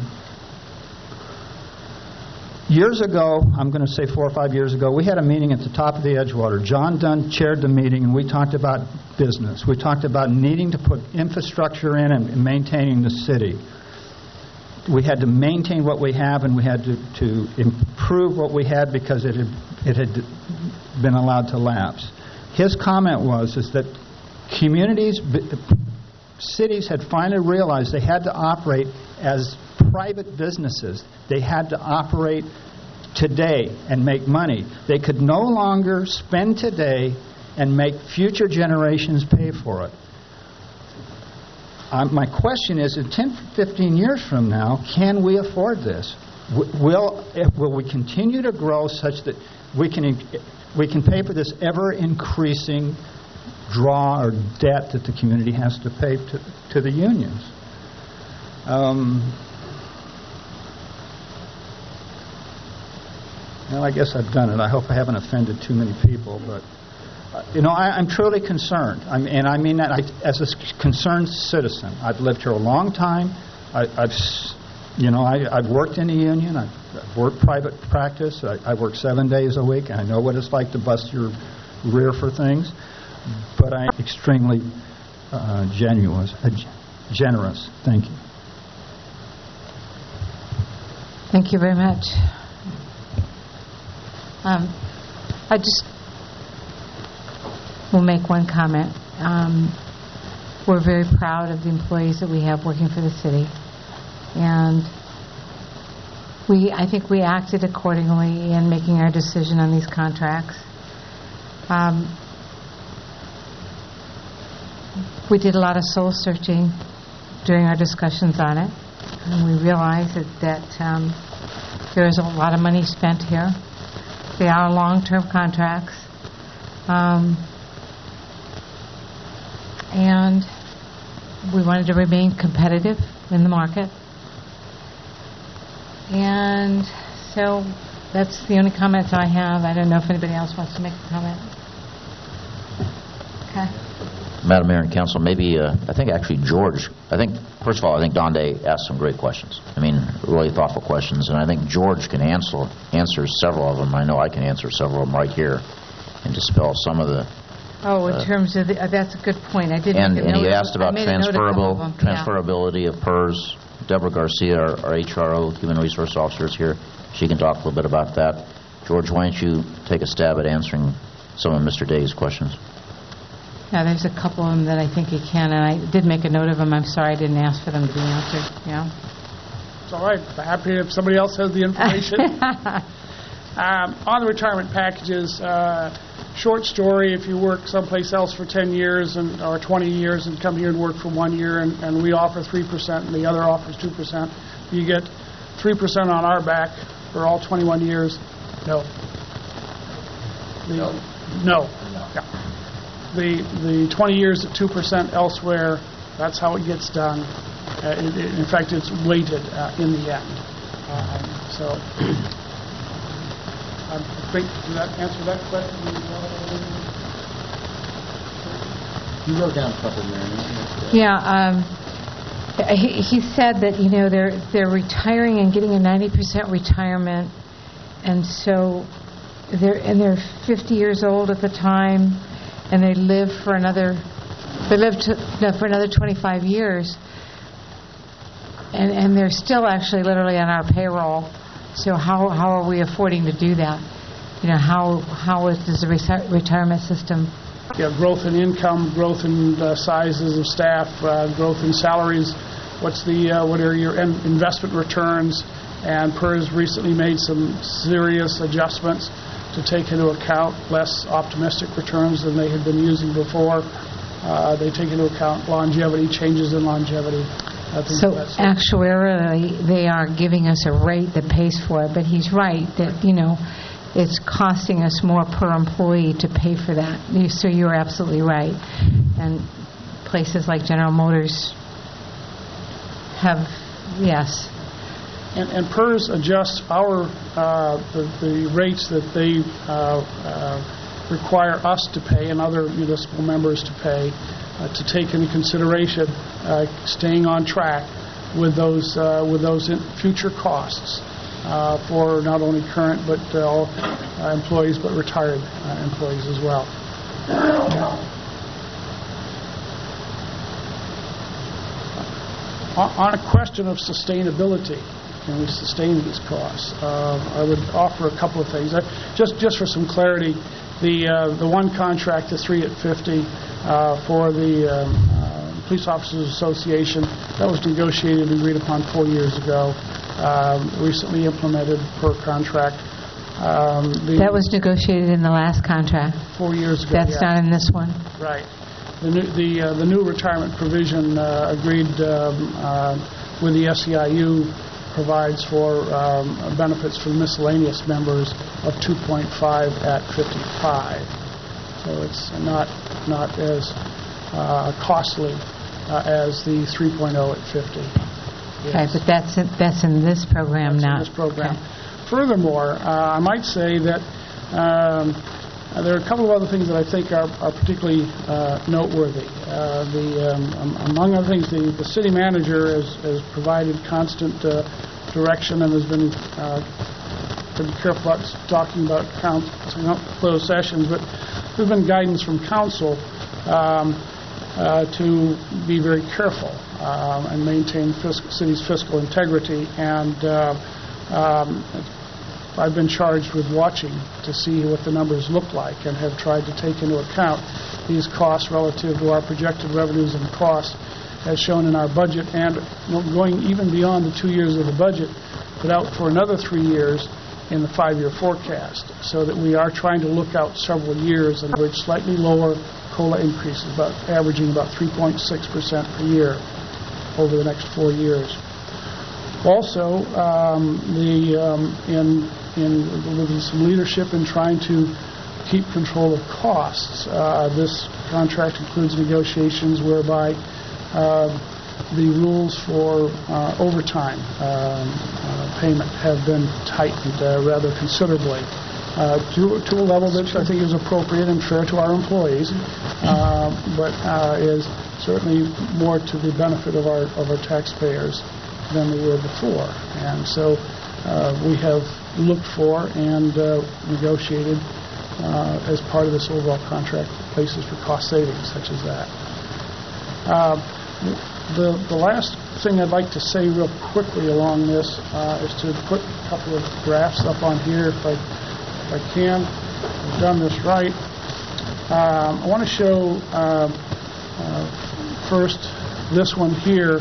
Years ago, I'm going to say four or five years ago, we had a meeting at the top of the Edgewater. John Dunn chaired the meeting, and we talked about business. We talked about needing to put infrastructure in and maintaining the city. we had to maintain what we have, and we had to, to improve what we had because it had, it had been allowed to lapse. His comment was is that communities, cities had finally realized they had to operate as private businesses. They had to operate today and make money. They could no longer spend today and make future generations pay for it. Um, my question is, in ten, fifteen years from now, can we afford this? W- will, if, will we continue to grow such that we can, we can pay for this ever-increasing draw or debt that the community has to pay to, to the unions? Um, well, I guess I've done it. I hope I haven't offended too many people, but you know, I, I'm truly concerned, I'm, and I mean that I, as a concerned citizen. I've lived here a long time. I, I've, you know, I, I've worked in a union. I've, I've worked private practice. I, I work seven days a week, and I know what it's like to bust your rear for things. But I'm extremely uh, genuous, uh, generous. Thank you. Thank you very much. Um, I just will make one comment. Um, we're very proud of the employees that we have working for the city, and we, I think we acted accordingly in making our decision on these contracts. Um, we did a lot of soul searching during our discussions on it, and we realized that, that um, there is a lot of money spent here. They are long-term contracts. Um, And we wanted to remain competitive in the market. And so that's the only comments I have. I don't know if anybody else wants to make a comment. Okay. Madam Mayor and Council, maybe, uh, I think actually George, I think, first of all, I think Don Day asked some great questions. I mean, really thoughtful questions. And I think George can answer, answer several of them. I know I can answer several of them right here and dispel some of the Oh, in Uh, terms of the, uh, that's a good point. I did And, make a and note he of- asked about I made a note of a couple transferable of them. Yeah. transferability of P E R S. Deborah Garcia, our, our H R O, Human Resource Officer, is here. She can talk a little bit about that. George, why don't you take a stab at answering some of Mister Day's questions? Yeah, there's a couple of them that I think you can, and I did make a note of them. I'm sorry I didn't ask for them to be answered. Yeah. It's all right. Happy if somebody else has the information. um, on the retirement packages, uh, short story, if you work someplace else for ten years and or twenty years and come here and work for one year and, and we offer three percent and the other offers two percent, you get three percent on our back for all twenty-one years. No. The, no. No. Yeah. The, the twenty years at two percent elsewhere, that's how it gets done. Uh, it, it, in fact, it's weighted uh, in the end. Um, so... I think, did that answer that question? You wrote down a couple, Mary. Yeah, um, he, he said that, you know, they're they're retiring and getting a ninety percent retirement, and so they're and they're fifty years old at the time, and they live for another they live to, no, for another twenty-five years, and and they're still actually literally on our payroll. So how how are we affording to do that? You know, how how is does the reti- retirement system? Yeah, growth in income, growth in uh, sizes of staff, uh, growth in salaries. What's the uh, what are your in- investment returns? And P E R S recently made some serious adjustments to take into account less optimistic returns than they had been using before. Uh, they take into account longevity, changes in longevity. I think So that's actuarially, they are giving us a rate that pays for it, but he's right that, you know, it's costing us more per employee to pay for that. You- So you're absolutely right. And places like General Motors have, yes. And, and P E R S adjusts our uh, the, the rates that they uh, uh, require us to pay and other municipal members to pay uh, to take into consideration uh, staying on track with those uh, with those in future costs uh, for not only current but uh, all uh, employees but retired uh, employees as well. On on a question of sustainability, can we sustain these costs? Uh, I would offer a couple of things. I- Just just for some clarity, the uh, the one contract, the three at fifty, uh, for the um, uh, Police Officers Association, that was negotiated and agreed upon four years ago, um, recently implemented per contract. Um, the- That was negotiated in the last contract. Four years ago, That's yeah. not in this one. Right. The new, the, uh, the new retirement provision uh, agreed um, uh, with the S E I U provides for um, benefits for miscellaneous members of two point five at fifty-five. So it's not not as uh, costly uh, as the three point oh at fifty. Okay, but that's in, that's in this program That's in now. this program. Furthermore, uh, I might say that um, there are a couple of other things that I think are, are particularly uh, noteworthy. Uh, the, um, among other things, the, the city manager has, has provided constant uh, direction and has been uh, pretty careful about talking about council, closed sessions, but there's been guidance from council um, uh, to be very careful um, and maintain fiscal, city's fiscal integrity. And uh, um, I've been charged with watching to see what the numbers look like and have tried to take into account these costs relative to our projected revenues and costs as shown in our budget, and you know, going even beyond the two years of the budget, but out for another three years in the five-year forecast, so that we are trying to look out several years and average slightly lower COLA increases, about averaging about three point six percent per year over the next four years. Also, um, the um, in in with some leadership in trying to keep control of costs. Uh, this contract includes negotiations whereby uh, the rules for uh, overtime um, uh, payment have been tightened uh, rather considerably uh, to, to a level that I think is appropriate and fair to our employees, uh, but uh, is certainly more to the benefit of our of our taxpayers than they were before. And so uh, we have looked for and uh, negotiated uh, as part of this overall contract places for cost savings such as that. Uh, the, the last thing I'd like to say real quickly along this uh, is to put a couple of graphs up on here if I, if I can. I've done this right. Um, I want to show uh, uh, first this one here.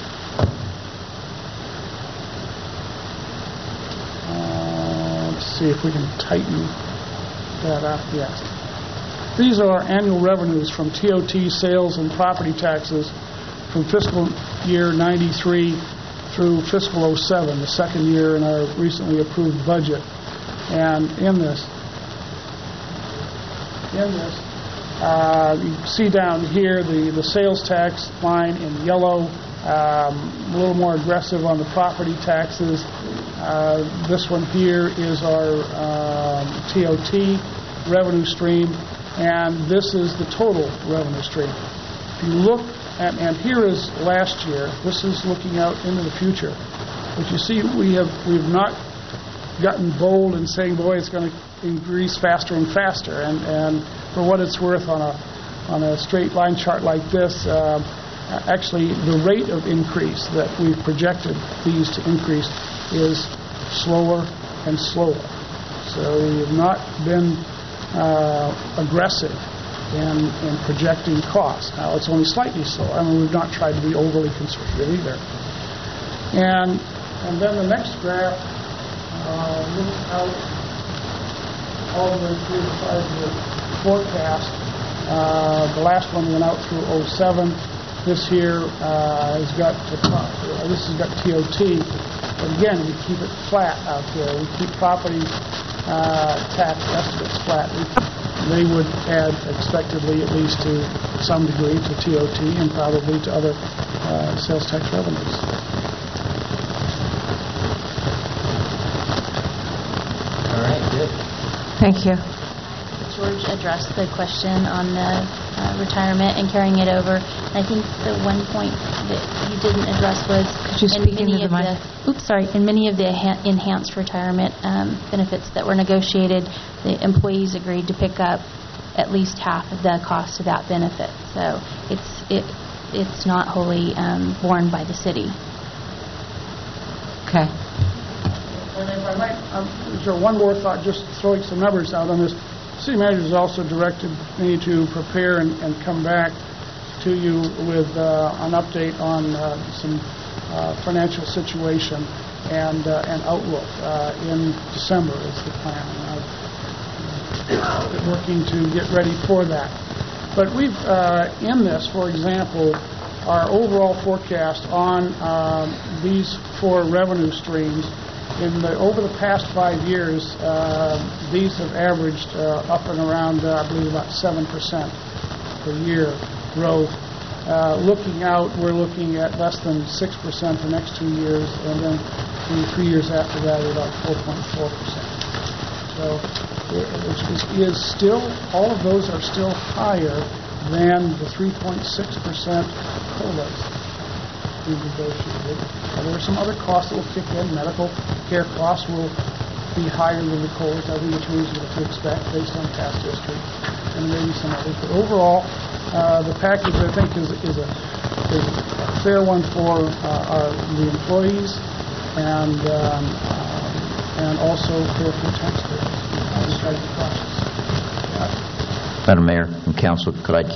See if we can tighten that up. Yes. These are our annual revenues from T O T sales and property taxes from fiscal year ninety-three through fiscal oh seven, the second year in our recently approved budget. And in this, in this, uh, you see down here the, the sales tax line in yellow, um, a little more aggressive on the property taxes. Uh, this one here is our um, T O T revenue stream, and this is the total revenue stream. If you look at, and here is last year, this is looking out into the future. But you see, we have we've not gotten bold in saying, boy, it's going to increase faster and faster. And, and for what it's worth, on a on a straight line chart like this, uh, actually the rate of increase that we've projected these to increase is slower and slower. So we have not been uh, aggressive in, in projecting costs. Now, it's only slightly slower. I mean, we've not tried to be overly conservative either. And and then the next graph uh, looks out all the way through the five-year forecast. Uh, the last one went out through oh seven. This here uh, has got the, uh, this has got T O T. But again, we keep it flat out there. We keep property uh, tax estimates flat. We, they would add expectedly at least to some degree to T O T and probably to other uh, sales tax revenues. All right, good. Thank you. George addressed the question on the uh, retirement and carrying it over. I think the one point that you didn't address was Could you in speak many into of the the mic? oops sorry in many of the ha- enhanced retirement um, benefits that were negotiated, the employees agreed to pick up at least half of the cost of that benefit. So it's it it's not wholly um, borne by the city. Okay. And if I might, um, is there one more thought, just throwing some numbers out on this. The city manager has also directed me to prepare and, and come back to you with uh, an update on uh, some uh, financial situation and uh, and outlook uh, in December is the plan. And I've been working to get ready for that. But we've, uh, in this, for example, our overall forecast on um, these four revenue streams, in the, over the past five years, uh, these have averaged uh, up and around, uh, I believe, about seven percent per year growth. Uh, looking out, we're looking at less than six percent the next two years, and then in the three years after that, about four point four percent. So, which is, is still, all of those are still higher than the three point six percent COLAs we negotiated. Uh, there are some other costs that will kick in. Medical care costs will be higher than the COLAs. I think it's reasonable to expect based on past history, and maybe some others. But overall, uh, the package, I think, is, is, a, is a fair one for uh, our, the employees and um, um, and also fair for taxpayers. We try to be cautious. Madam Mayor and Council, could I...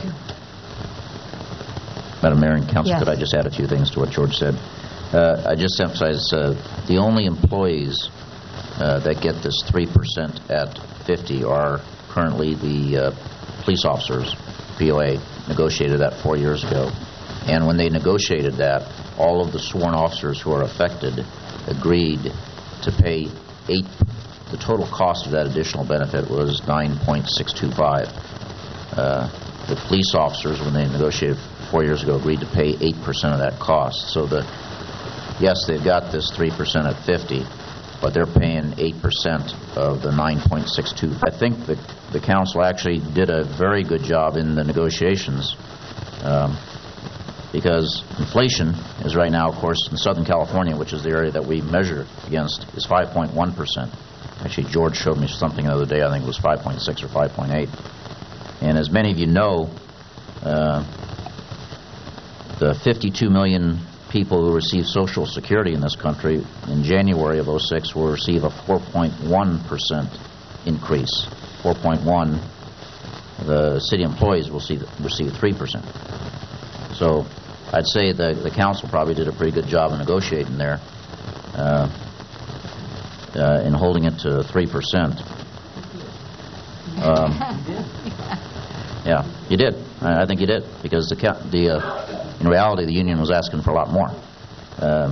Madam Mayor and Council, Yes. could I just add a few things to what George said? Uh, I just emphasize uh, the only employees uh, that get this three percent at fifty are currently the uh, police officers. P O A negotiated that four years ago. And when they negotiated that, all of the sworn officers who are affected agreed to pay eight. The total cost of that additional benefit was nine point six two five. Uh, the police officers, when they negotiated four years ago, agreed to pay eight percent of that cost. So the yes, they've got this three percent at fifty, but they're paying eight percent of the nine point six two. I think the, the council actually did a very good job in the negotiations um, because inflation is right now, of course, in Southern California, which is the area that we measure against, is five point one percent. Actually, George showed me something the other day, I think it was five point six or five point eight. And as many of you know, uh, the fifty-two million people who receive Social Security in this country in January of oh six will receive a four point one percent increase. four point one, the city employees will see, receive three percent. So I'd say the, the council probably did a pretty good job of negotiating there uh, uh, in holding it to three percent. Um, yeah, you did. I, I think you did, because the, the uh, in reality, the union was asking for a lot more. Uh,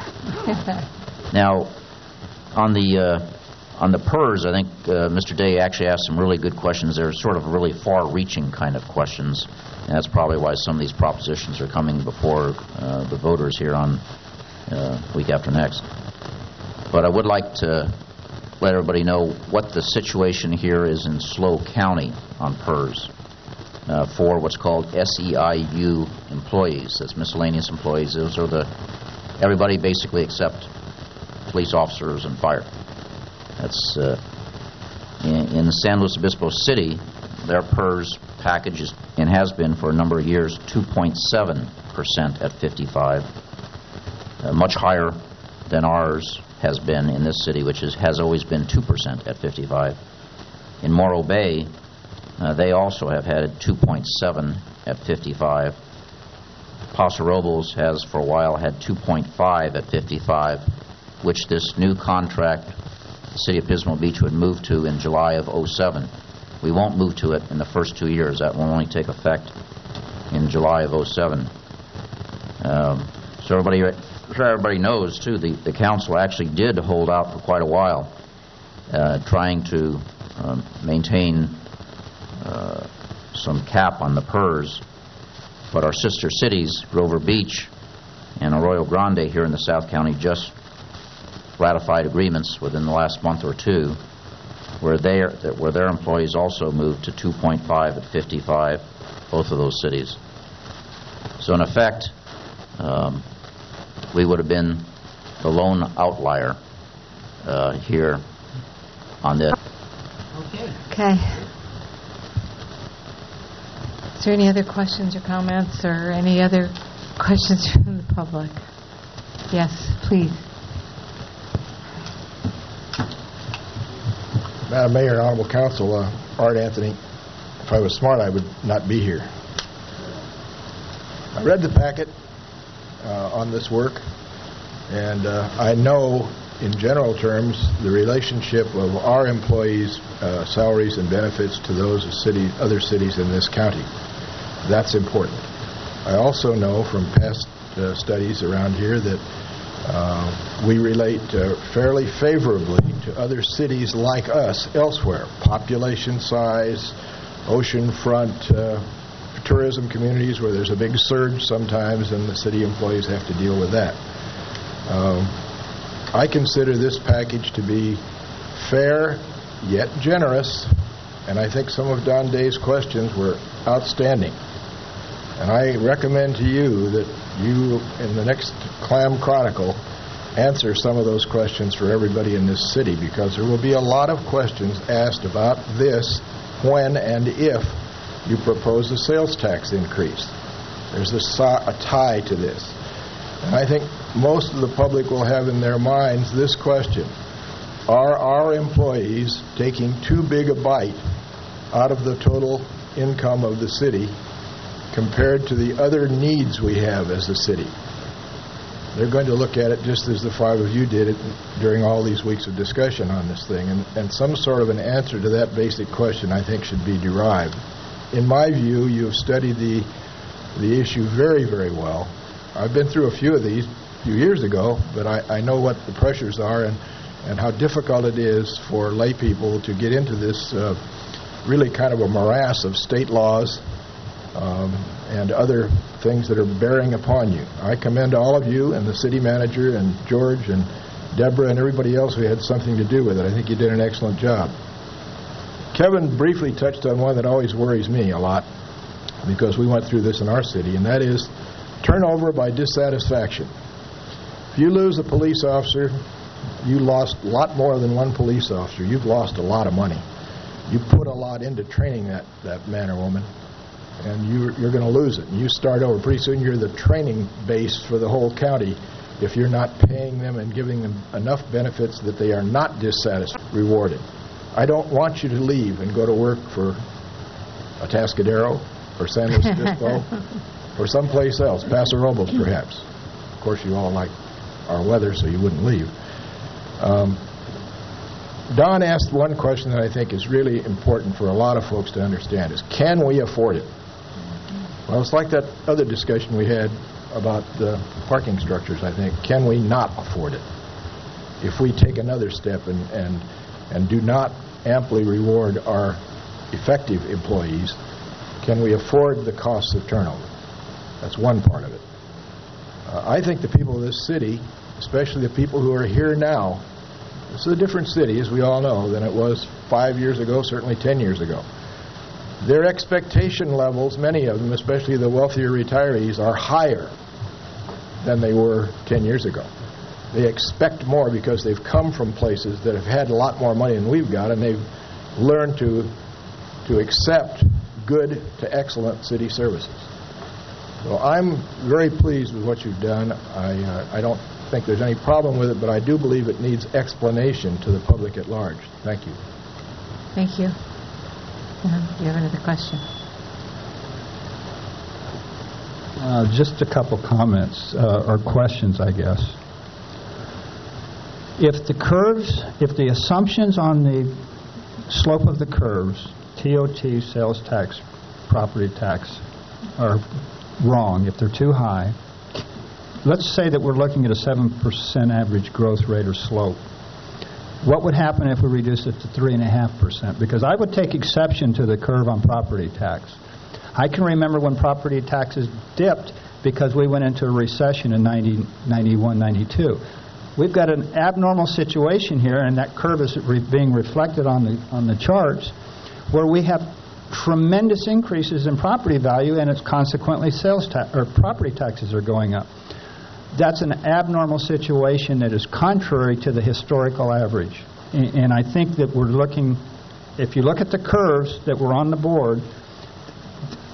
now, on the uh, on the P E R S, I think uh, Mister Day actually asked some really good questions. They're sort of really far-reaching kind of questions, and that's probably why some of these propositions are coming before uh, the voters here on uh, week after next. But I would like to let everybody know what the situation here is in SLO County on P E R S. Uh, for what's called S E I U employees. That's miscellaneous employees. Those are the everybody basically except police officers and fire. That's uh, in, in San Luis Obispo City. Their P E R S package is, and has been for a number of years, two point seven percent at fifty-five, uh, much higher than ours has been in this city, which is, has always been two percent at fifty-five. In Morro Bay, Uh, they also have had two point seven at fifty-five. Paso Robles has for a while had two point five at fifty-five, which this new contract the city of Pismo Beach would move to in July of oh seven. We won't move to it in the first two years. That will only take effect in July of oh seven. Um, so everybody, so everybody knows, too, the, the council actually did hold out for quite a while, uh, trying to um, maintain Uh, some cap on the P E R S, but our sister cities, Grover Beach and Arroyo Grande here in the South County, just ratified agreements within the last month or two where, they are, where their employees also moved to two point five at fifty-five, both of those cities. So in effect, um, we would have been the lone outlier uh, here on this. Okay. Okay. Is there any other questions or comments or any other questions from the public? Yes, please. Madam Mayor and Honorable Council, uh, Art Anthony, if I was smart, I would not be here. I read the packet uh, on this work, and uh, I know, in general terms, the relationship of our employees' uh, salaries and benefits to those of city, other cities in this county. That's important. I also know from past uh, studies around here that uh, we relate uh, fairly favorably to other cities like us elsewhere. Population size, oceanfront uh, tourism communities where there's a big surge sometimes, and the city employees have to deal with that. Um, I consider this package to be fair yet generous, and I think some of Don Day's questions were outstanding. And I recommend to you that you, in the next Clam Chronicle, answer some of those questions for everybody in this city, because there will be a lot of questions asked about this when and if you propose a sales tax increase. There's a, so- a tie to this. And I think most of the public will have in their minds this question: are our employees taking too big a bite out of the total income of the city compared to the other needs we have as a city? They're going to look at it just as the five of you did it during all these weeks of discussion on this thing, and, and some sort of an answer to that basic question, I think, should be derived. In my view, you've studied the the issue very, very well. I've been through a few of these a few years ago, but I, I know what the pressures are and, and how difficult it is for lay people to get into this uh, really kind of a morass of state laws um, and other things that are bearing upon you. I commend all of you and the city manager and George and Deborah and everybody else who had something to do with it. I think you did an excellent job. Kevin briefly touched on one that always worries me a lot, because we went through this in our city, and that is turnover by dissatisfaction. If you lose a police officer, you lost a lot more than one police officer. You've lost a lot of money. You put a lot into training that, that man or woman, and you, you're going to lose it. And you start over. Pretty soon you're the training base for the whole county if you're not paying them and giving them enough benefits that they are not dissatisfied, rewarded. I don't want you to leave and go to work for Atascadero or San Luis Obispo or someplace else, Paso Robles perhaps. Of course, you all like our weather, so you wouldn't leave. Um, Don asked one question that I think is really important for a lot of folks to understand, is can we afford it? Well, it's like that other discussion we had about the parking structures, I think. Can we not afford it? If we take another step and, and, and do not amply reward our effective employees, can we afford the costs of turnover? That's one part of it. Uh, I think the people of this city, especially the people who are here now, this is a different city, as we all know, than it was five years ago, certainly ten years ago. Their expectation levels, many of them, especially the wealthier retirees, are higher than they were ten years ago. They expect more because they've come from places that have had a lot more money than we've got, and they've learned to to accept good to excellent city services. So I'm very pleased with what you've done. I uh, I don't think there's any problem with it, but I do believe it needs explanation to the public at large. Thank you. Thank you. Uh, do you have another question? Uh, just a couple comments, uh, or questions, I guess. If the curves, if the assumptions on the slope of the curves, T O T, sales tax, property tax, are wrong, if they're too high, let's say that we're looking at a seven percent average growth rate or slope. What would happen if we reduced it to three point five percent? Because I would take exception to the curve on property tax. I can remember when property taxes dipped because we went into a recession in ninety, ninety-one, ninety-two. We've got an abnormal situation here, and that curve is re- being reflected on the on the charts, where we have tremendous increases in property value, and it's consequently sales tax or property taxes are going up. That's an abnormal situation that is contrary to the historical average. And, and I think that we're looking, if you look at the curves that were on the board,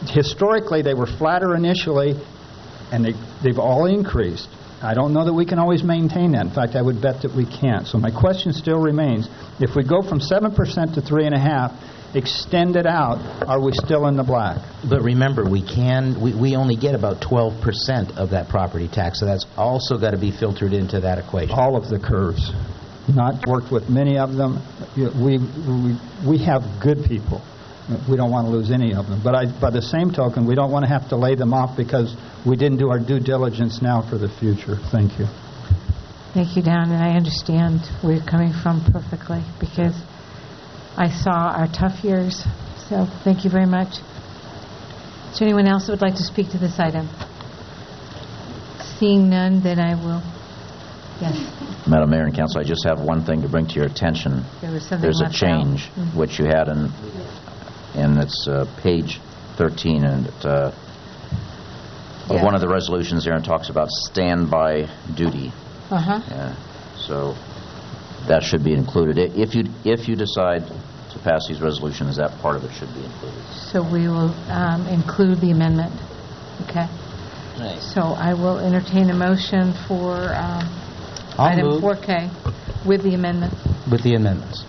historically, they were flatter initially, and they, they've all increased. I don't know that we can always maintain that. In fact, I would bet that we can't. So my question still remains, if we go from seven percent to three point five, extend it out, are we still in the black? But remember, we can, we, we only get about twelve percent of that property tax, so that's also got to be filtered into that equation. All of the curves. Not worked with many of them. We, we, we have good people. We don't want to lose any of them. But I, by the same token, we don't want to have to lay them off because we didn't do our due diligence now for the future. Thank you. Thank you, Don, and I understand where you're coming from perfectly because I saw our tough years. So thank you very much. Is there anyone else that would like to speak to this item? Seeing none, then I will. Yes. Madam Mayor and Council, I just have one thing to bring to your attention. There was something There's a left change, out. Mm-hmm. which you had in, in its uh, page thirteen, and it, uh, of Yeah. one of the resolutions there, and talks about standby duty. Uh-huh. Yeah. So that should be included. I- If you if you decide to pass these resolutions, that part of it should be included. So we will um, include the amendment. Okay. Nice. So I will entertain a motion for um, I'll item move. four K with the amendment. With the amendments.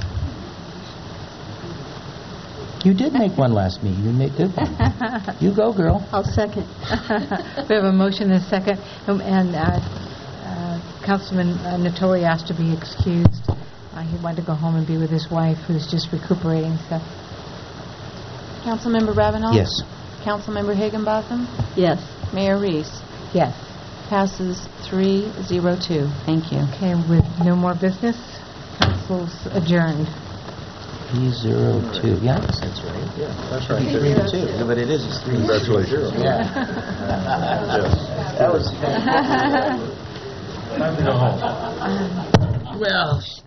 You did make one last meeting. You made good one. You go, girl. I'll second. We have a motion and a second, um, and uh, uh, Councilman uh, Natoli asked to be excused. Uh, he wanted to go home and be with his wife, who's just recuperating. So, Councilmember Ravenel? Yes. Councilmember Higginbotham? Yes. Mayor Reese? yes. Passes three zero two. Thank you. Okay, with no more business, council's adjourned. three zero two. Yeah, I guess that's right. Yeah, that's right. three to two. Yeah, but it is. It's three. Congratulations. Yeah. That was. Um, Well.